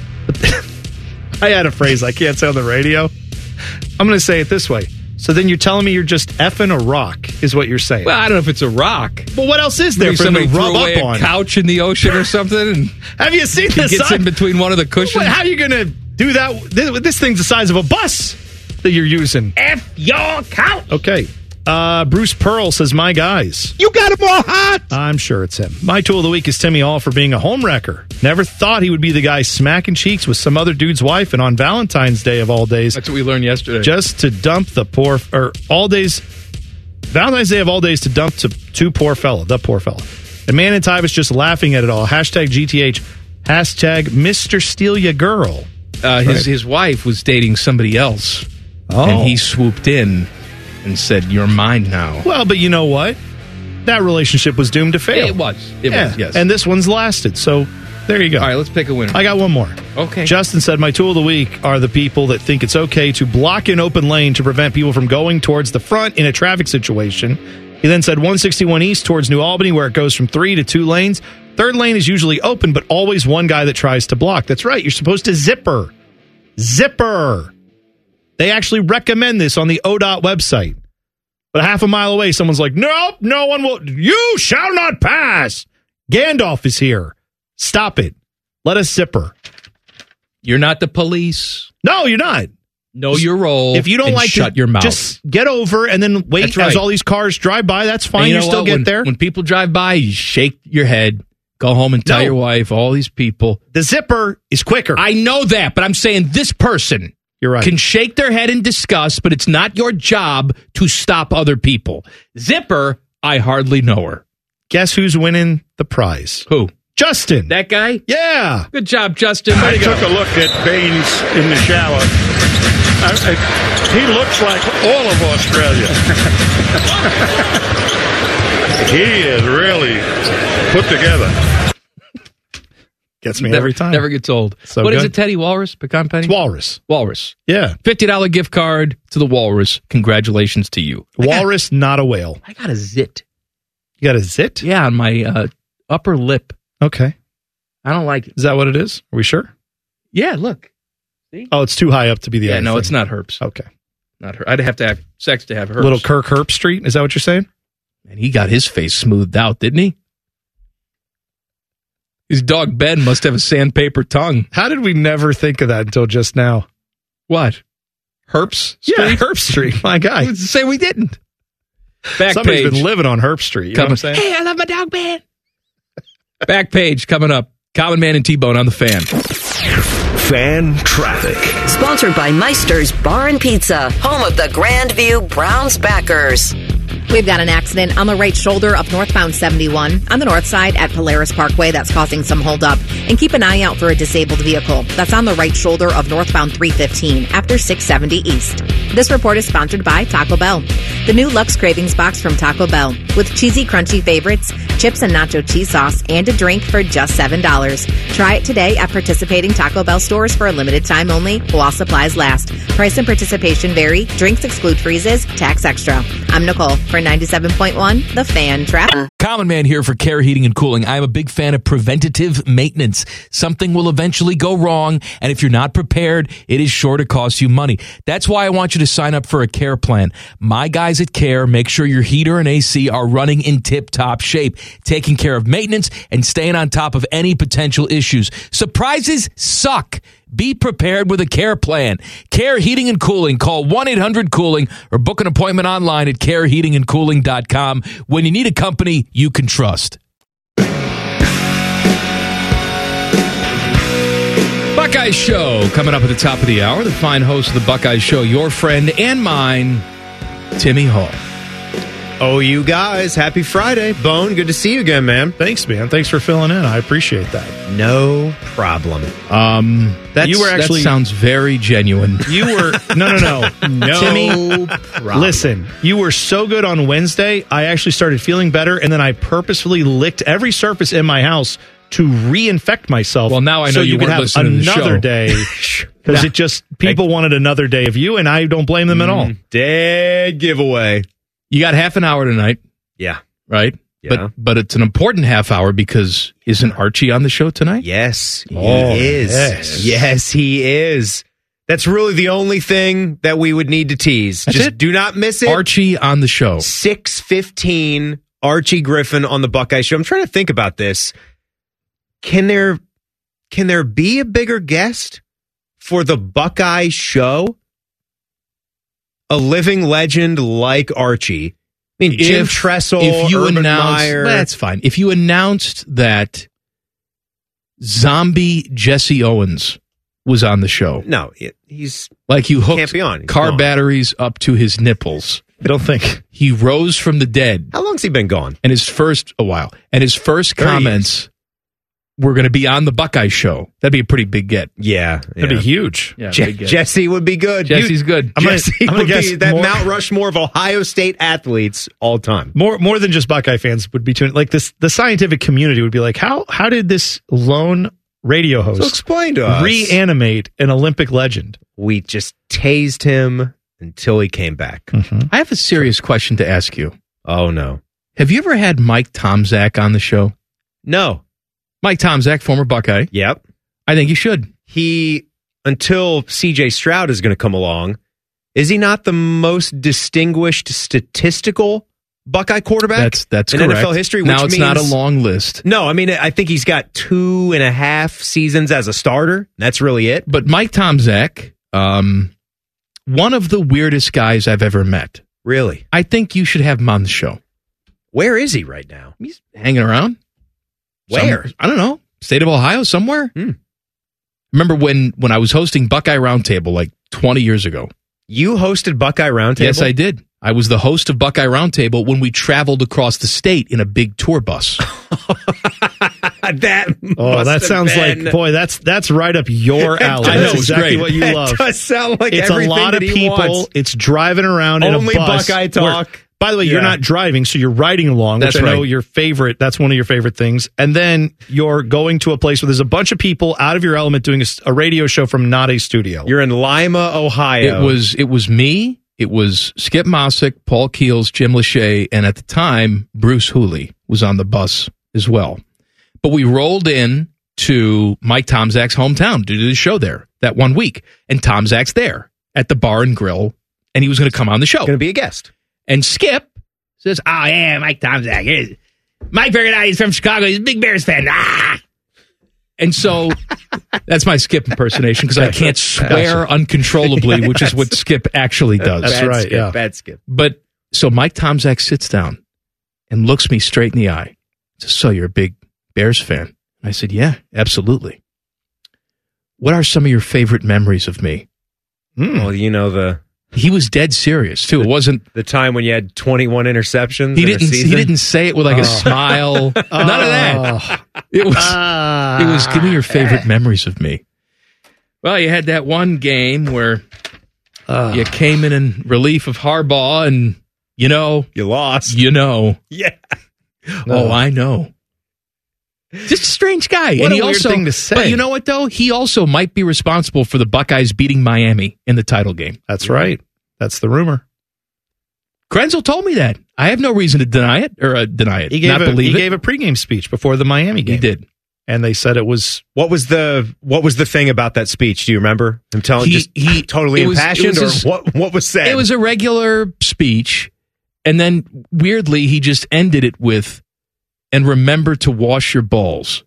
I had a phrase I can't say on the radio. I'm going to say it this way. So then you're telling me you're just effing a rock, is what you're saying. Well, I don't know if it's a rock. But what else is there Maybe for them to somebody rub threw away up on? a couch in the ocean or something. And Have you seen he this? gets in between one of the cushions. How are you going to do that? This, this thing's the size of a bus that you're using. F your couch. Okay. Uh, Bruce Pearl says, my guys. You got him all hot. I'm sure it's him. My tool of the week is Timmy Hall for being a home wrecker. Never thought he would be the guy smacking cheeks with some other dude's wife, and on Valentine's Day of all days. That's what we learned yesterday. Just to dump the poor, or all days, Valentine's Day of all days to dump to two poor fella, the poor fella. And man in Ty was just laughing at it all. Hashtag G T H. Hashtag Mister Steal Ya Girl. Uh, his Right. his wife was dating somebody else, Oh. and he swooped in and said, "You're mine now." Well, but you know what? That relationship was doomed to fail. It was. It yeah. was. Yes. And this one's lasted. So there you go. All right, let's pick a winner. I got one more. Okay. Justin said, my tool of the week are the people that think it's okay to block an open lane to prevent people from going towards the front in a traffic situation. He then said one sixty-one East towards New Albany, where it goes from three to two lanes. Third lane is usually open, but always one guy that tries to block. That's right. You're supposed to zipper. Zipper. They actually recommend this on the O D O T website. But a half a mile away, someone's like, nope, no one will. You shall not pass. Gandalf is here. Stop it. Let us zipper. You're not the police. No, you're not. Know your role. If you don't and like shut to, your mouth. just get over and then wait That's right. as all these cars drive by. That's fine. And You, you know still what? get when, there. When people drive by, you shake your head, go home and tell No. your wife, all these people. The zipper is quicker. I know that, but I'm saying this person You're right. can shake their head in disgust, but it's not your job to stop other people. Zipper, I hardly know her. Guess who's winning the prize? Who? Justin. That guy? Yeah. Good job, Justin. I Way to go. took a look at Baines in the shower. I, I, he looks like all of Australia. He is really put together. Gets me never, every time. Never gets old. So What is good. it, Teddy? Walrus? Pecan Penny? It's Walrus. Walrus. Yeah. fifty dollars gift card to the Walrus. Congratulations to you. Walrus, not a whale. I got a zit. You got a zit? Yeah, on my uh, upper lip. Okay. I don't like it. Is that what it is? Are we sure? Yeah, look. Oh, it's too high up to be the Yeah, other no, thing. it's not herpes. Okay. Not her. I'd have to have sex to have herpes. Little Kirk Herp Street. Is that what you're saying? And he got his face smoothed out, didn't he? His dog Ben must have a sandpaper tongue. How did we never think of that until just now? What? Herps Street? Yeah, Herp Street. My guy. Say we didn't. Back Somebody's page. been living on Herp Street. You know what I'm saying? Hey, I love my dog Ben. Back page coming up. Common Man and T-Bone on the Fan. Fan traffic. Sponsored by Meister's Bar and Pizza, home of the Grandview Browns backers. We've got an accident on the right shoulder of northbound seventy-one on the north side at Polaris Parkway that's causing some holdup. And keep an eye out for a disabled vehicle that's on the right shoulder of northbound three fifteen after six seventy East. This report is sponsored by Taco Bell. The new Lux Cravings box from Taco Bell with cheesy crunchy favorites, chips and nacho cheese sauce, and a drink for just seven dollars. Try it today at participating Taco Bell stores for a limited time only while supplies last. Price and participation vary. Drinks exclude freezes. Tax extra. I'm Nicole for ninety-seven point one, The Fan Traffic. Common Man here for Care Heating and Cooling. I'm a big fan of preventative maintenance. Something will eventually go wrong, and if you're not prepared, it is sure to cost you money. That's why I want you to sign up for a Care plan. My guys at Care make sure your heater and A C are running in tip-top shape, taking care of maintenance and staying on top of any potential issues. Surprises suck. Be prepared with a Care plan. Care Heating and Cooling. Call one eight hundred cooling or book an appointment online at care heating and cooling dot com when you need a company you can trust. Buckeye Show coming up at the top of the hour. The fine host of the Buckeye Show, your friend and mine, Timmy Hall. Oh, you guys, happy Friday. Bone, good to see you again, man. Thanks, man. Thanks for filling in. I appreciate that. No problem. Um, That's, you were actually that sounds very genuine. You were no, no, no, no. Timmy, problem. Listen, you were so good on Wednesday. I actually started feeling better, and then I purposefully licked every surface in my house to reinfect myself. Well, now I know so you you could weren't have listening to the another show. day because it just people wanted another day of you, and I don't blame them at all. Dead giveaway. You got half an hour tonight, Yeah. right? Yeah. But but it's an important half hour because isn't Archie on the show tonight? Yes, he Oh, is. yes. Yes, he is. That's really the only thing that we would need to tease. That's Just it. do not miss it. Archie on the show. six fifteen, Archie Griffin on the Buckeye Show. I'm trying to think about this. Can there can there be a bigger guest for the Buckeye Show? A living legend like Archie. I mean, Jim If- Tressel, if you Urban announced, Meyer. that's fine. If you announced that zombie Jesse Owens was on the show, No, it- he's like you hooked Can't be on. He's car gone. batteries up to his nipples, I don't think. he rose from the dead. How long's he been gone? And his first a while, and his first thirty comments were going to be on the Buckeye Show. That'd be a pretty big get. Yeah, That'd yeah. be huge. Yeah, Je- big get. Jesse would be good. Jesse's good. I'm gonna- Jesse I'm gonna would guess be that more- Mount Rushmore of Ohio State athletes all time. More more than just Buckeye fans would be tuning. Like this, the scientific community would be like, how how did this lone radio host So explain to us. reanimate an Olympic legend? We just tased him until he came back. I have a serious question to ask you. Oh, no. Have you ever had Mike Tomzak on the show? No. Mike Tomzak, former Buckeye. Yep. I think you should. He, until C J Stroud is going to come along, is he not the most distinguished statistical Buckeye quarterback That's that's in correct. N F L history? Which now it's means, not a long list, No, I mean, I think he's got two and a half seasons as a starter. That's really it. but Mike Tomzak, um, one of the weirdest guys I've ever met. Really? I think you should have him on the show. Where is he right now? He's hanging around. Where? Some- I don't know. State of Ohio, somewhere. Hmm. Remember when when I was hosting Buckeye Roundtable like twenty years ago? You hosted Buckeye Roundtable? Yes, I did. I was the host of Buckeye Roundtable when we traveled across the state in a big tour bus. that Oh, must that have sounds been- like boy. That's that's right up your alley. I know, That's it was exactly great. what you That love. does sound like it's a everything lot that of he people. wants. It's driving around in Only a bus. Buckeye where- talk. By the way, you're Yeah. not driving, so you're riding along, which That's I know right. your favorite. That's one of your favorite things. And then you're going to a place where there's a bunch of people out of your element doing a, s- a radio show from not a studio. You're in Lima, Ohio. It was it was me. It was Skip Mossick, Paul Keels, Jim Lachey, and at the time Bruce Hooley was on the bus as well. But we rolled in to Mike Tomzak's hometown to do the show there that one week, and Tomzak's there at the bar and grill, and he was going to come on the show. going to be a guest. And Skip says, "Oh yeah, Mike Tomzak. Here's- Mike figured out he's from Chicago. He's a big Bears fan." Ah! And so that's my Skip impersonation because I can't swear uncontrollably, which is what Skip actually does. That's Bad right, Skip, yeah. Bad Skip. But so Mike Tomzak sits down and looks me straight in the eye. Says, "So you're a big Bears fan?" And I said, "Yeah, absolutely." "What are some of your favorite memories of me?" Well, you know the He was dead serious too. It wasn't. the time when you had twenty-one interceptions. He in a didn't. season? He didn't say it with like Oh. a smile. None of that. It was. Ah. It was. Give me your favorite memories of me. Well, you had that one game where Ah. you came in in relief of Harbaugh, and you know, You lost. you know. Yeah. Oh, I know. Just a strange guy. What and a he weird also, thing to say. But you know what, though? He also might be responsible for the Buckeyes beating Miami in the title game. That's right. That's the rumor. Krenzel told me that. I have no reason to deny it, or uh, deny it, He gave not a, believe he it. gave a pregame speech before the Miami game. He did. And they said it was What was the What was the thing about that speech? Do you remember him telling? He- just he- totally it was- impassioned, it was his- or what? What was said? It was a regular speech, and then weirdly, he just ended it with, "And remember to wash your balls."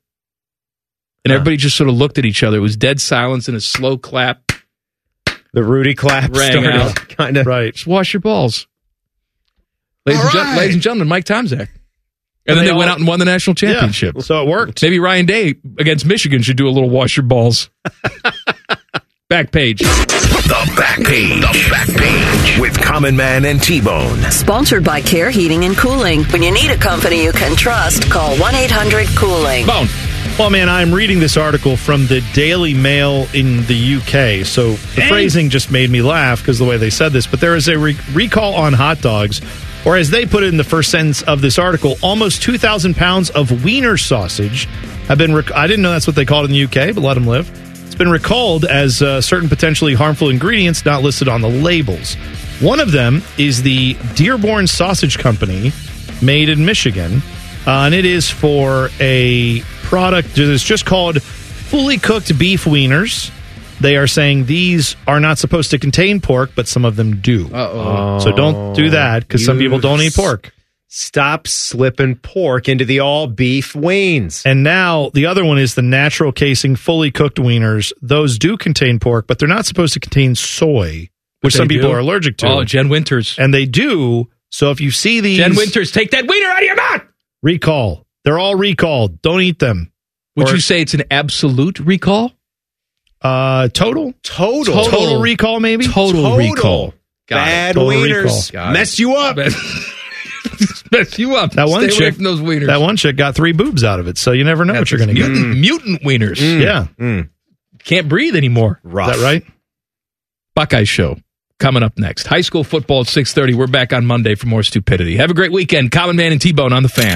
And Huh. everybody just sort of looked at each other. It was dead silence and a slow clap. the Rudy clap Rang started, out. kind of. right. Just wash your balls. Ladies, All and, gen- right. ladies and gentlemen, Mike Tomzak. And, And then they they went all- out and won the national championship. Yeah, so it worked. Maybe Ryan Day against Michigan should do a little wash your balls. Back page. The Back Page. The Back Page with Common Man and T-Bone. Sponsored by Care Heating and Cooling. When you need a company you can trust, call one eight hundred cooling. Bone. Well, man, I'm reading this article from the Daily Mail in the U K, so the Hey. phrasing just made me laugh because the way they said this. But there is a re- recall on hot dogs, or as they put it in the first sentence of this article, almost two thousand pounds of wiener sausage have been. Rec- I didn't know that's what they called it in the U K, but let them live. It's been recalled as uh, certain potentially harmful ingredients not listed on the labels. One of them is the Dearborn Sausage Company, made in Michigan, uh, and it is for a product that is just called fully cooked beef wieners. They are saying these are not supposed to contain pork, but some of them do. Uh-oh. So don't do that because some people don't eat pork. Stop slipping pork into the all beef wings. And now the other one is the natural casing fully cooked wieners. Those do contain pork, but they're not supposed to contain soy, which They some people do? are allergic to. Oh, Jen Winters. And they do. So if you see these, Jen Winters, take that wiener out of your mouth. recall. They're all recalled. Don't eat them. Would Or- you say it's an absolute recall? Uh, total? Total. Total, total recall, maybe? Total, Total. recall. Got Bad it. Total wieners. recall. Mess you up. Mess you up. That one Stay away chick, from those wieners. that one chick got three boobs out of it, so you never know what you're going to get. mutant, mutant wieners. Mm. Yeah. Mm. Can't breathe anymore. Rough. Is that right? Buckeye Show coming up next. High school football at six thirty. We're back on Monday for more stupidity. Have a great weekend. Common Man and T-Bone on the Fan.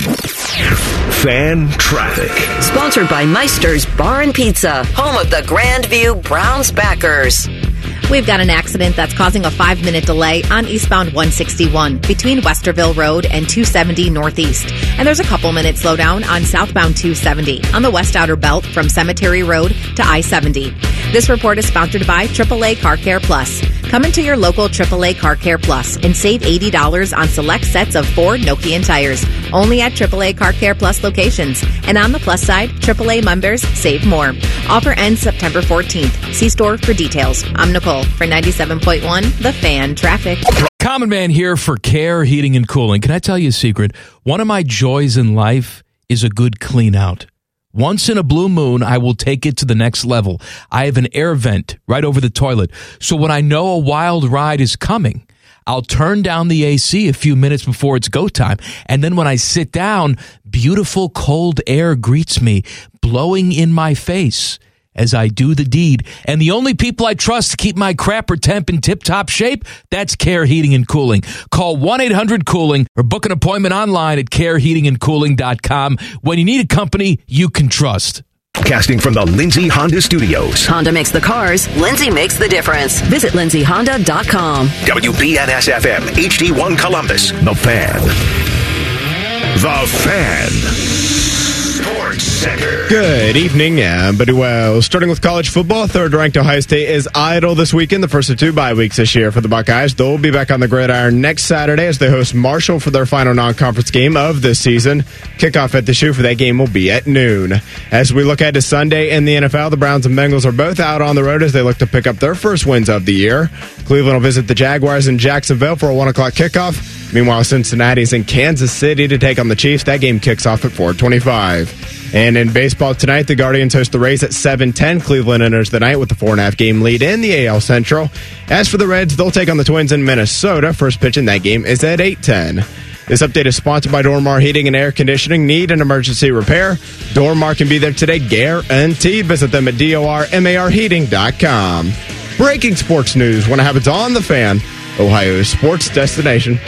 Fan traffic. Sponsored by Meister's Bar and Pizza, home of the Grandview Browns backers. We've got an accident that's causing a five-minute delay on eastbound one sixty-one between Westerville Road and two seventy Northeast. And there's a couple minutes slowdown on southbound two seventy on the West Outer Belt from Cemetery Road to I seventy. This report is sponsored by triple A Car Care Plus. Come into your local triple A Car Care Plus and save eighty dollars on select sets of Ford Nokian tires. Only at triple A Car Care Plus locations. And on the plus side, triple A members save more. Offer ends September fourteenth. See store for details. I'm Nicole for ninety-seven point one The Fan Traffic. Common Man here for Care Heating and Cooling. Can I tell you a secret? One of my joys in life is a good clean out. Once in a blue moon, I will take it to the next level. I have an air vent right over the toilet. So when I know a wild ride is coming, I'll turn down the A C a few minutes before it's go time. And then when I sit down, beautiful cold air greets me, blowing in my face as I do the deed. And the only people I trust to keep my crapper temp in tip-top shape, that's Care Heating and Cooling. Call one eight hundred cooling or book an appointment online at care heating and cooling dot com when you need a company you can trust. Casting from the Lindsay Honda Studios. Honda makes the cars, Lindsay makes the difference. Visit lindsay honda dot com. W B N S F M, H D one Columbus. The Fan. The Fan. Sports Center. Good evening, everybody. Well, starting with college football, third-ranked Ohio State is idle this weekend, the first of two bye weeks this year for the Buckeyes. They'll be back on the gridiron next Saturday as they host Marshall for their final non-conference game of this season. Kickoff at the Shoe for that game will be at noon. As we look ahead to Sunday in the N F L, the Browns and Bengals are both out on the road as they look to pick up their first wins of the year. Cleveland will visit the Jaguars in Jacksonville for a one o'clock kickoff. Meanwhile, Cincinnati's in Kansas City to take on the Chiefs. That game kicks off at four twenty-five. And in baseball tonight, the Guardians host the Rays at seven ten. Cleveland enters the night with a four and a half game lead in the A L Central. As for the Reds, they'll take on the Twins in Minnesota. First pitch in that game is at eight ten. This update is sponsored by Dormar Heating and Air Conditioning. Need an emergency repair? Dormar can be there today, guaranteed. Visit them at D O R M A R heating dot com. Breaking sports news when it happens on The Fan, Ohio's sports destination.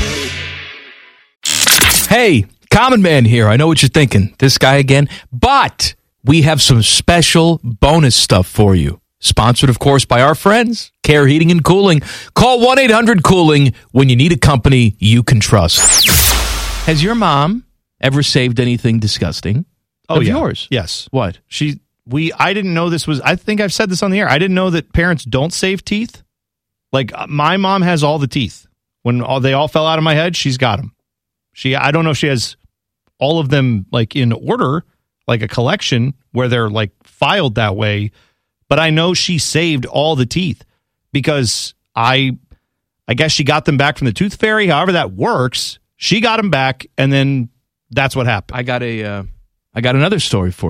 Hey, Common Man here. I know what you're thinking. This guy again. But we have some special bonus stuff for you. Sponsored, of course, by our friends, Care Heating and Cooling. Call one eight hundred cooling when you need a company you can trust. Has your mom ever saved anything disgusting Oh, of yeah. yours? Yes. What? She, we, I didn't know this was, I think I've said this on the air. I didn't know that parents don't save teeth. Like, uh, my mom has all the teeth. When all, they all fell out of my head, she's got them. She, I don't know if she has all of them, like, in order, like a collection where they're, like, filed that way. But I know she saved all the teeth because I, I guess she got them back from the tooth fairy. However that works, she got them back, and then that's what happened. I got a, uh, I got another story for you.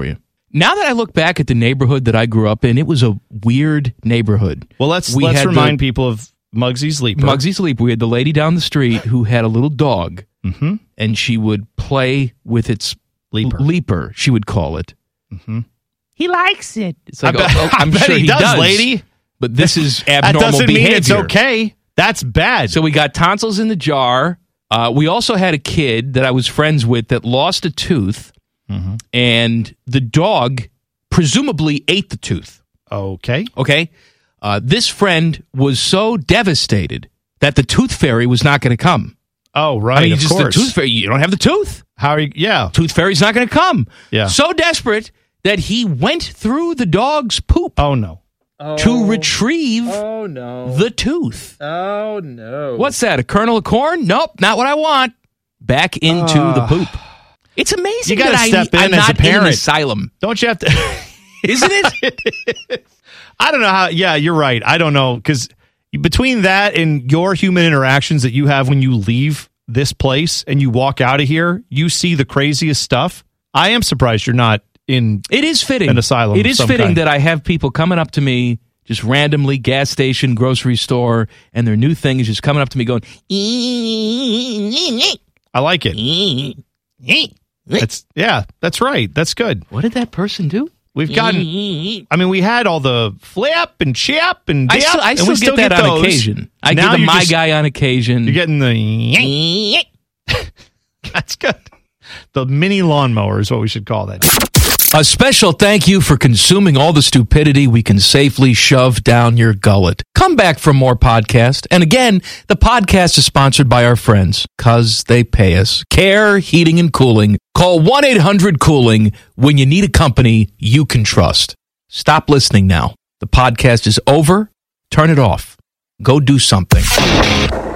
Now that I look back at the neighborhood that I grew up in, it was a weird neighborhood. Well, let's We let's had remind the- people of Muggsy's Leaper. Muggsy's Leaper. We had the lady down the street who had a little dog, Mhm. and she would play with its Leaper. leaper, she would call it. Mm-hmm. He likes it. It's like, I bet, oh, oh, I'm I bet sure he, he does, does, lady. But this is That abnormal doesn't behavior. mean it's okay. That's bad. So we got tonsils in the jar. Uh, we also had a kid that I was friends with that lost a tooth, Mm-hmm. and the dog presumably ate the tooth. Okay. Okay. Uh, this friend was so devastated that the tooth fairy was not going to come. Oh, right. I mean, of just course. the tooth fairy. You don't have the tooth. How are you? Yeah. Tooth fairy's not going to come. Yeah. So desperate that he went through the dog's poop. Oh no. To retrieve Oh no. the tooth. Oh no. What's that? A kernel of corn? Nope, not what I want. Back into Ah. the poop. It's amazing You got to that step I, in I'm as not a parent. in an asylum. Don't you have to? Isn't it? I don't know how. Yeah, you're right. I don't know because between that and your human interactions that you have when you leave this place and you walk out of here, you see the craziest stuff. I am surprised you're not in. It is fitting. An asylum. It of is some fitting kind. that I have people coming up to me just randomly, gas station, grocery store, and their new thing is just coming up to me going, I like it. That's yeah. That's right. That's good. what did that person do? We've gotten. I mean, we had all the flip and chip and I dip, still, I and still we get still that get on those. occasion. I Now give them you're my just- guy on occasion. You're getting the. That's good. The mini lawnmower is what we should call that. A special thank you for consuming all the stupidity we can safely shove down your gullet. Come back for more podcast. And again, the podcast is sponsored by our friends, cause they pay us. Care Heating and Cooling. Call one eight hundred cooling when you need a company you can trust. Stop listening now. The podcast is over. Turn it off. Go do something.